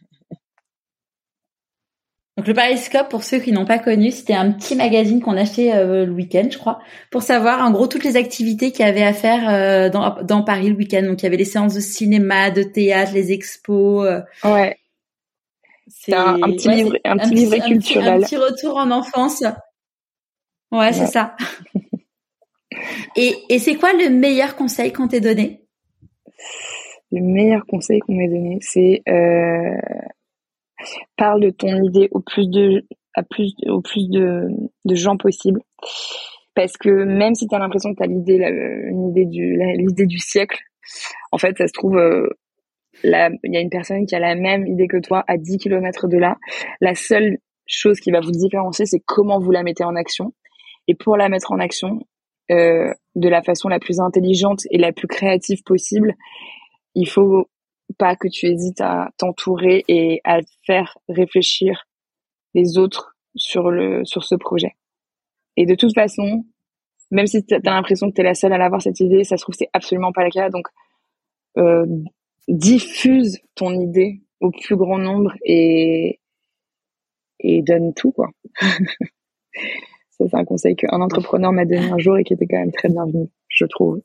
Donc le Pariscope, pour ceux qui n'ont pas connu, c'était un petit magazine qu'on achetait euh, le week-end, je crois, pour savoir en gros toutes les activités qu'il y avait à faire euh, dans, dans Paris le week-end. Donc il y avait les séances de cinéma, de théâtre, les expos. Euh, ouais. C'est un, un petit ouais, livre, un, un petit livret culturel. Un petit, un petit retour en enfance. Ouais, ouais. c'est ça. et, et c'est quoi le meilleur conseil qu'on t'ait donné? le meilleur conseil qu'on m'ait donné, c'est euh, parle de ton idée au plus de à plus au plus de, de gens possible, parce que même si tu as l'impression que tu as l'idée la, une idée du la, l'idée du siècle, en fait ça se trouve euh, il y a une personne qui a la même idée que toi à dix kilomètres de là. La seule chose qui va vous différencier, c'est comment vous la mettez en action. Et pour la mettre en action euh, de la façon la plus intelligente et la plus créative possible, il faut pas que tu hésites à t'entourer et à faire réfléchir les autres sur le sur ce projet. Et de toute façon, même si tu as l'impression que tu es la seule à avoir cette idée, ça se trouve c'est absolument pas le cas. Donc euh, diffuse ton idée au plus grand nombre et et donne tout, quoi. Ça, c'est un conseil qu'un entrepreneur m'a donné un jour et qui était quand même très bienvenu, je trouve.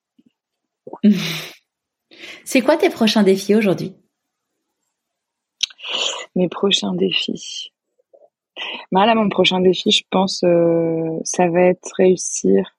C'est quoi tes prochains défis aujourd'hui? Mes prochains défis. Bah là, mon prochain défi, je pense, euh, ça va être réussir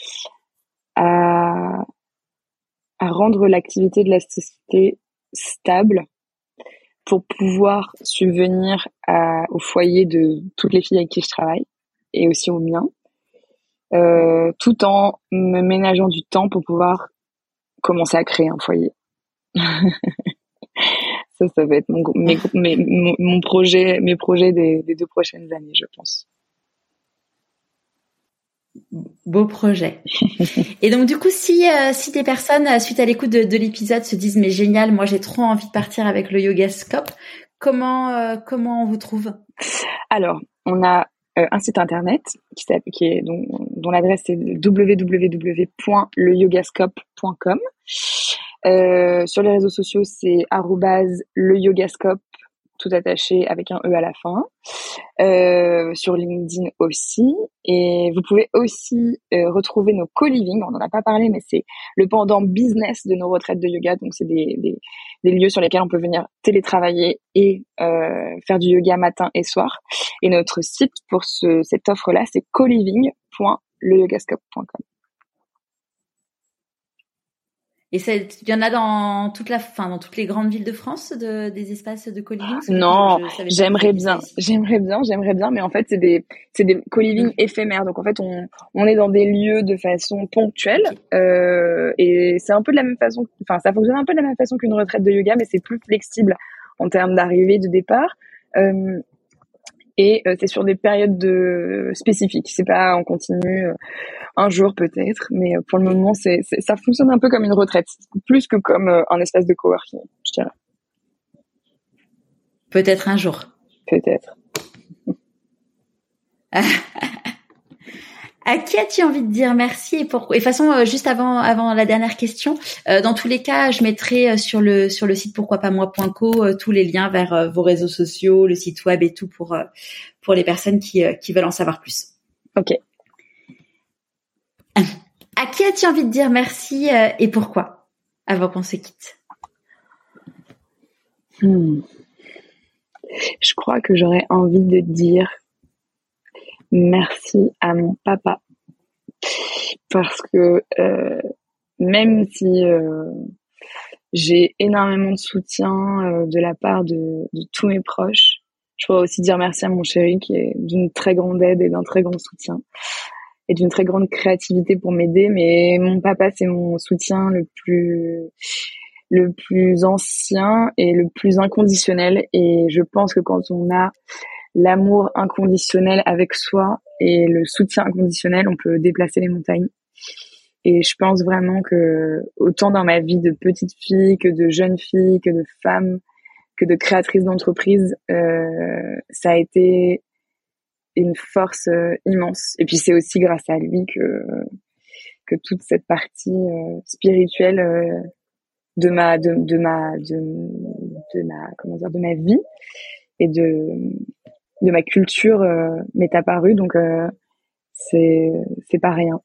à, à rendre l'activité de la société stable pour pouvoir subvenir à, au foyer de toutes les filles avec qui je travaille et aussi au mien, euh, tout en me ménageant du temps pour pouvoir commencer à créer un foyer. Ça, ça va être mon, mes, mes, mon, mon projet, mes projets des, des deux prochaines années, je pense. Beau projet. Et donc du coup, si euh, si des personnes suite à l'écoute de, de l'épisode se disent mais génial, moi j'ai trop envie de partir avec le Yogascope, comment euh, comment on vous trouve? Alors, on a euh, un site internet qui s'appelle, qui est dont, dont l'adresse est w w w point le yogascope point com. Euh, sur les réseaux sociaux, c'est arobase le yogascope, tout attaché avec un E à la fin. Euh, sur LinkedIn aussi. Et vous pouvez aussi euh, retrouver nos co-living. On n'en a pas parlé, mais c'est le pendant business de nos retraites de yoga. Donc, c'est des, des, des lieux sur lesquels on peut venir télétravailler et euh, faire du yoga matin et soir. Et notre site pour ce, cette offre-là, c'est coliving point le yogascope point com. Et il y en a dans toute la, enfin dans toutes les grandes villes de France, de, des espaces de co-living? Non, je, je j'aimerais bien, j'aimerais bien, j'aimerais bien, mais en fait c'est des, c'est des co-living mmh. éphémères. Donc en fait on, on est dans des lieux de façon ponctuelle, okay. euh, et c'est un peu de la même façon, enfin ça fonctionne un peu de la même façon qu'une retraite de yoga, mais c'est plus flexible en termes d'arrivée, de départ. Euh, Et euh, c'est sur des périodes de spécifiques. C'est pas en continu, euh, un jour peut-être, mais euh, pour le moment, c'est, c'est ça fonctionne un peu comme une retraite, plus que comme euh, un espace de coworking, je dirais. Peut-être un jour. Peut-être. À qui as-tu envie de dire merci et pourquoi? Et de toute façon, euh, juste avant avant la dernière question, euh, dans tous les cas, je mettrai euh, sur le sur le site pourquoi pas moi point co euh, tous les liens vers euh, vos réseaux sociaux, le site web et tout pour euh, pour les personnes qui euh, qui veulent en savoir plus. Ok. À qui as-tu envie de dire merci euh, et pourquoi avant qu'on se quitte? Hmm. Je crois que j'aurais envie de dire merci à mon papa, parce que euh, même si euh, j'ai énormément de soutien euh, de la part de, de tous mes proches, je pourrais aussi dire merci à mon chéri qui est d'une très grande aide et d'un très grand soutien et d'une très grande créativité pour m'aider. Mais mon papa, c'est mon soutien le plus le plus ancien et le plus inconditionnel, et je pense que quand on a l'amour inconditionnel avec soi et le soutien inconditionnel, on peut déplacer les montagnes. Et je pense vraiment que autant dans ma vie de petite fille que de jeune fille, que de femme, que de créatrice d'entreprise, euh, ça a été une force euh, immense. Et puis c'est aussi grâce à lui que que toute cette partie euh, spirituelle euh, de ma de, de ma de, de ma comment dire de ma vie et de de ma culture euh, m'est apparue, donc euh, c'est c'est pas rien.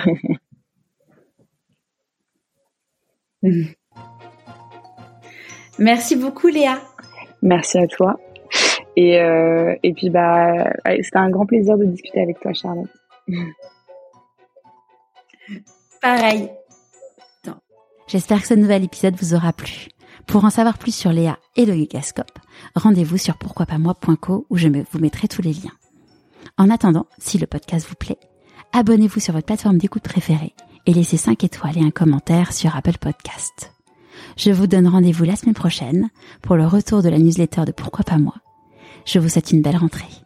Merci beaucoup Léa. Merci à toi. Et euh, et puis bah c'était un grand plaisir de discuter avec toi, Charlotte. Pareil. Attends. J'espère que ce nouvel épisode vous aura plu. Pour en savoir plus sur Léa et le Yogascope, rendez-vous sur pourquoi pas moi point co où je vous mettrai tous les liens. En attendant, si le podcast vous plaît, abonnez-vous sur votre plateforme d'écoute préférée et laissez cinq étoiles et un commentaire sur Apple Podcast. Je vous donne rendez-vous la semaine prochaine pour le retour de la newsletter de Pourquoi pas moi. Je vous souhaite une belle rentrée.